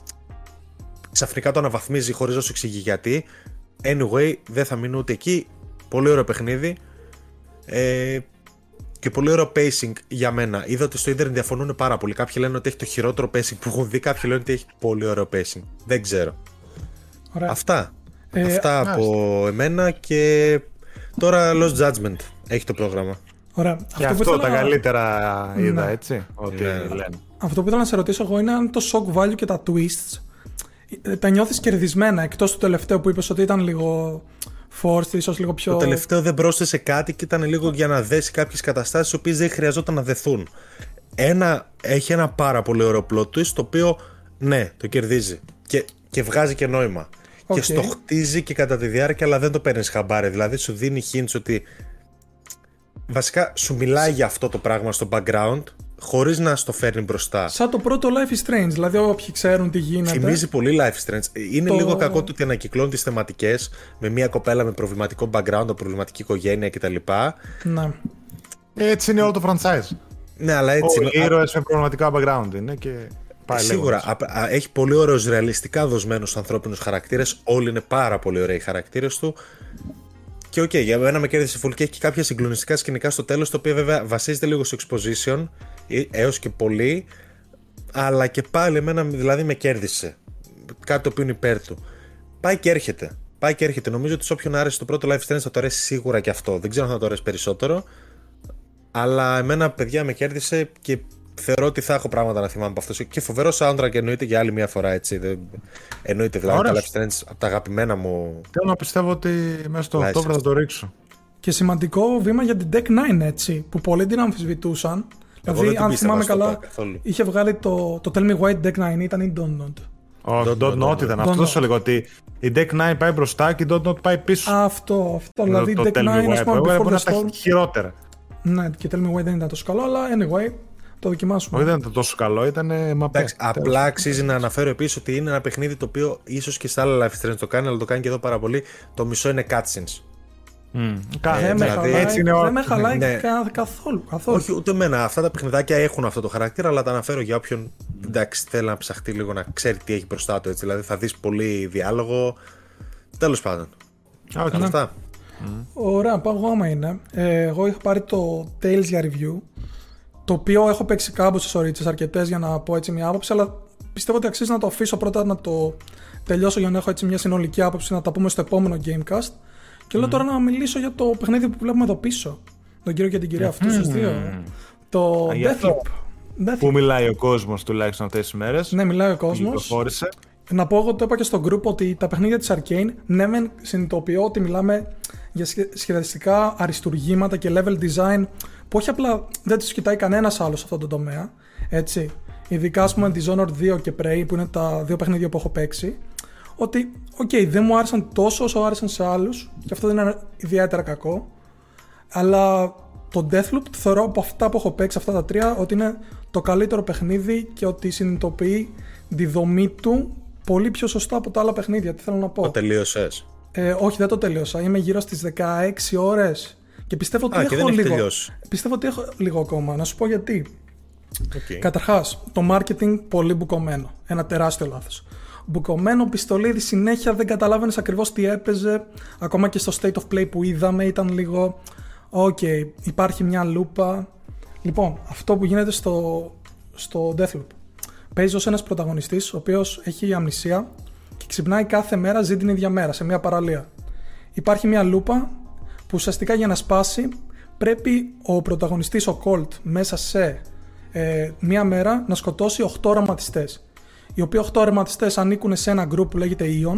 ξαφνικά το αναβαθμίζει χωρίς να σου εξηγεί γιατί. Anyway, δεν θα μείνω ούτε εκεί. Πολύ ωραίο παιχνίδι ε, και πολύ ωραίο pacing για μένα. Είδα ότι στο ίντερνετ διαφωνούν πάρα πολύ. Κάποιοι λένε ότι έχει το χειρότερο pacing που έχουν δει, κάποιοι λένε ότι έχει πολύ ωραίο pacing. Δεν ξέρω. Ωραία. Αυτά. Ε, Αυτά α, από α, εμένα και τώρα Lost Judgment έχει το πρόγραμμα. Ωραία. Και αυτό, αυτό τα να... καλύτερα είδα, ναι. έτσι. Ότι ναι. λένε. Αυτό που ήθελα να σε ρωτήσω εγώ είναι αν το shock value και τα twists τα νιώθεις κερδισμένα, εκτός του τελευταίου που είπες ότι ήταν λίγο forced, ίσως λίγο πιο... Το τελευταίο δεν πρόσθεσε κάτι και ήταν λίγο για να δέσει κάποιες καταστάσεις οι οποίες δεν χρειαζόταν να δεθούν. Ένα, έχει ένα πάρα πολύ ωραίο plot twist, το οποίο ναι, το κερδίζει και, και βγάζει και νόημα. Okay. Και στο χτίζει και κατά τη διάρκεια, αλλά δεν το παίρνεις χαμπάρι. Δηλαδή σου δίνει hints ότι βασικά σου μιλάει για αυτό το πράγμα στο background, χωρίς να στο φέρνει μπροστά. Σαν το πρώτο Life is Strange, δηλαδή όποιοι ξέρουν τι γίνεται. Θυμίζει πολύ Life is Strange. Είναι το... λίγο κακό το ότι ανακυκλώνει τις θεματικές με μια κοπέλα με προβληματικό background, προβληματική οικογένεια κτλ. Ναι. Έτσι είναι όλο το franchise. Ναι, αλλά έτσι είναι. Οι ήρωες με προβληματικά background είναι και πάει σίγουρα. Α, α, έχει πολύ ωραίους ρεαλιστικά δοσμένους ανθρώπινους χαρακτήρες. Όλοι είναι πάρα πολύ ωραίοι οι χαρακτήρες του. Και οκ, okay, για μένα με κέρδισε full και έχει και κάποια συγκλονιστικά σκηνικά στο τέλος, το οποίο βέβαια βασίζεται λίγο στο exposition έως και πολύ, αλλά και πάλι εμένα δηλαδή με κέρδισε. Κάτι το οποίο είναι υπέρ του. Πάει και έρχεται. πάει και έρχεται. Νομίζω ότι σε όποιον άρεσε το πρώτο Life Strange θα το αρέσει σίγουρα και αυτό. Δεν ξέρω αν θα το αρέσει περισσότερο. Αλλά εμένα, παιδιά, με κέρδισε και θεωρώ ότι θα έχω πράγματα να θυμάμαι από αυτό. Και φοβερό soundtrack εννοείται για άλλη μια φορά, έτσι. Δεν... Εννοείται, δηλαδή τα Life Strange από τα αγαπημένα μου. Θέλω να πιστεύω ότι μέσα στο Οκτώβριο θα το ρίξω. Και σημαντικό βήμα για την Deck νάιν, έτσι. Που πολλοί την αμφισβητούσαν. Εγώ δηλαδή, δεν αν θυμάμαι καλά, καθόλου. είχε βγάλει το, το Tell Me Why Deck νάιν ήταν η Don't Not. Όχι, Don't Not ήταν. Αυτό σου έλεγα ότι η Deck νάιν πάει μπροστά και η Don't Not πάει πίσω. Αυτό, αυτό. Δηλαδή η Deck νάιν, ας πούμε, Before the Storm. Χειρότερα. Ναι, και Tell Me Why δεν ήταν τόσο καλό, αλλά anyway, το δοκιμάσουμε. Όχι, δεν ήταν τόσο καλό, ήταν μαπέ. Απλά αξίζει να αναφέρω επίσης ότι είναι ένα παιχνίδι το οποίο ίσως και στα άλλα Life Strange το κάνει, αλλά το κάνει και εδώ πάρα πολύ. Το μισό είναι cutscenes. Mm. Δεν με χαλάει, έτσι είναι, δεν με χαλάει ναι. καθόλου, καθόλου. Όχι, ούτε εμένα. Αυτά τα παιχνιδάκια έχουν αυτό το χαρακτήρα, αλλά τα αναφέρω για όποιον εντάξει, θέλει να ψαχτεί λίγο να ξέρει τι έχει μπροστά του. Έτσι. Δηλαδή θα δεις πολύ διάλογο. Τέλος πάντων. Okay. Αυτά. Mm. Ωραία, πάω άμα είναι. Ε, εγώ είχα πάρει το Tales για review. Το οποίο έχω παίξει κάμποσες ωρίτσες αρκετές για να πω έτσι μια άποψη, αλλά πιστεύω ότι αξίζει να το αφήσω πρώτα να το τελειώσω για να έχω έτσι μια συνολική άποψη, να τα πούμε στο επόμενο Gamecast. Και λέω mm. τώρα να μιλήσω για το παιχνίδι που βλέπουμε εδώ πίσω. Τον κύριο και την κυρία αυτού στους δύο. Το Deathloop. Πού μιλάει ο κόσμος τουλάχιστον αυτές τις μέρες. Ναι, μιλάει ο κόσμος. Να πω, εγώ το είπα και στο group ότι τα παιχνίδια της Arcane, ναι, μεν συνειδητοποιώ ότι μιλάμε για σχεδιαστικά αριστουργήματα και level design που όχι απλά δεν τους κοιτάει κανένας άλλος σε αυτό το τομέα. Έτσι. Ειδικά, ας πούμε, Dishonored δύο και Prey, που είναι τα δύο παιχνίδια που έχω παίξει. Ότι, οκ, okay, δεν μου άρεσαν τόσο όσο άρεσαν σε άλλους, και αυτό δεν είναι ιδιαίτερα κακό. Αλλά το Deathloop θεωρώ από αυτά που έχω παίξει, αυτά τα τρία, ότι είναι το καλύτερο παιχνίδι και ότι συνειδητοποιεί τη δομή του πολύ πιο σωστά από τα άλλα παιχνίδια. Τι θέλω να πω. Το τελείωσες? Ε, όχι, δεν το τελείωσα. Είμαι γύρω στις δεκαέξι ώρες και πιστεύω ότι, Α, έχω, και δεν λίγο, πιστεύω ότι έχω λίγο ακόμα. Να σου πω γιατί. Okay. Καταρχάς, το marketing πολύ μπουκωμένο. Ένα τεράστιο λάθος. Μπουκωμένο πιστολίδι συνέχεια, δεν καταλάβαινες ακριβώς τι έπαιζε. Ακόμα και στο State of Play που είδαμε ήταν λίγο οκ, okay, υπάρχει μια λούπα. Λοιπόν, αυτό που γίνεται στο, στο Deathloop. Παίζει ως ένας πρωταγωνιστής ο οποίος έχει αμνησία και ξυπνάει κάθε μέρα, ζει την ίδια μέρα σε μια παραλία. Υπάρχει μια λούπα που ουσιαστικά για να σπάσει πρέπει ο πρωταγωνιστής, ο Colt, μέσα σε ε, μια μέρα να σκοτώσει οκτώ οραματιστές. Οι οποίοι οκτώ οραματιστές ανήκουν σε ένα group που λέγεται Ion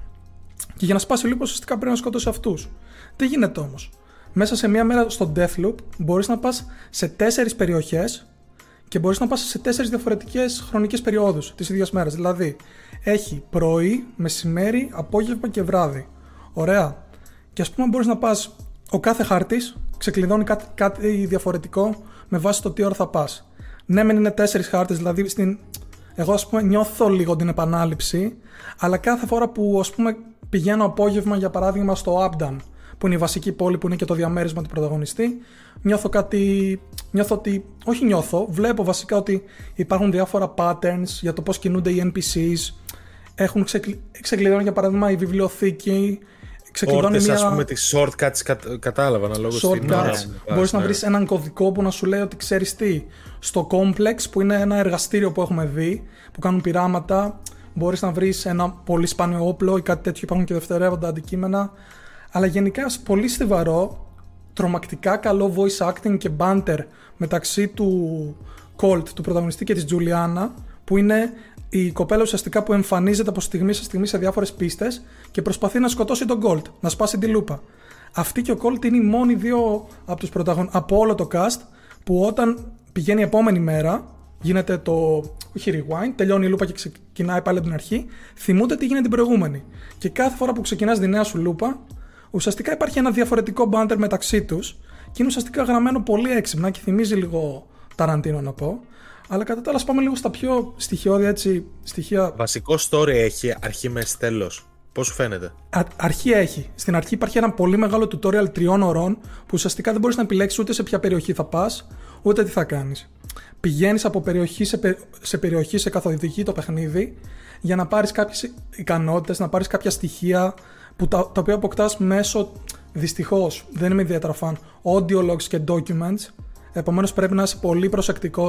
και για να σπάσει λούπα ουσιαστικά πρέπει να σκοτώσει αυτούς. Τι γίνεται όμως? Μέσα σε μια μέρα στο Deathloop μπορείς να πας σε τέσσερις περιοχές και μπορείς να πας σε τέσσερις διαφορετικές χρονικές περιόδους της ίδιας μέρας. Δηλαδή, έχει πρωί, μεσημέρι, απόγευμα και βράδυ. Ωραία. Και ας πούμε μπορείς να πας, ο κάθε χάρτης ξεκλειδώνει κάτι, κάτι διαφορετικό με βάση το τι ώρα θα πας. Ναι, μεν είναι τέσσερις χάρτες, δηλαδή στην... εγώ ας πούμε νιώθω λίγο την επανάληψη, αλλά κάθε φορά που ας πούμε πηγαίνω απόγευμα για παράδειγμα στο Abdan, που είναι η βασική πόλη που είναι και το διαμέρισμα του πρωταγωνιστή, νιώθω κάτι, νιώθω ότι, όχι νιώθω, βλέπω βασικά ότι υπάρχουν διάφορα patterns για το πώς κινούνται οι εν πι σις, έχουν ξεκλει... ξεκλειδώνει για παράδειγμα η βιβλιοθήκη, ξεκλειδώνει μια... ας πούμε τις shortcuts κα... κατάλαβα αναλόγως στην ώρα. Μπορείς ναι. να βρεις έναν κωδικό που να σου λέει ότι ξέρεις τι, στο Complex που είναι ένα εργαστήριο που έχουμε δει, που κάνουν πειράματα, μπορείς να βρεις ένα πολύ σπάνιο όπλο ή κάτι τέτοιο, υπάρχουν και δευτερεύοντα αντικείμενα. Αλλά γενικά πολύ στιβαρό, τρομακτικά καλό voice acting και banter μεταξύ του Colt, του πρωταγωνιστή, και της Juliana, που είναι η κοπέλα ουσιαστικά που εμφανίζεται από στιγμή σε στιγμή σε διάφορες πίστες και προσπαθεί να σκοτώσει τον Colt, να σπάσει τη λούπα. Αυτή και ο Colt είναι οι μόνοι δύο από τους πρωταγωνιστές από όλο το cast που όταν πηγαίνει η επόμενη μέρα, γίνεται το όχι rewind, τελειώνει η λούπα και ξεκινάει πάλι από την αρχή, θυμούνται τι γίνεται την προηγούμενη. Και κάθε φορά που ξεκινάς τη νέα σου λούπα, ουσιαστικά υπάρχει ένα διαφορετικό banter μεταξύ τους και είναι ουσιαστικά γραμμένο πολύ έξυπνα και θυμίζει λίγο Ταραντίνο να πω. Αλλά κατά τα άλλα, πάμε λίγο στα πιο στοιχειώδη έτσι, στοιχεία. Βασικό story έχει, αρχή με τέλος. Πώς σου φαίνεται? Α, αρχή έχει. Στην αρχή υπάρχει ένα πολύ μεγάλο tutorial τριών ωρών που ουσιαστικά δεν μπορείς να επιλέξεις ούτε σε ποια περιοχή θα πας, ούτε τι θα κάνεις. Πηγαίνεις από περιοχή σε, πε, σε περιοχή, σε καθοδηγεί το παιχνίδι, για να πάρεις κάποιες ικανότητες, να πάρεις κάποια στοιχεία που τα, τα οποία αποκτάς μέσω, δυστυχώς, δεν είμαι ιδιαίτερα φαν, audio logs και documents. Επομένως πρέπει να είσαι πολύ προσεκτικός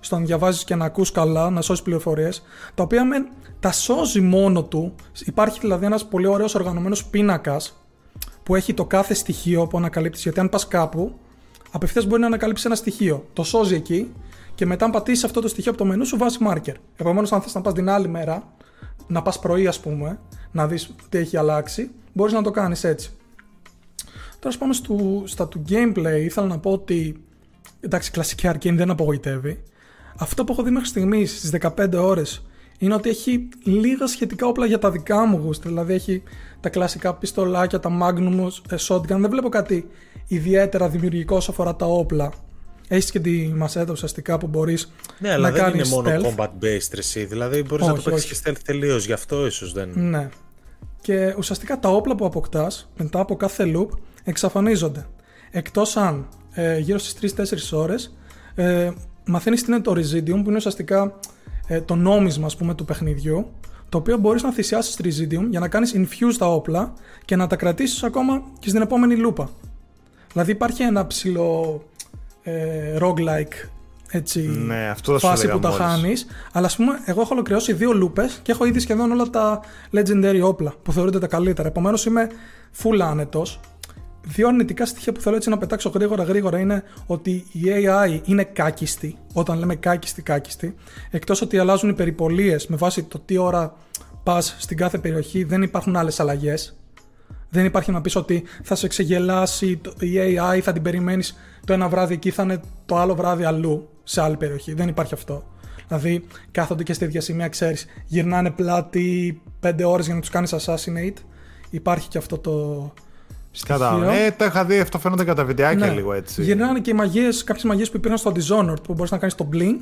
στο να διαβάζεις και να ακούς καλά, να σώσεις πληροφορίες, τα οποία με, τα σώζει μόνο του. Υπάρχει δηλαδή ένας πολύ ωραίος οργανωμένος πίνακας που έχει το κάθε στοιχείο που ανακαλύπτεις, γιατί αν πας κάπου, απευθείας μπορεί να ανακαλύψεις ένα στοιχείο. Το σώζει εκεί και μετά αν πατήσεις αυτό το στοιχείο από το μενού σου βάζει marker. Επομένως, αν θες να πας την άλλη μέρα, να πας πρωί ας πούμε, να δεις τι έχει αλλάξει, μπορείς να το κάνεις έτσι. Τώρα πάμε στο, στα του gameplay. Ήθελα να πω ότι εντάξει, κλασική Arcane δεν απογοητεύει. Αυτό που έχω δει μέχρι στιγμής στις δεκαπέντε ώρες είναι ότι έχει λίγα σχετικά όπλα για τα δικά μου γούστα. Δηλαδή έχει τα κλασικά πιστολάκια, τα Magnum, shotgun. Δεν βλέπω κάτι ιδιαίτερα δημιουργικό όσο αφορά τα όπλα. Έχεις και τη μασέτα ουσιαστικά που μπορείς ναι, να κάνεις. Ναι, αλλά δεν είναι μόνο stealth. combat based εσύ. Δηλαδή μπορείς όχι, να το παίξεις και stealth τελείως. Γι' αυτό ίσως δεν. Ναι. Και ουσιαστικά τα όπλα που αποκτάς μετά από κάθε loop εξαφανίζονται. Εκτός αν ε, γύρω στις τρεις τέσσερις ώρες ε, μαθαίνεις τι είναι το Residium, που είναι ουσιαστικά ε, το νόμισμα ας πούμε, του παιχνιδιού, το οποίο μπορείς να θυσιάσεις Residium για να κάνεις infuse τα όπλα και να τα κρατήσεις ακόμα και στην επόμενη λούπα. Δηλαδή υπάρχει ένα ψηλό ε, roguelike έτσι, ναι, αυτό φάση που τα χάνεις. Αλλά ας πούμε, εγώ έχω ολοκληρώσει δύο λούπες και έχω ήδη σχεδόν όλα τα legendary όπλα που θεωρούνται τα καλύτερα. Επομένως είμαι full άνετος. Δύο αρνητικά στοιχεία που θέλω έτσι να πετάξω γρήγορα γρήγορα είναι ότι η έι άι είναι κάκιστη. Όταν λέμε κάκιστη, κάκιστη. Εκτός ότι αλλάζουν οι περιπολίες με βάση το τι ώρα πας στην κάθε περιοχή, δεν υπάρχουν άλλες αλλαγές. Δεν υπάρχει να πεις ότι θα σε ξεγελάσει η έι άι, θα την περιμένεις το ένα βράδυ εκεί, θα είναι το άλλο βράδυ αλλού, σε άλλη περιοχή. Δεν υπάρχει αυτό. Δηλαδή κάθονται και στη ίδια σημεία, ξέρεις, γυρνάνε πλάτη πέντε ώρες για να τους κάνεις assassinate. Υπάρχει και αυτό το στοιχείο. Ναι, τα είχα δει, αυτό φαίνονται κατά βιντεάκια ναι. λίγο έτσι. Γυρνάνε και οι μαγείες, κάποιες μαγείες που υπήρχαν στο Dishonored που μπορείς να κάνεις το blink,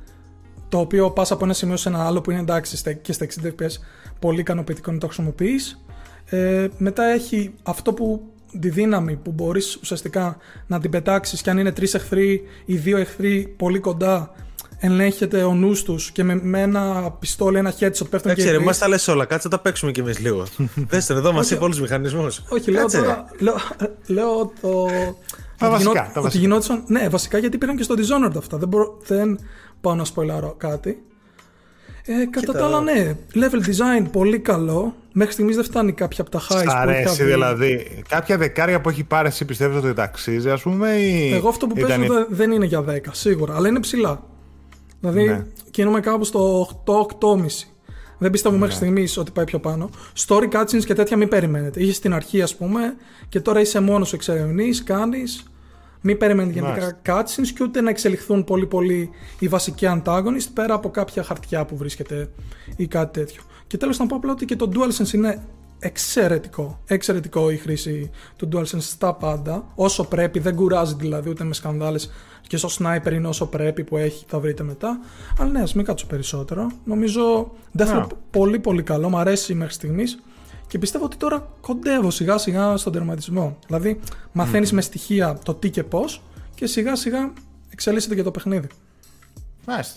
το οποίο πας από ένα σημείο σε ένα άλλο που είναι εντάξει και στα εξήντα φρέιμς πολύ ικανοποιητικό να το χρησιμοποιείς. Ε, μετά έχει αυτό που τη δύναμη που μπορείς ουσιαστικά να την πετάξεις και αν είναι τρεις εχθροί ή δύο εχθροί πολύ κοντά, ελέγχεται ο νους τους και με, με ένα πιστόλι, ένα headshot πέφτουν και ξέρε, μας τα λες όλα, κάτσε να τα παίξουμε κι εμείς λίγο. Δες τον εδώ, μας είπε όλους τους μηχανισμούς. Όχι, λέω τώρα, λέω, λέω το... Τα βασικά, τα βασικά. Γινόντουσαν, ναι, βασικά γιατί πήγαν και στο Dishonored αυτά, δεν, μπορώ, δεν πάω να σποιλάρω κάτι. Ε, κατά τα άλλα, ναι. Level design πολύ καλό. Μέχρι στιγμής δεν φτάνει κάποια από τα highs. Σ' αρέσει δηλαδή. Κάποια δεκάρια που έχει πάρει, εσύ πιστεύεις ότι τα αξίζει, ας πούμε, ή. Εγώ αυτό που ήταν... παίζω δεν είναι για δέκα, σίγουρα, αλλά είναι ψηλά. Δηλαδή ναι. κινούμε κάπου στο οκτώ οκτώ κόμμα πέντε. Δεν πιστεύω ναι. μέχρι στιγμής ότι πάει πιο πάνω. Story cutscenes και τέτοια μην περιμένετε. Είχε στην αρχή, ας πούμε, και τώρα είσαι μόνος σου, εξερευνείς, κάνεις. Μην περιμένετε γενικά cutscenes και ούτε να εξελιχθούν πολύ πολύ οι βασικοί antagonist πέρα από κάποια χαρτιά που βρίσκεται ή κάτι τέτοιο. Και τέλος να πω απλά ότι και το DualSense είναι εξαιρετικό. Εξαιρετικό η χρήση του DualSense στα πάντα. Όσο πρέπει, δεν κουράζει δηλαδή ούτε με σκανδάλες. Και στο Sniper είναι όσο πρέπει που έχει, θα βρείτε μετά. Αλλά ναι, ας μην κάτσω περισσότερο. Νομίζω Deathloop πολύ πολύ καλό, μου αρέσει μέχρι στιγμής. Και πιστεύω ότι τώρα κοντεύω σιγά σιγά στον τερματισμό. Δηλαδή μαθαίνεις mm. με στοιχεία το τι και πώς και σιγά σιγά εξελίσσεται και το παιχνίδι. Μάλιστα.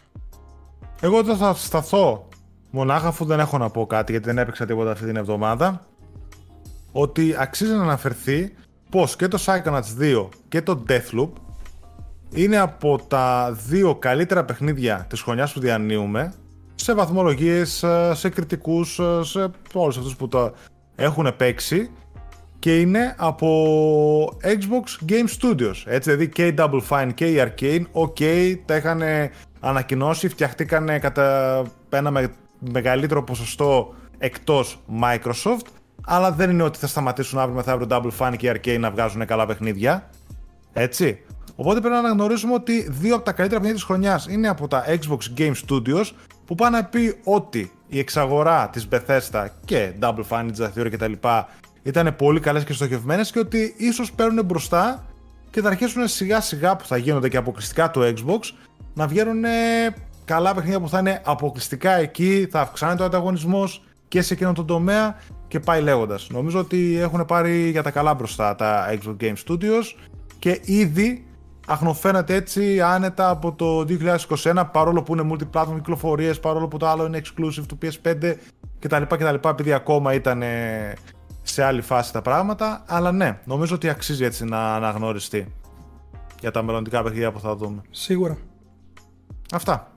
Εγώ δεν θα σταθώ μονάχα, αφού δεν έχω να πω κάτι γιατί δεν έπαιξα τίποτα αυτή την εβδομάδα, ότι αξίζει να αναφερθεί πως και το Psychonauts δύο και το Deathloop είναι από τα δύο καλύτερα παιχνίδια της χρονιάς που διανύουμε, σε βαθμολογίες, σε κριτικούς, σε όλους αυτούς που τα έχουν παίξει, και είναι από Xbox Game Studios. Έτσι, δηλαδή και η Double Fine και η Arcane, ok, τα είχαν ανακοινώσει, φτιαχτήκανε κατά ένα με, μεγαλύτερο ποσοστό εκτός Microsoft, αλλά δεν είναι ότι θα σταματήσουν αύριο μεθαύριο Double Fine και η Arcane να βγάζουν καλά παιχνίδια. Έτσι. Οπότε πρέπει να αναγνωρίσουμε ότι δύο από τα καλύτερα παιχνίδια της χρονιάς είναι από τα Xbox Game Studios, που πάνε να πει ότι η εξαγορά της Bethesda και Double Fine, Ninja Theory κτλ. Ήταν πολύ καλές και στοχευμένες και ότι ίσως παίρνουν μπροστά και θα αρχίσουν σιγά σιγά, που θα γίνονται και αποκλειστικά του Xbox, να βγαίνουν καλά παιχνίδια που θα είναι αποκλειστικά εκεί, θα αυξάνεται ο ανταγωνισμός και σε εκείνον τον τομέα και πάει λέγοντας. Νομίζω ότι έχουν πάρει για τα καλά μπροστά τα Xbox Game Studios και ήδη αχνοφαίνεται έτσι άνετα από το δύο χιλιάδες είκοσι ένα, παρόλο που είναι multi-platform κυκλοφορίες, παρόλο που το άλλο είναι exclusive του πι ες φάιβ κτλ, κτλ, επειδή ακόμα ήταν σε άλλη φάση τα πράγματα. Αλλά ναι, νομίζω ότι αξίζει έτσι να αναγνωριστεί για τα μελλοντικά παιχνίδια που θα δούμε. Σίγουρα. Αυτά.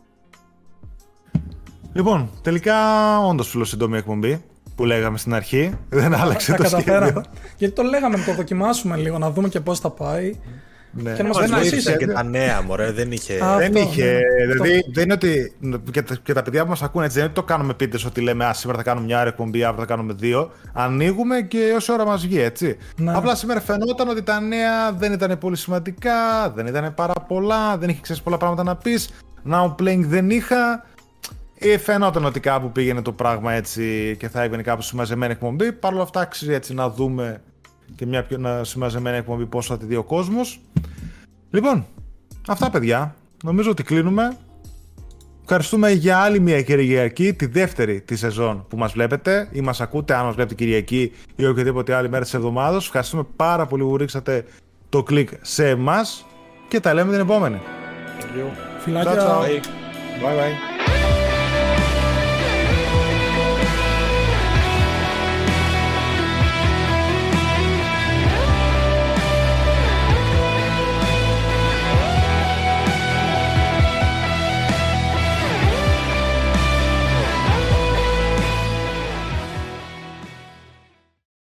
Λοιπόν, τελικά όντως φιλοσύντομη εκπομπή που λέγαμε στην αρχή. Δεν άλλαξε το σχέδιο. Γιατί το λέγαμε να το δοκιμάσουμε λίγο, να δούμε και πώς θα πάει. Ναι. Και να μας βοήθησε και τα νέα, μωρέ, δεν είχε. Α, δεν αυτό, είχε. Ναι. Δηλαδή, αυτό. Δεν είναι ότι. Και τα, και τα παιδιά που μας ακούνε, έτσι, δεν είναι ότι το κάνουμε πίτες ότι λέμε Α, σήμερα θα κάνουμε μια ώρα εκπομπή, αύριο θα κάνουμε δύο. Ανοίγουμε και όση ώρα μας βγει, έτσι. Ναι. Απλά σήμερα φαινόταν ότι τα νέα δεν ήταν πολύ σημαντικά, δεν ήταν πάρα πολλά, δεν είχε ξέρει πολλά πράγματα να πεις. Now playing δεν είχα. Ή φαινόταν ότι κάπου πήγαινε το πράγμα έτσι και θα έβγαινε κάπου συμμαζεμένη εκπομπή. Παρ' όλα αυτά, αξίζει έτσι να δούμε και μια πιο συμμαζεμένη εκπομπή πώς θα τη δει ο κόσμος. Λοιπόν, αυτά παιδιά. Νομίζω ότι κλείνουμε. Ευχαριστούμε για άλλη μια Κυριακή, τη δεύτερη τη σεζόν που μας βλέπετε ή μας ακούτε, αν μας βλέπετε Κυριακή ή οποιαδήποτε άλλη μέρα της εβδομάδας. Ευχαριστούμε πάρα πολύ που ρίξατε το κλικ σε εμάς και τα λέμε την επόμενη. Φιλάκια. Bye bye.